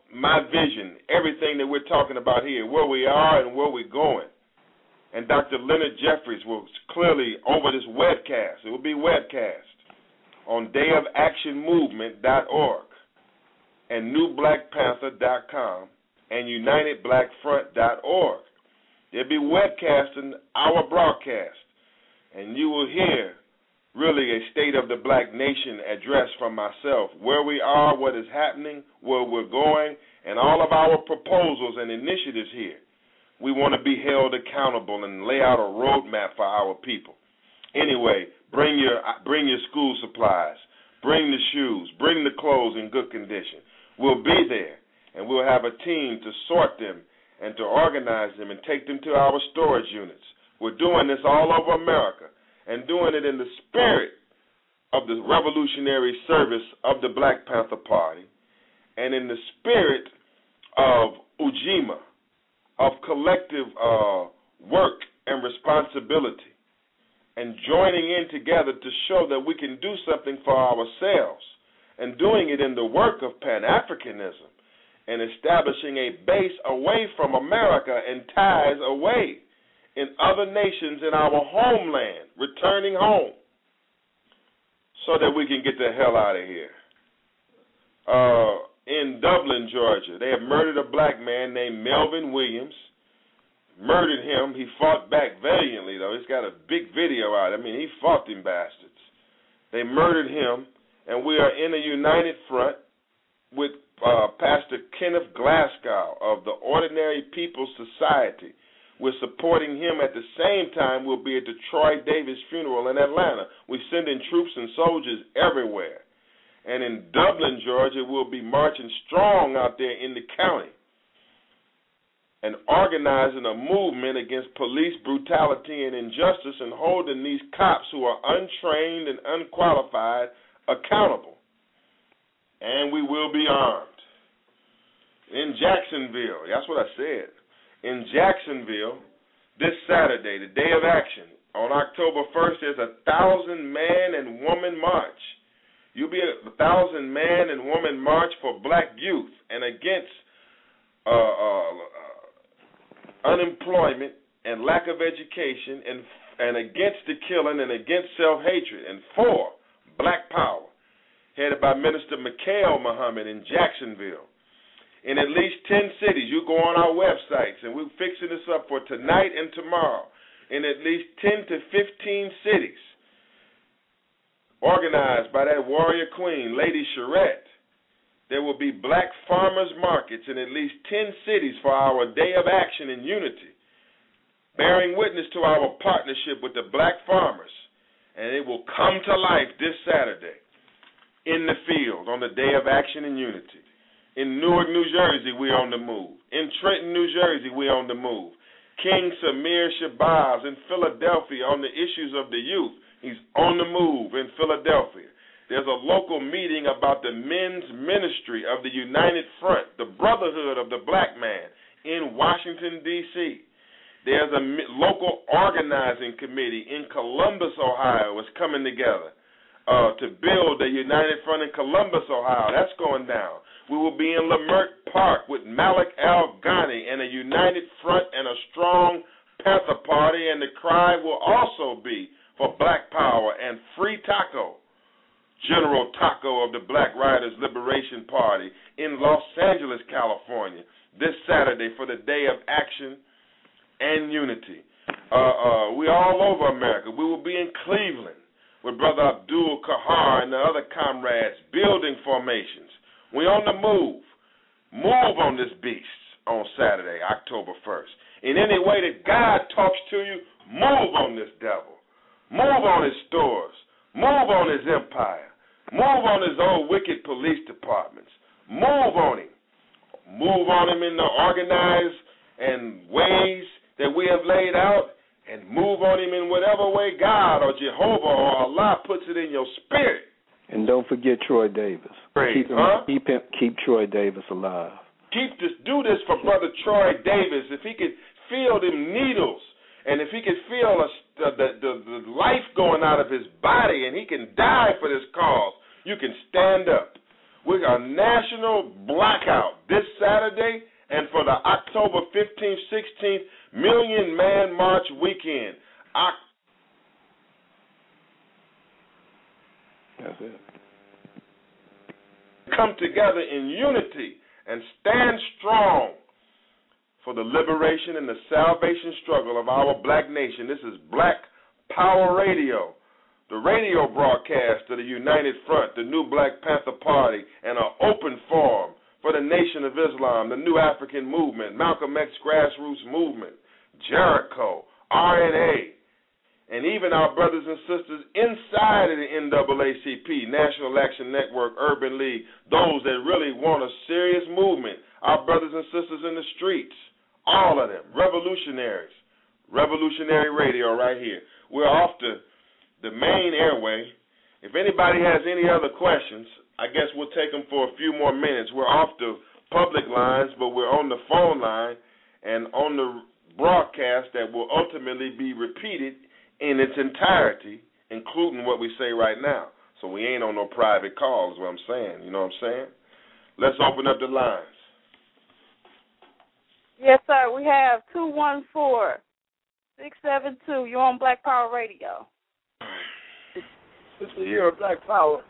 my vision, everything that we're talking about here, where we are and where we're going. And Doctor Leonard Jeffries will clearly, over this webcast, it will be webcast on day of action movement dot org and new black panther dot com and united black front dot org. They'll be webcasting our broadcast, and you will hear really a State of the Black Nation address from myself, where we are, what is happening, where we're going, and all of our proposals and initiatives here. We want to be held accountable and lay out a roadmap for our people. Anyway, bring your bring your school supplies, bring the shoes, bring the clothes in good condition. We'll be there, and we'll have a team to sort them and to organize them and take them to our storage units. We're doing this all over America and doing it in the spirit of the revolutionary service of the Black Panther Party and in the spirit of Ujima, of collective uh, work and responsibility, and joining in together to show that we can do something for ourselves, and doing it in the work of Pan-Africanism and establishing a base away from America and ties away in other nations in our homeland, returning home, so that we can get the hell out of here. Uh, in Dublin, Georgia, they have murdered a black man named Melvin Williams. Murdered him. He fought back valiantly, though. He's got a big video out. I mean, he fought them bastards. They murdered him, and we are in a united front with uh, Pastor Kenneth Glasgow of the Ordinary People's Society. We're supporting him at the same time. We'll be at the Troy Davis funeral in Atlanta. We're sending troops and soldiers everywhere. And in Dublin, Georgia, we'll be marching strong out there in the county and organizing a movement against police brutality and injustice and holding these cops who are untrained and unqualified accountable. And we will be armed. In Jacksonville, that's what I said. In Jacksonville, this Saturday, the day of action, on October first, there's a thousand man and woman march. You'll be a thousand man and woman march for black youth and against uh, uh, uh, unemployment and lack of education and and against the killing and against self-hatred and for black power, headed by Minister Mikhail Muhammad in Jacksonville. In at least ten cities, you go on our websites, and we're fixing this up for tonight and tomorrow. In at least ten to fifteen cities, organized by that warrior queen, Lady Charette, there will be black farmers markets in at least ten cities for our day of action in unity, bearing witness to our partnership with the black farmers. And it will come to life this Saturday in the field on the day of action in unity. In Newark, New Jersey, we're on the move. In Trenton, New Jersey, we're on the move. King Samir Shabazz in Philadelphia on the issues of the youth. He's on the move in Philadelphia. There's a local meeting about the men's ministry of the United Front, the Brotherhood of the Black Man, in Washington, D C There's a local organizing committee in Columbus, Ohio, is coming together uh, to build the United Front in Columbus, Ohio. That's going down. We will be in Leimert Park with Malik Al-Ghani and a united front and a strong Panther Party, and the cry will also be for black power and free Taco, General Taco of the Black Riders Liberation Party in Los Angeles, California, this Saturday for the Day of Action and Unity. Uh, uh, we're all over America. We will be in Cleveland with Brother Abdul Kahar and the other comrades building formations. We're on the move. Move on this beast on Saturday, October first. In any way that God talks to you, move on this devil. Move on his stores. Move on his empire. Move on his old wicked police departments. Move on him. Move on him in the organized and ways that we have laid out, and move on him in whatever way God or Jehovah or Allah puts it in your spirit. And don't forget Troy Davis. Great, keep, him, huh? keep, him, keep Troy Davis alive. Keep this. Do this for Brother Troy Davis. If he could feel them needles, and if he could feel a, the, the, the life going out of his body, and he can die for this cause, you can stand up. We got a national blackout this Saturday. fifteenth, sixteenth Million Man March Weekend. I That's it. Come together in unity and stand strong for the liberation and the salvation struggle of our black nation. This is Black Power Radio, the radio broadcast of the United Front, the new Black Panther Party, and an open forum for the Nation of Islam, the New African Movement, Malcolm X Grassroots Movement, Jericho, R N A, and even our brothers and sisters inside of the N double A C P, National Action Network, Urban League, those that really want a serious movement, our brothers and sisters in the streets, all of them, revolutionaries, Revolutionary Radio right here. We're off the, the main airway. If anybody has any other questions, I guess we'll take them for a few more minutes. We're off the public lines, but we're on the phone line and on the broadcast that will ultimately be repeated in its entirety, including what we say right now. So we ain't on no private calls, is what I'm saying. You know what I'm saying? Let's open up the lines. Yes, sir. We have two one four, six seven two. You're on Black Power Radio. It's the year of Black Power.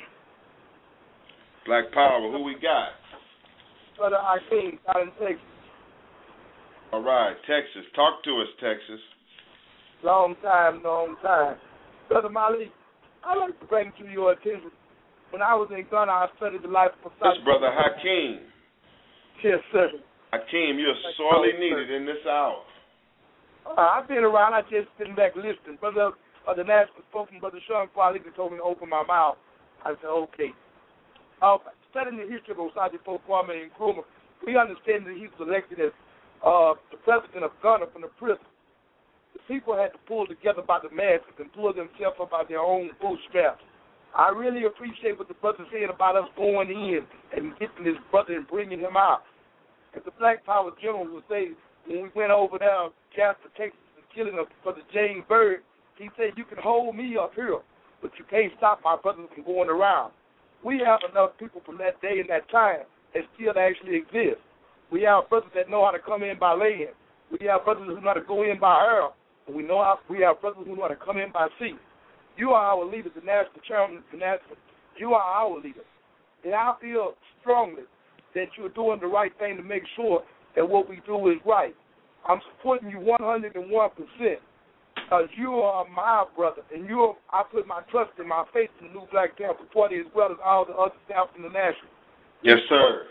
Black Power, who we got? Brother Akeem, out in Texas. All right, Texas. Talk to us, Texas. Long time, long time. Brother Malik, I'd like to bring to your attention, when I was in Ghana, I studied the life of This Brother Hakeem. Yes, sir. Hakeem, you're sorely needed in this hour. Uh, I've been around. I just sitting back listening. Brother uh, the national spokesman, Brother Sean Kwali, told me to open my mouth. I said, okay. Uh, studying the history of Osage Kwame Nkrumah, we understand that he was elected as uh, the president of Ghana from the prison. The people had to pull together by the masses and pull themselves up by their own bootstraps. I really appreciate what the brother said about us going in and getting this brother and bringing him out. As the Black Power General would say, when we went over there, Jasper, Texas, and killing us for the James Byrd, he said, you can hold me up here, but you can't stop my brothers from going around. We have enough people from that day and that time that still actually exist. We have brothers that know how to come in by land. We have brothers who know how to go in by air. And we know how, we have brothers who know how to come in by sea. You are our leaders, the national chairman, the national. You are our leaders. And I feel strongly that you're doing the right thing to make sure that what we do is right. I'm supporting you one hundred one percent because you are my brother, and you are, I put my trust and my faith in the new Black Panther Party as well as all the other staff in the national. Yes, sir.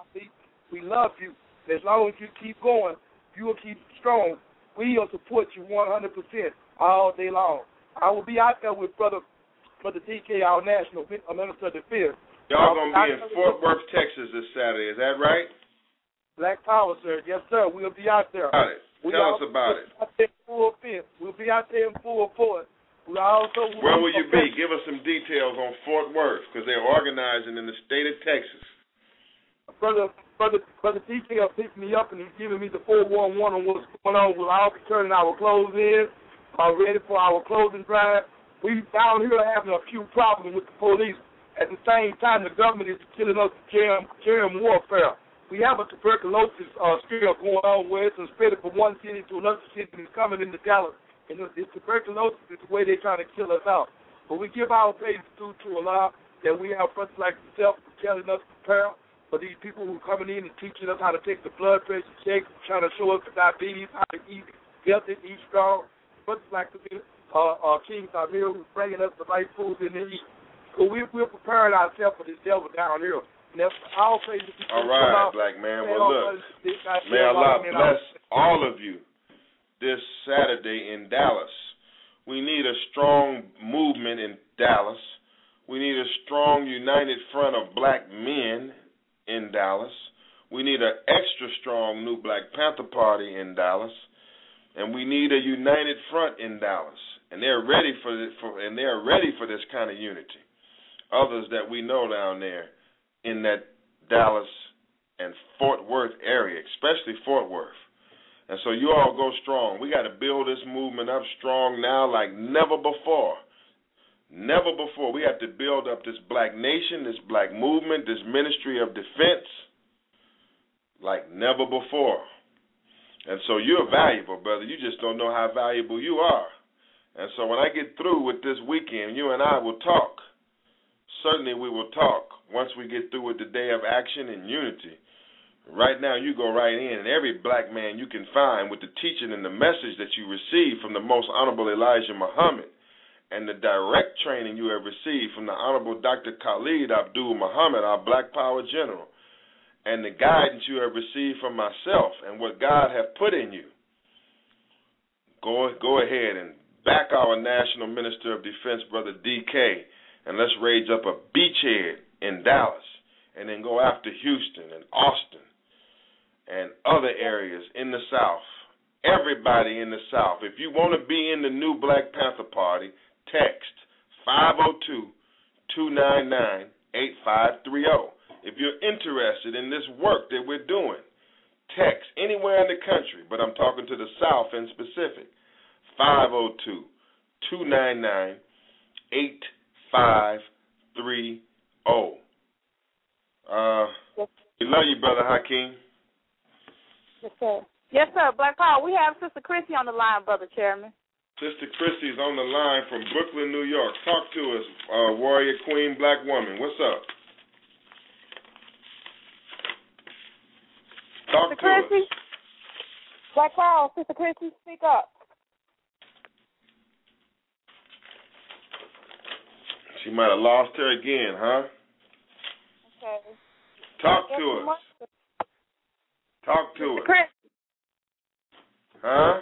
We love you. As long as you keep going, you will keep strong. We will support you one hundred percent all day long. I will be out there with Brother Brother D K, our national Minister of Defense. Y'all going to be in Fort Worth, Texas this Saturday. Is that right? Black Power, sir. Yes, sir. We'll be out there. Got it. We Tell us about it. Out there in full force. We'll be out there in full force. We'll also, Where will you be? Give us some details on Fort Worth because they're organizing in the state of Texas. Brother Brother, Brother D K picked me up and he's giving me the four one one on what's going on. We'll all be turning our clothes in, uh, ready for our clothing drive. We down here are having a few problems with the police. At the same time, the government is killing us with germ, germ warfare. We have a tuberculosis uh, scare going on where it's spread from one city to another city and it's coming into Dallas. And this tuberculosis is the way they're trying to kill us out. But we give our praise due to Allah that we have brothers like yourself telling us to prepare for these people who are coming in and teaching us how to take the blood pressure check, trying to show us the diabetes, how to eat healthy, eat strong. Brothers like uh, uh, King Samir who's bringing us the right food in the eat. So we, we're preparing ourselves for this devil down here. All, all right, black man. Well, look, may Allah bless all of you this Saturday in Dallas. We need a strong movement in Dallas. We need a strong united front of black men in Dallas. We need an extra strong new Black Panther Party in Dallas, and we need a united front in Dallas. And they're ready for this, for, and they're ready for this kind of unity. Others that we know down there in that Dallas and Fort Worth area, especially Fort Worth. And so you all go strong. We got to build this movement up strong now like never before. Never before. We have to build up this black nation, this black movement, this ministry of defense like never before. And so you're valuable, brother. You just don't know how valuable you are. And so when I get through with this weekend, you and I will talk. Certainly we will talk once we get through with the Day of Action and Unity. Right now you go right in, and every black man you can find with the teaching and the message that you received from the Most Honorable Elijah Muhammad and the direct training you have received from the Honorable Doctor Khalid Abdul Muhammad, our Black Power General, and the guidance you have received from myself and what God have put in you. Go, go ahead and back our National Minister of Defense, Brother D K, and let's raise up a beachhead in Dallas, and then go after Houston and Austin and other areas in the South. Everybody in the South. If you want to be in the new Black Panther Party, text five oh two, two nine nine, eight five three oh. If you're interested in this work that we're doing, text anywhere in the country, but I'm talking to the South in specific, five oh two, two nine nine, eight five three oh. Uh, we love you, Brother Hakeem. Yes, sir. Yes, sir. Black Power. We have Sister Chrissy on the line, Brother Chairman. Sister Chrissy's on the line from Brooklyn, New York. Talk to us, uh, warrior, queen, black woman. What's up? Talk Sister to Chrissy? us. Black Power. Sister Chrissy, speak up. She might have lost her again, huh? Okay. Talk to us. Talk to us. Chris. Huh?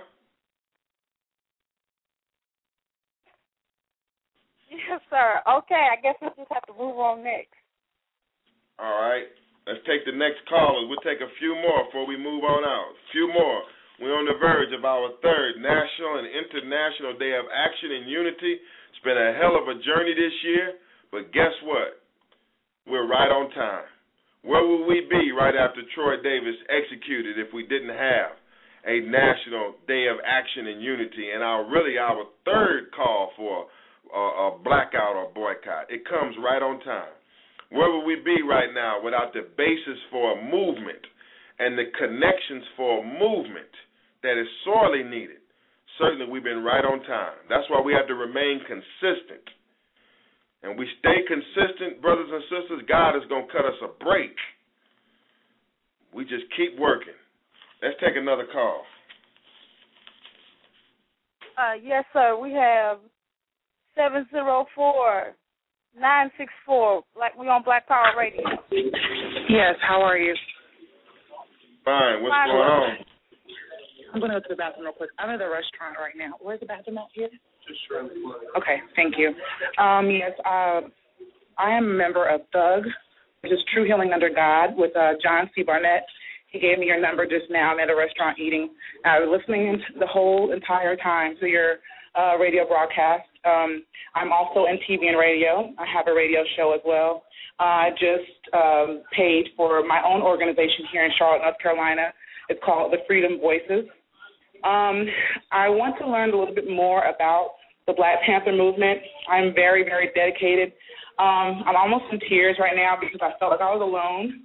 Yes, sir. Okay, I guess we'll just have to move on next. All right. Let's take the next caller. We'll take a few more before we move on out. A few more. We're on the verge of our third National and International Day of Action and Unity. It's been a hell of a journey this year, but guess what? We're right on time. Where would we be right after Troy Davis executed if we didn't have a National Day of Action and Unity and our really our third call for a, a blackout or boycott? It comes right on time. Where would we be right now without the basis for a movement and the connections for a movement that is sorely needed? Certainly we've been right on time. That's why we have to remain consistent. And we stay consistent, brothers and sisters, God is going to cut us a break. We just keep working. Let's take another call. Uh, yes, sir. We have seven zero four, nine six four. Like we on Black Power Radio. Yes, how are you? Fine. What's Fine. going on? I'm going to go to the bathroom real quick. I'm at the restaurant right now. Where's the bathroom out here? Okay, thank you. Um, yes, uh, I am a member of Thug, which is True Healing Under God, with uh, John C. Barnett. He gave me your number just now. I'm at a restaurant eating. I was listening the whole entire time to your uh, radio broadcast. Um, I'm also in T V and radio. I have a radio show as well. Uh, I just um, paid for my own organization here in Charlotte, North Carolina. It's called the Freedom Voices. Um, I want to learn a little bit more about the Black Panther movement. I'm very, very dedicated. Um, I'm almost in tears right now because I felt like I was alone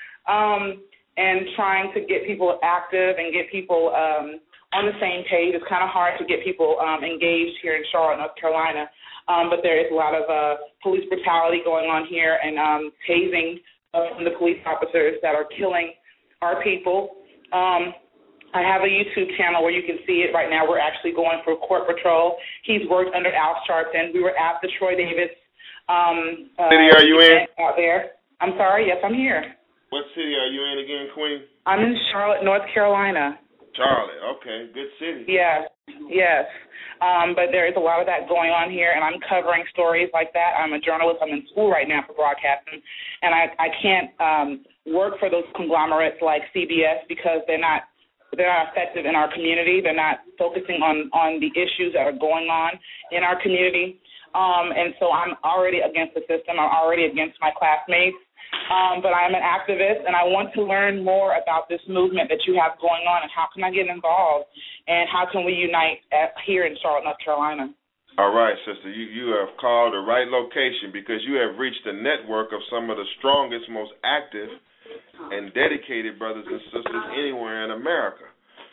um, and trying to get people active and get people um, on the same page. It's kind of hard to get people um, engaged here in Charlotte, North Carolina, um, but there is a lot of uh, police brutality going on here and um, tasing uh, from the police officers that are killing our people. Um, I have a YouTube channel where you can see it right now. We're actually going for court patrol. He's worked under Al Sharpton. We were at the Troy Davis um, uh, city are you in? Out there. I'm sorry. Yes, I'm here. What city are you in again, Queen? I'm in Charlotte, North Carolina. Charlotte. Okay, good city. Yes, yes. Um, but there is a lot of that going on here, and I'm covering stories like that. I'm a journalist. I'm in school right now for broadcasting, and I, I can't um, work for those conglomerates like C B S because they're not They're not effective in our community. They're not focusing on, on the issues that are going on in our community. Um, and so I'm already against the system. I'm already against my classmates. Um, but I'm an activist, and I want to learn more about this movement that you have going on and how can I get involved and how can we unite at, here in Charlotte, North Carolina. All right, sister, you, you have called the right location because you have reached a network of some of the strongest, most active and dedicated brothers and sisters anywhere in America.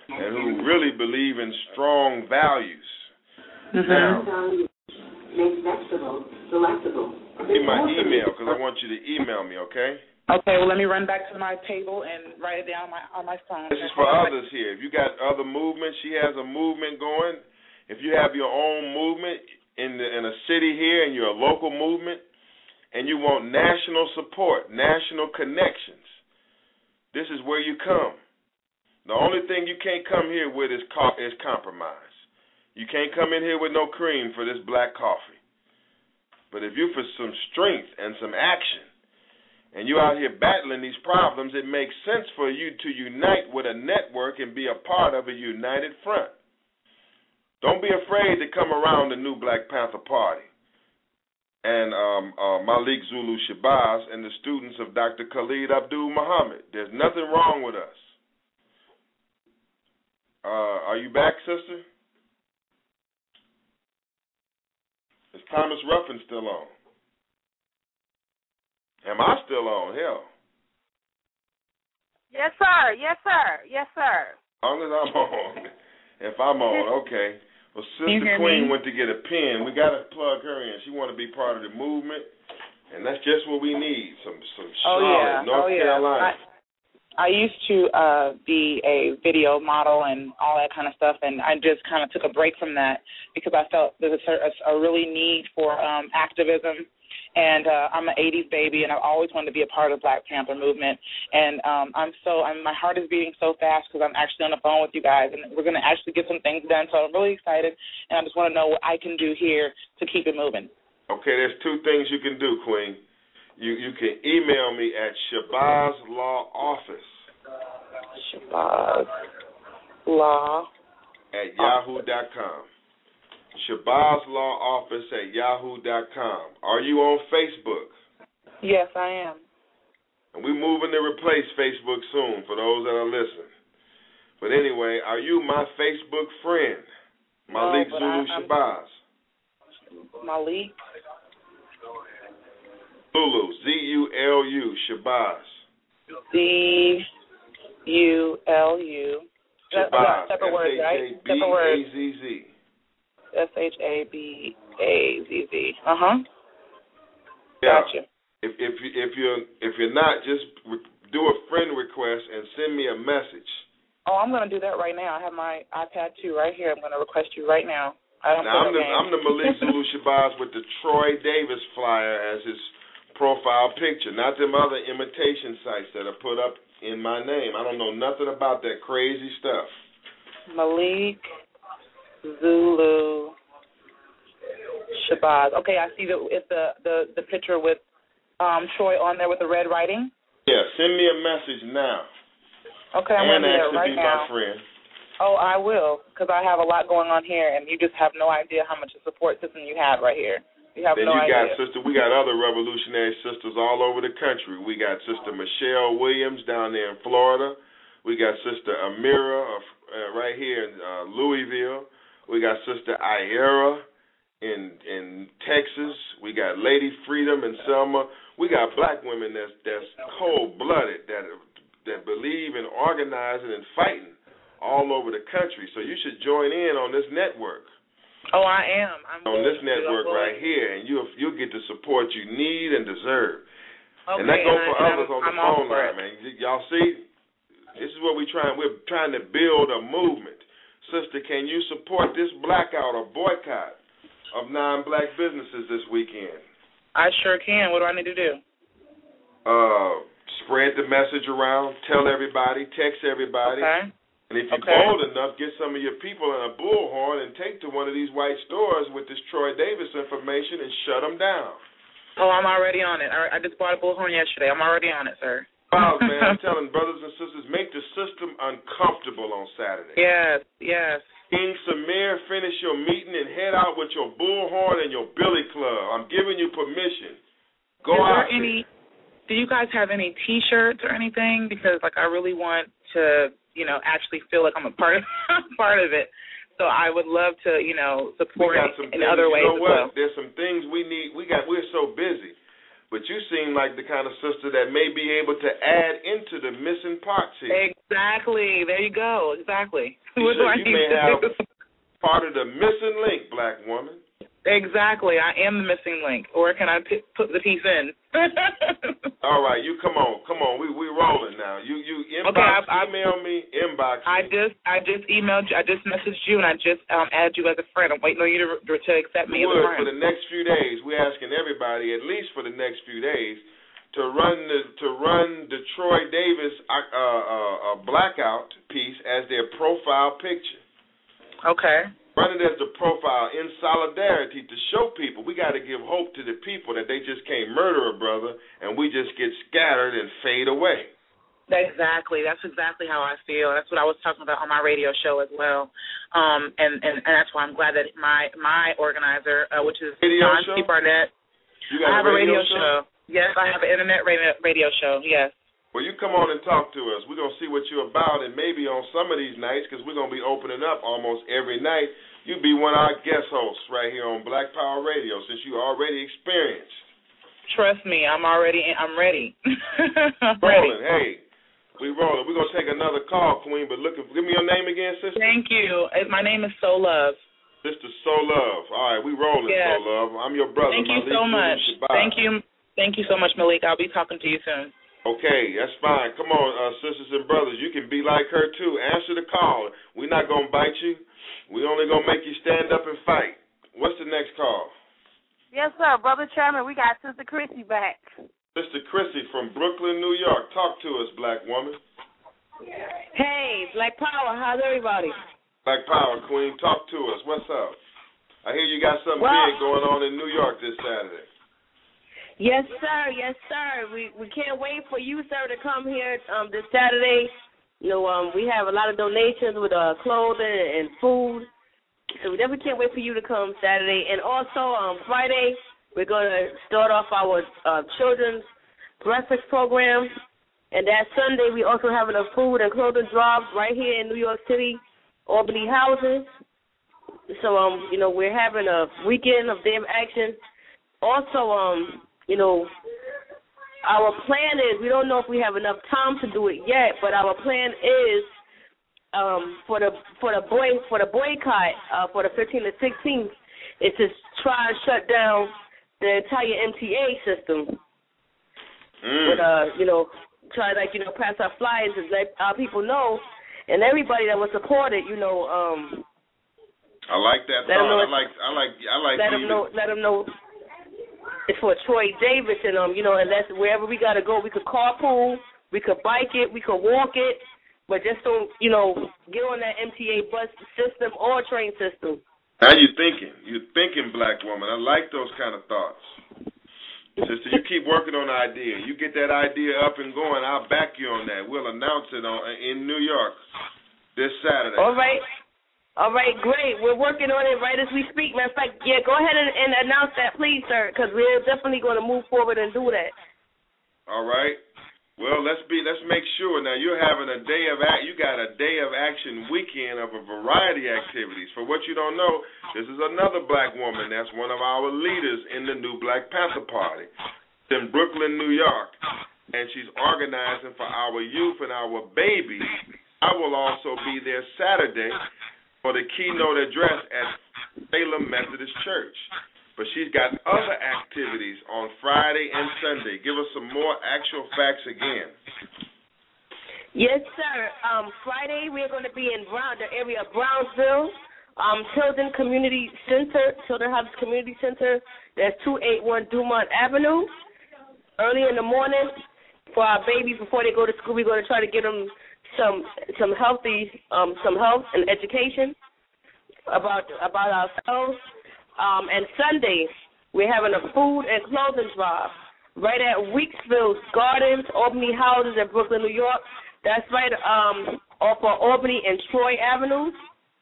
and who really believe in strong values. Mm-hmm. Now, make vegetables selectable. give me my email because I want you to email me, okay? Okay, well, let me run back to my table and write it down on my, on my phone. This is for others here. If you got other movements, she has a movement going. If you have your own movement in the, in a city here and you're a local movement and you want national support, national connections, this is where you come. The only thing you can't come here with is, co- is compromise. You can't come in here with no cream for this black coffee. But if you for some strength and some action, and you're out here battling these problems, it makes sense for you to unite with a network and be a part of a united front. Don't be afraid to come around the new Black Panther Party and um, uh, Malik Zulu Shabazz and the students of Doctor Khalid Abdul Muhammad. There's nothing wrong with us. Uh, are you back, sister? Is Thomas Ruffin still on? Am I still on? Hell. Yes, sir. Yes, sir. Yes, sir. As long as I'm on. If I'm on, okay. Well, Sister me? Queen went to get a pen. We got to plug her in. She want to be part of the movement, and that's just what we need, some some Oh, Charlotte, yeah. North oh, yeah. Carolina. I, I used to uh, be a video model and all that kind of stuff, and I just kind of took a break from that because I felt there was a, a really need for um, activism. And uh, I'm an eighties baby, and I've always wanted to be a part of the Black Panther movement. And um, I'm so, I'm, my heart is beating so fast because I'm actually on the phone with you guys, and we're going to actually get some things done. So I'm really excited, and I just want to know what I can do here to keep it moving. Okay, there's two things you can do, Queen. You you can email me at Shabazz Law Office. Shabazz Law at yahoo dot com. Shabazz Law Office at yahoo dot com. Are you on Facebook? Yes, I am. And we're moving to replace Facebook soon for those that are listening. But anyway, are you my Facebook friend? Malik no, Zulu I, Shabazz. Malik? Zulu, Z U L U, Shabazz. Z U L U. Shabazz, separate words, right? S H A B A Z Z. S H A B A Z Z. Uh huh. Yeah. Gotcha. If if you if you're if you're not, just re- do a friend request and send me a message. Oh, I'm gonna do that right now. I have my iPad too right here. I'm gonna request you right now. I don't now I'm the game. I'm the Malik Zulu Shabazz with the Troy Davis flyer as his profile picture, not them other imitation sites that are put up in my name. I don't know nothing about that crazy stuff. Malik Zulu Shabazz. Okay, I see the it's the, the, the picture with um, Troy on there with the red writing. Yeah, send me a message now. Okay, I'm and going to do that ask to right be now. my friend. Oh, I will, because I have a lot going on here, and you just have no idea how much a support system you have right here. You have then no you idea. got sister. We got other revolutionary sisters all over the country. We got Sister Michelle Williams down there in Florida. We got Sister Amira uh, right here in uh, Louisville. We got Sister Iera in in Texas. We got Lady Freedom in Selma. We got black women that's that's cold blooded that that believe in organizing and fighting all over the country. So you should join in on this network. Oh, I am. I'm on this network right here, and you'll you'll get the support you need and deserve. Okay, and that goes and for I, others I'm, on the I'm phone line, man. Y'all see, this is what we trying. We're trying to build a movement. Sister, can you support this blackout or boycott of non-black businesses this weekend? I sure can. What do I need to do? Uh, spread the message around. Tell everybody. Text everybody. Okay. And if you're okay. bold enough, get some of your people in a bullhorn and take to one of these white stores with this Troy Davis information and shut them down. Oh, I'm already on it. I, I just bought a bullhorn yesterday. I'm already on it, sir. Wow, man, I'm telling brothers and sisters, make the system uncomfortable on Saturday. Yes, yes. King Samir, finish your meeting and head out with your bullhorn and your billy club. I'm giving you permission. Go Is out there any, do you guys have any T-shirts or anything? Because, like, I really want to, you know, actually feel like I'm a part of, part of it. So I would love to, you know, support in things, other ways you know as what? well. There's some things we need. We got. We're so busy. but you seem like the kind of sister that may be able to add into the missing parts here. Exactly. There you go. Exactly. You, What do I you need may to have do? part of the missing link, black woman. Exactly. I am the missing link. Or can I p- put the piece in? All right, you come on, come on. We we rolling now. You you inbox, okay, I, I, email me, inbox. I me. just I just emailed you. I just messaged you, and I just um, added you as a friend. I'm waiting on you to to accept me as a friend. For the next few days, we're asking everybody, at least for the next few days, to run the to run the Troy Davis uh, uh, uh, blackout piece as their profile picture. Okay. Run it as the profile in solidarity to show people we got to give hope to the people that they just can't murder a brother and we just get scattered and fade away. Exactly. That's exactly how I feel. That's what I was talking about on my radio show as well. Um, and, and, and that's why I'm glad that my my organizer, uh, which is Radio John show? C. Barnett. You got I have a a radio, radio show? show. Yes, I have an internet radio, radio show. Yes. Well, you come on and talk to us. We're going to see what you're about, and maybe on some of these nights, because we're going to be opening up almost every night, you be one of our guest hosts right here on Black Power Radio, since you already experienced. Trust me, I'm already, I'm ready. I'm rolling, ready. hey, we rolling. We're going to take another call, Queen, but look, give me your name again, sister. Thank you. My name is So Love. Sister So Love. All right, we rolling, yes. So Love. I'm your brother. Thank you Malik so much. Shabazz. Thank you. Thank you so much, Malik. I'll be talking to you soon. Okay, that's fine. Come on, uh, sisters and brothers. You can be like her, too. Answer the call. We're not going to bite you. We're only going to make you stand up and fight. What's the next call? Yes, sir. Brother Chairman, we got Sister Chrissy back. Sister Chrissy from Brooklyn, New York. Talk to us, black woman. Hey, Black Power. How's everybody? Black Power, Queen. Talk to us. What's up? I hear you got something well, big going on in New York this Saturday. Yes, sir. Yes, sir. We we can't wait for you, sir, to come here um, this Saturday. You know, um, we have a lot of donations with uh, clothing and food, so we definitely can't wait for you to come Saturday. And also, um, Friday, we're going to start off our uh, children's breakfast program. And that Sunday, we also having a food and clothing drop right here in New York City, Albany houses. So, um, you know, we're having a weekend of Day of Action. Also, um, you know, our plan is, we don't know if we have enough time to do it yet, but our plan is um, for the for the boy for the boycott uh, for the fifteenth and sixteenth is to try and shut down the entire M T A system. Mm. But uh, you know, try like you know pass our flyers and let our people know, and everybody that will support it, you know. Um, I like that thought. I like I like I like. Let them know. Let them know. It's for Troy Davis, and um, you know, and that's wherever we gotta go. We could carpool, we could bike it, we could walk it, but just don't, you know, get on that M T A bus system or train system. Now you're thinking, you're thinking, black woman. I like those kind of thoughts, sister. You keep working on the idea. You get that idea up and going. I'll back you on that. We'll announce it on in New York this Saturday. All right. All right, great. We're working on it right as we speak. Matter of fact, yeah, go ahead and, and announce that, please, sir, because we're definitely going to move forward and do that. All right. Well, let's be. Let's make sure. Now you're having a day of act. You got a day of action weekend of a variety of activities. For what you don't know, this is another black woman that's one of our leaders in the new Black Panther Party. It's in Brooklyn, New York, and she's organizing for our youth and our babies. I will also be there Saturday for the keynote address at Salem Methodist Church. But she's got other activities on Friday and Sunday. Give us some more actual facts again. Yes, sir. Um, Friday we're going to be in Brown, the area of Brownsville, um, Tilden Community Center, Tilden House Community Center. That's two eighty-one Dumont Avenue. Early in the morning for our babies before they go to school, we're going to try to get them some some healthy um some health and education about about ourselves. Um, and Sunday we're having a food and clothing drive right at Weeksville Gardens, Albany Houses in Brooklyn, New York. That's right um off of Albany and Troy Avenues.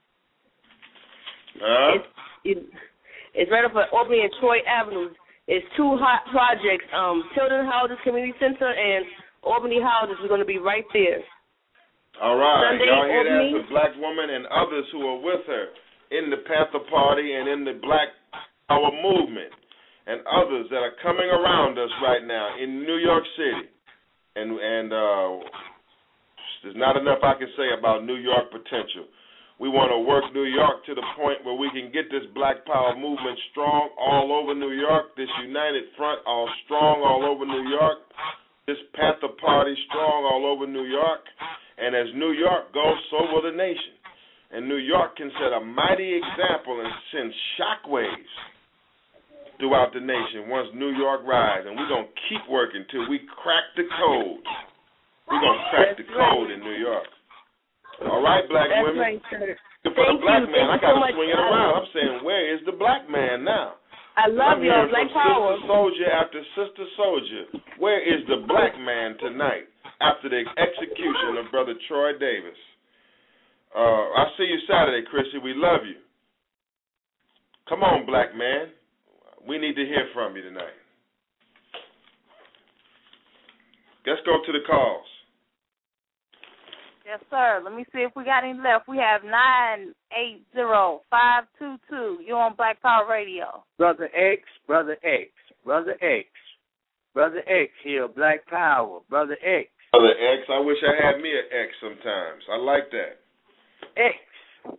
Uh, it's, it, it's right off of Albany and Troy Avenues. It's two hot projects. Um, Tilden Houses Community Center and Albany Houses. We're going to be right there. All right, Sunday, y'all hear that? Albany. The black woman and others who are with her in the Panther Party and in the Black Power movement. and others that are coming around us right now in New York City. And and uh, there's not enough I can say about New York potential. We want to work New York to the point where we can get this Black Power movement strong all over New York, this United Front all strong all over New York, this Panther Party strong all over New York. And as New York goes, so will the nation. And New York can set a mighty example and send shockwaves throughout the nation once New York rises. And we're going to keep working till we crack the code. We're going to crack the code in New York. All right, black That's women. Right, sir. For Thank the black you. man, Thank I got to so much. swing it around. I'm saying, where is the black man now? I love I'm y'all, hearing Black from Power. Sister Soldier after Sister Soldier. Where is the black man tonight after the execution of Brother Troy Davis? Uh, I'll see you Saturday, Chrissy. We love you. Come on, black man. We need to hear from you tonight. Let's go to the calls. Yes, sir. Let me see if we got any left. We have nine eight zero five two two. You're on Black Power Radio. Brother X, Brother X, Brother X, Brother X here, Black Power, Brother X. Brother X, I wish I had me an X sometimes. I like that. X.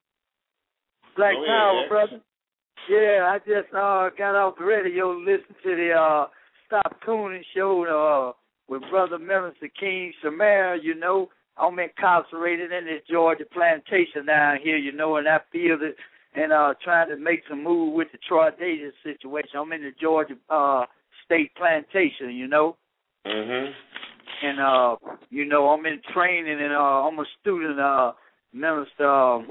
Black Go ahead, Power, X. brother. Yeah, I just uh, got off the radio to listen to the uh, Stop Cooning show uh, with Brother Minister King Shamar, you know. I'm incarcerated in this Georgia plantation down here, you know, and I feel that and uh, trying to make some move with the Troy Davis situation. I'm in the Georgia uh, state plantation, you know. Mm-hmm. And, uh, you know, I'm in training, and uh, I'm a student, uh, Minister uh,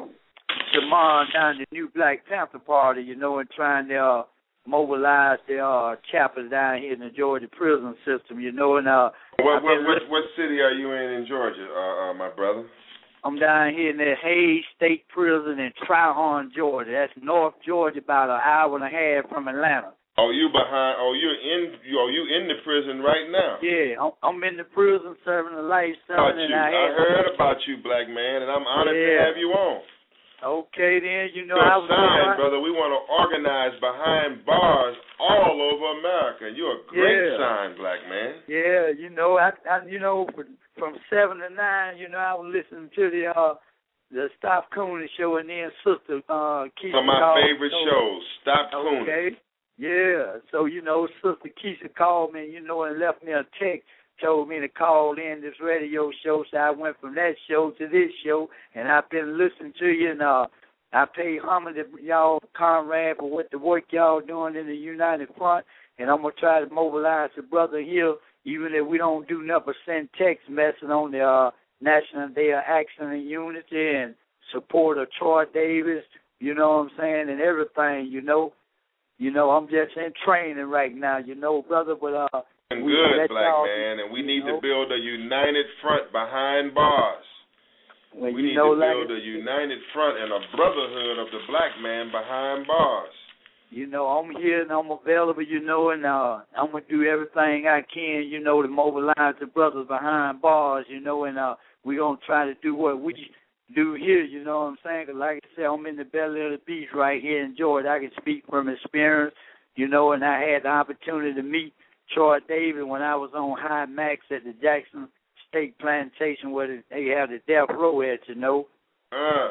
Shamar down the New Black Panther Party, you know, and trying to uh, mobilize the uh, chapters down here in the Georgia prison system, you know. And uh, what, what, what, what city are you in in Georgia, uh, uh, my brother? I'm down here in the Hayes State Prison in Trihorn, Georgia. That's North Georgia, about an hour and a half from Atlanta. Oh, you behind? Oh, you're in? You, oh, you in the prison right now? Yeah, I'm, I'm in the prison serving a life sentence. And I, I heard about you, black man, and I'm honored yeah. to have you on. Okay, then you know Good I was sign, brother. We want to organize behind bars all over America. You're a great Yeah. sign, black man. Yeah, you know, I, I you know, for, from seven to nine, you know, I was listening to the uh, the Stop Cooning show, and then Sister uh, Keisha. Some of my called, favorite so, shows. Stop Cooning. Okay. Yeah. So you know, Sister Keisha called me, you know, and left me a text. Told me to call in this radio show, so I went from that show to this show, and I've been listening to you, and uh, I pay homage to y'all, comrade, for what the work y'all doing in the United Front, and I'm going to try to mobilize the brother here, even if we don't do nothing but send text message on the uh, National Day of Action and Unity and support of Troy Davis, you know what I'm saying, and everything, you know. You know, I'm just in training right now, you know, brother, but uh, And we good, let black y'all, man, and we need know, to build a united front behind bars. Well, we you need know, to like build a united front and a brotherhood of the black man behind bars. You know, I'm here and I'm available, you know, and uh, I'm going to do everything I can, you know, to mobilize the brothers behind bars, you know, and uh, we're going to try to do what we do here, you know what I'm saying? Because like I said, I'm in the belly of the beast right here in Georgia. I can speak from experience, you know, and I had the opportunity to meet Troy Davis when I was on High Max at the Jackson State Plantation where they have the death row at, you know. Uh,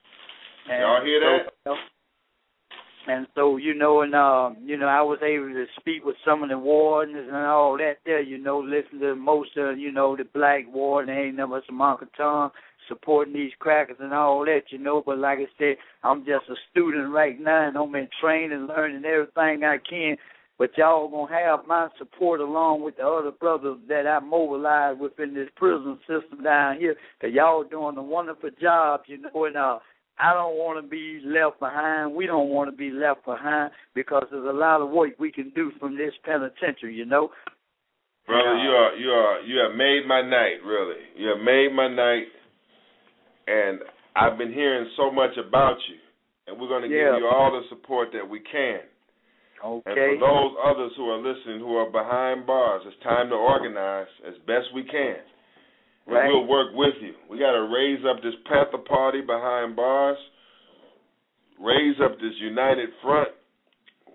and y'all hear that? So, and so, you know, and, uh, you know, I was able to speak with some of the wardens and all that there, you know, listen to most of, you know, the black warden, ain't never some Uncle Tom supporting these crackers and all that, you know. But like I said, I'm just a student right now, and I'm in training, learning everything I can. But y'all going to have my support along with the other brothers that I mobilized within this prison system down here, because y'all doing a wonderful job, you know, and uh, I don't want to be left behind. We don't want to be left behind because there's a lot of work we can do from this penitentiary, you know. Brother, uh, you are you are you have made my night, really. You have made my night, and I've been hearing so much about you, and we're going to yeah. give you all the support that we can. Okay. And for those others who are listening who are behind bars, it's time to organize as best we can. And right. we'll work with you. We got to raise up this Panther Party behind bars, raise up this united front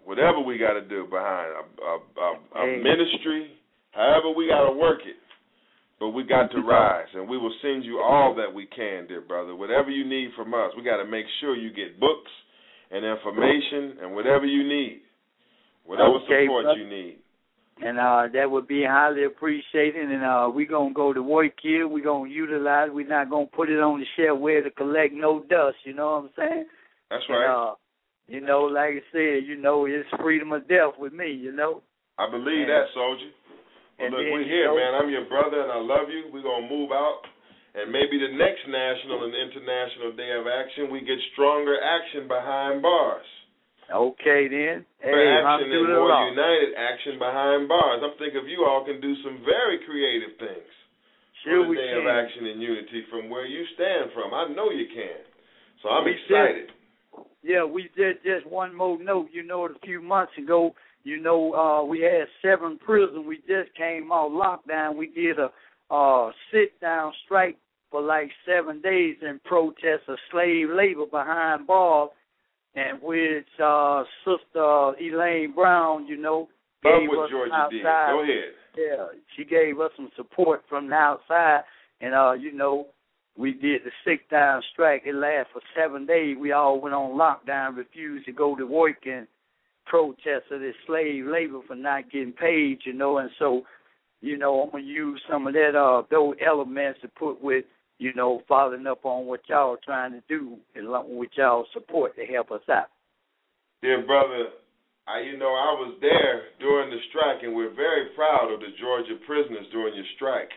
whatever we got to do behind a, a, a, a hey. ministry, however we got to work it. But we got to rise, and we will send you all that we can, dear brother. Whatever you need from us, we got to make sure you get books and information and whatever you need, whatever okay, support brother. you need. And uh, that would be highly appreciated. And uh, we're going to go to work here. We're going to utilize it. We're not going to put it on the shelf where to collect no dust. You know what I'm saying? That's and, right. Uh, you know, like I said, you know, it's freedom of death with me, you know. I believe and, that, soldier. Well, look, then, we're here, you know, man. I'm your brother, and I love you. We're going to move out. And maybe the next National and International Day of Action, we get stronger action behind bars. Okay, then. Hey, action and more law. united action behind bars. I'm thinking of you all can do some very creative things sure for the we Day can. of Action and Unity from where you stand from. I know you can. So I'm we excited. Did, yeah, we did just one more note. You know, a few months ago, you know, uh, we had seven prisons. We just came off lockdown. We did a uh, sit-down strike for like seven days in protest of slave labor behind bars, and which uh, Sister Elaine Brown, you know, Love gave what us Georgia outside. did. Go ahead. Yeah, she gave us some support from the outside, and, uh, you know, we did the sit-down strike. It lasted for seven days. We all went on lockdown, refused to go to work, and protest of this slave labor for not getting paid, you know, and so, you know, I'm going to use some of that, uh, those elements to put with, you know, following up on what y'all are trying to do, along with y'all support to help us out. Dear brother, I, you know, I was there during the strike, and we're very proud of the Georgia prisoners during your strike.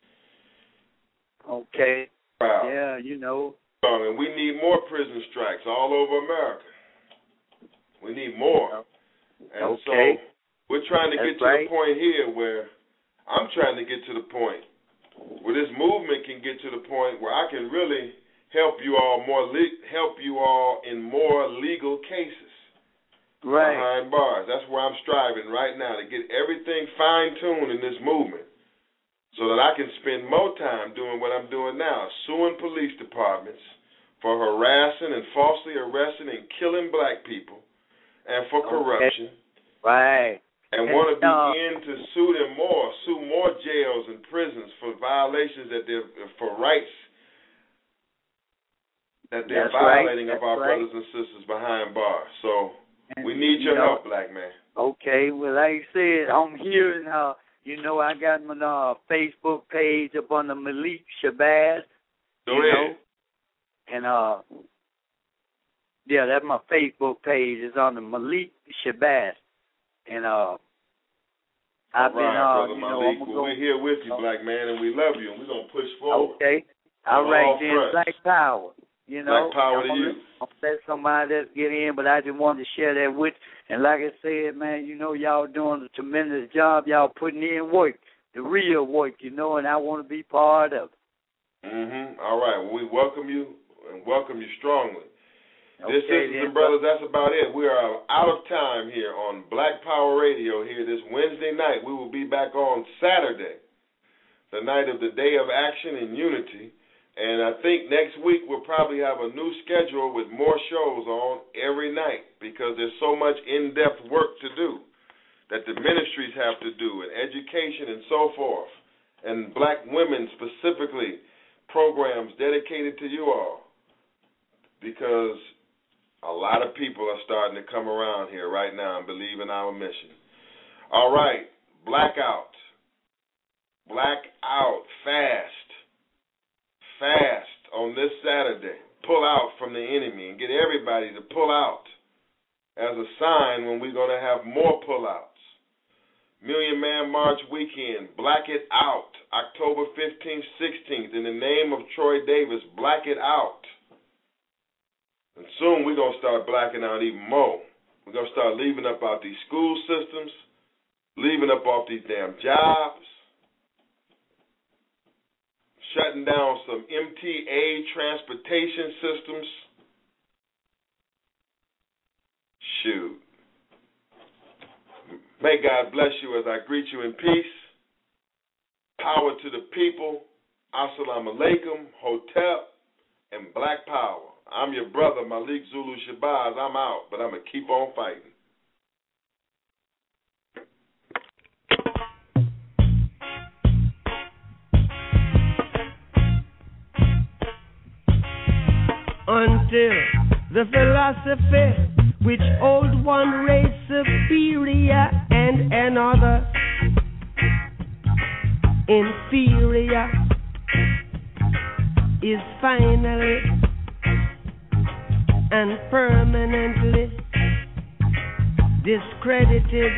Okay. Proud. Yeah, you know. And we need more prison strikes all over America. We need more. And okay. so we're trying to That's get to right. the point here where I'm trying to get to the point where this movement can get to the point where I can really help you all more, le- help you all in more legal cases right. behind bars. That's where I'm striving right now, to get everything fine-tuned in this movement so that I can spend more time doing what I'm doing now, suing police departments for harassing and falsely arresting and killing black people and for corruption. Okay. Right. And, and want to begin to sue them more, sue more jails and prisons for violations that they're, for rights that they're That's violating right. of our right. brothers and sisters behind bars. So and, we need your you know, help, black man. Okay, well, like I said, I'm here, and, uh, you know, I got my uh, Facebook page up on the Malik Shabazz. Go you ahead. know, and, uh, yeah, that's my Facebook page. It's on the Malik Shabazz. And, uh, I've All been, right, uh, Brother you know, Malik. I'm well, go- we're here with you, black man, and we love you, and we're going to push forward. Okay. All On right, all then, fronts. Black Power. You know, Black power to I'm you. gonna let somebody else get in, but I just wanted to share that with you. And like I said, man, you know, y'all doing a tremendous job. Y'all putting in work, the real work, you know, and I want to be part of it. Mm-hmm. All right. Well, we welcome you and welcome you strongly. Okay, Dear sisters then, and brothers, that's about it. We are out of time here on Black Power Radio here this Wednesday night. We will be back on Saturday, the night of the Day of Action and Unity. And I think next week we'll probably have a new schedule with more shows on every night because there's so much in-depth work to do that the ministries have to do and education and so forth. And black women specifically, programs dedicated to you all because a lot of people are starting to come around here right now and believe in our mission. All right, blackout. Blackout fast. Fast on this Saturday. Pull out from the enemy and get everybody to pull out as a sign when we're going to have more pullouts. Million Man March weekend, black it out. October fifteenth, sixteenth, in the name of Troy Davis, black it out. And soon we're going to start blacking out even more. We're going to start leaving up out these school systems, leaving up off these damn jobs, shutting down some M T A transportation systems. Shoot. May God bless you as I greet you in peace. Power to the people. Assalamu alaikum, Hotep, and Black Power. I'm your brother, Malik Zulu Shabazz. I'm out, but I'm going to keep on fighting. until the philosophy which holds one race superior and another inferior is finally and permanently discredited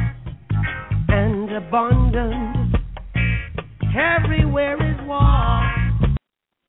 and abandoned. Everywhere is war.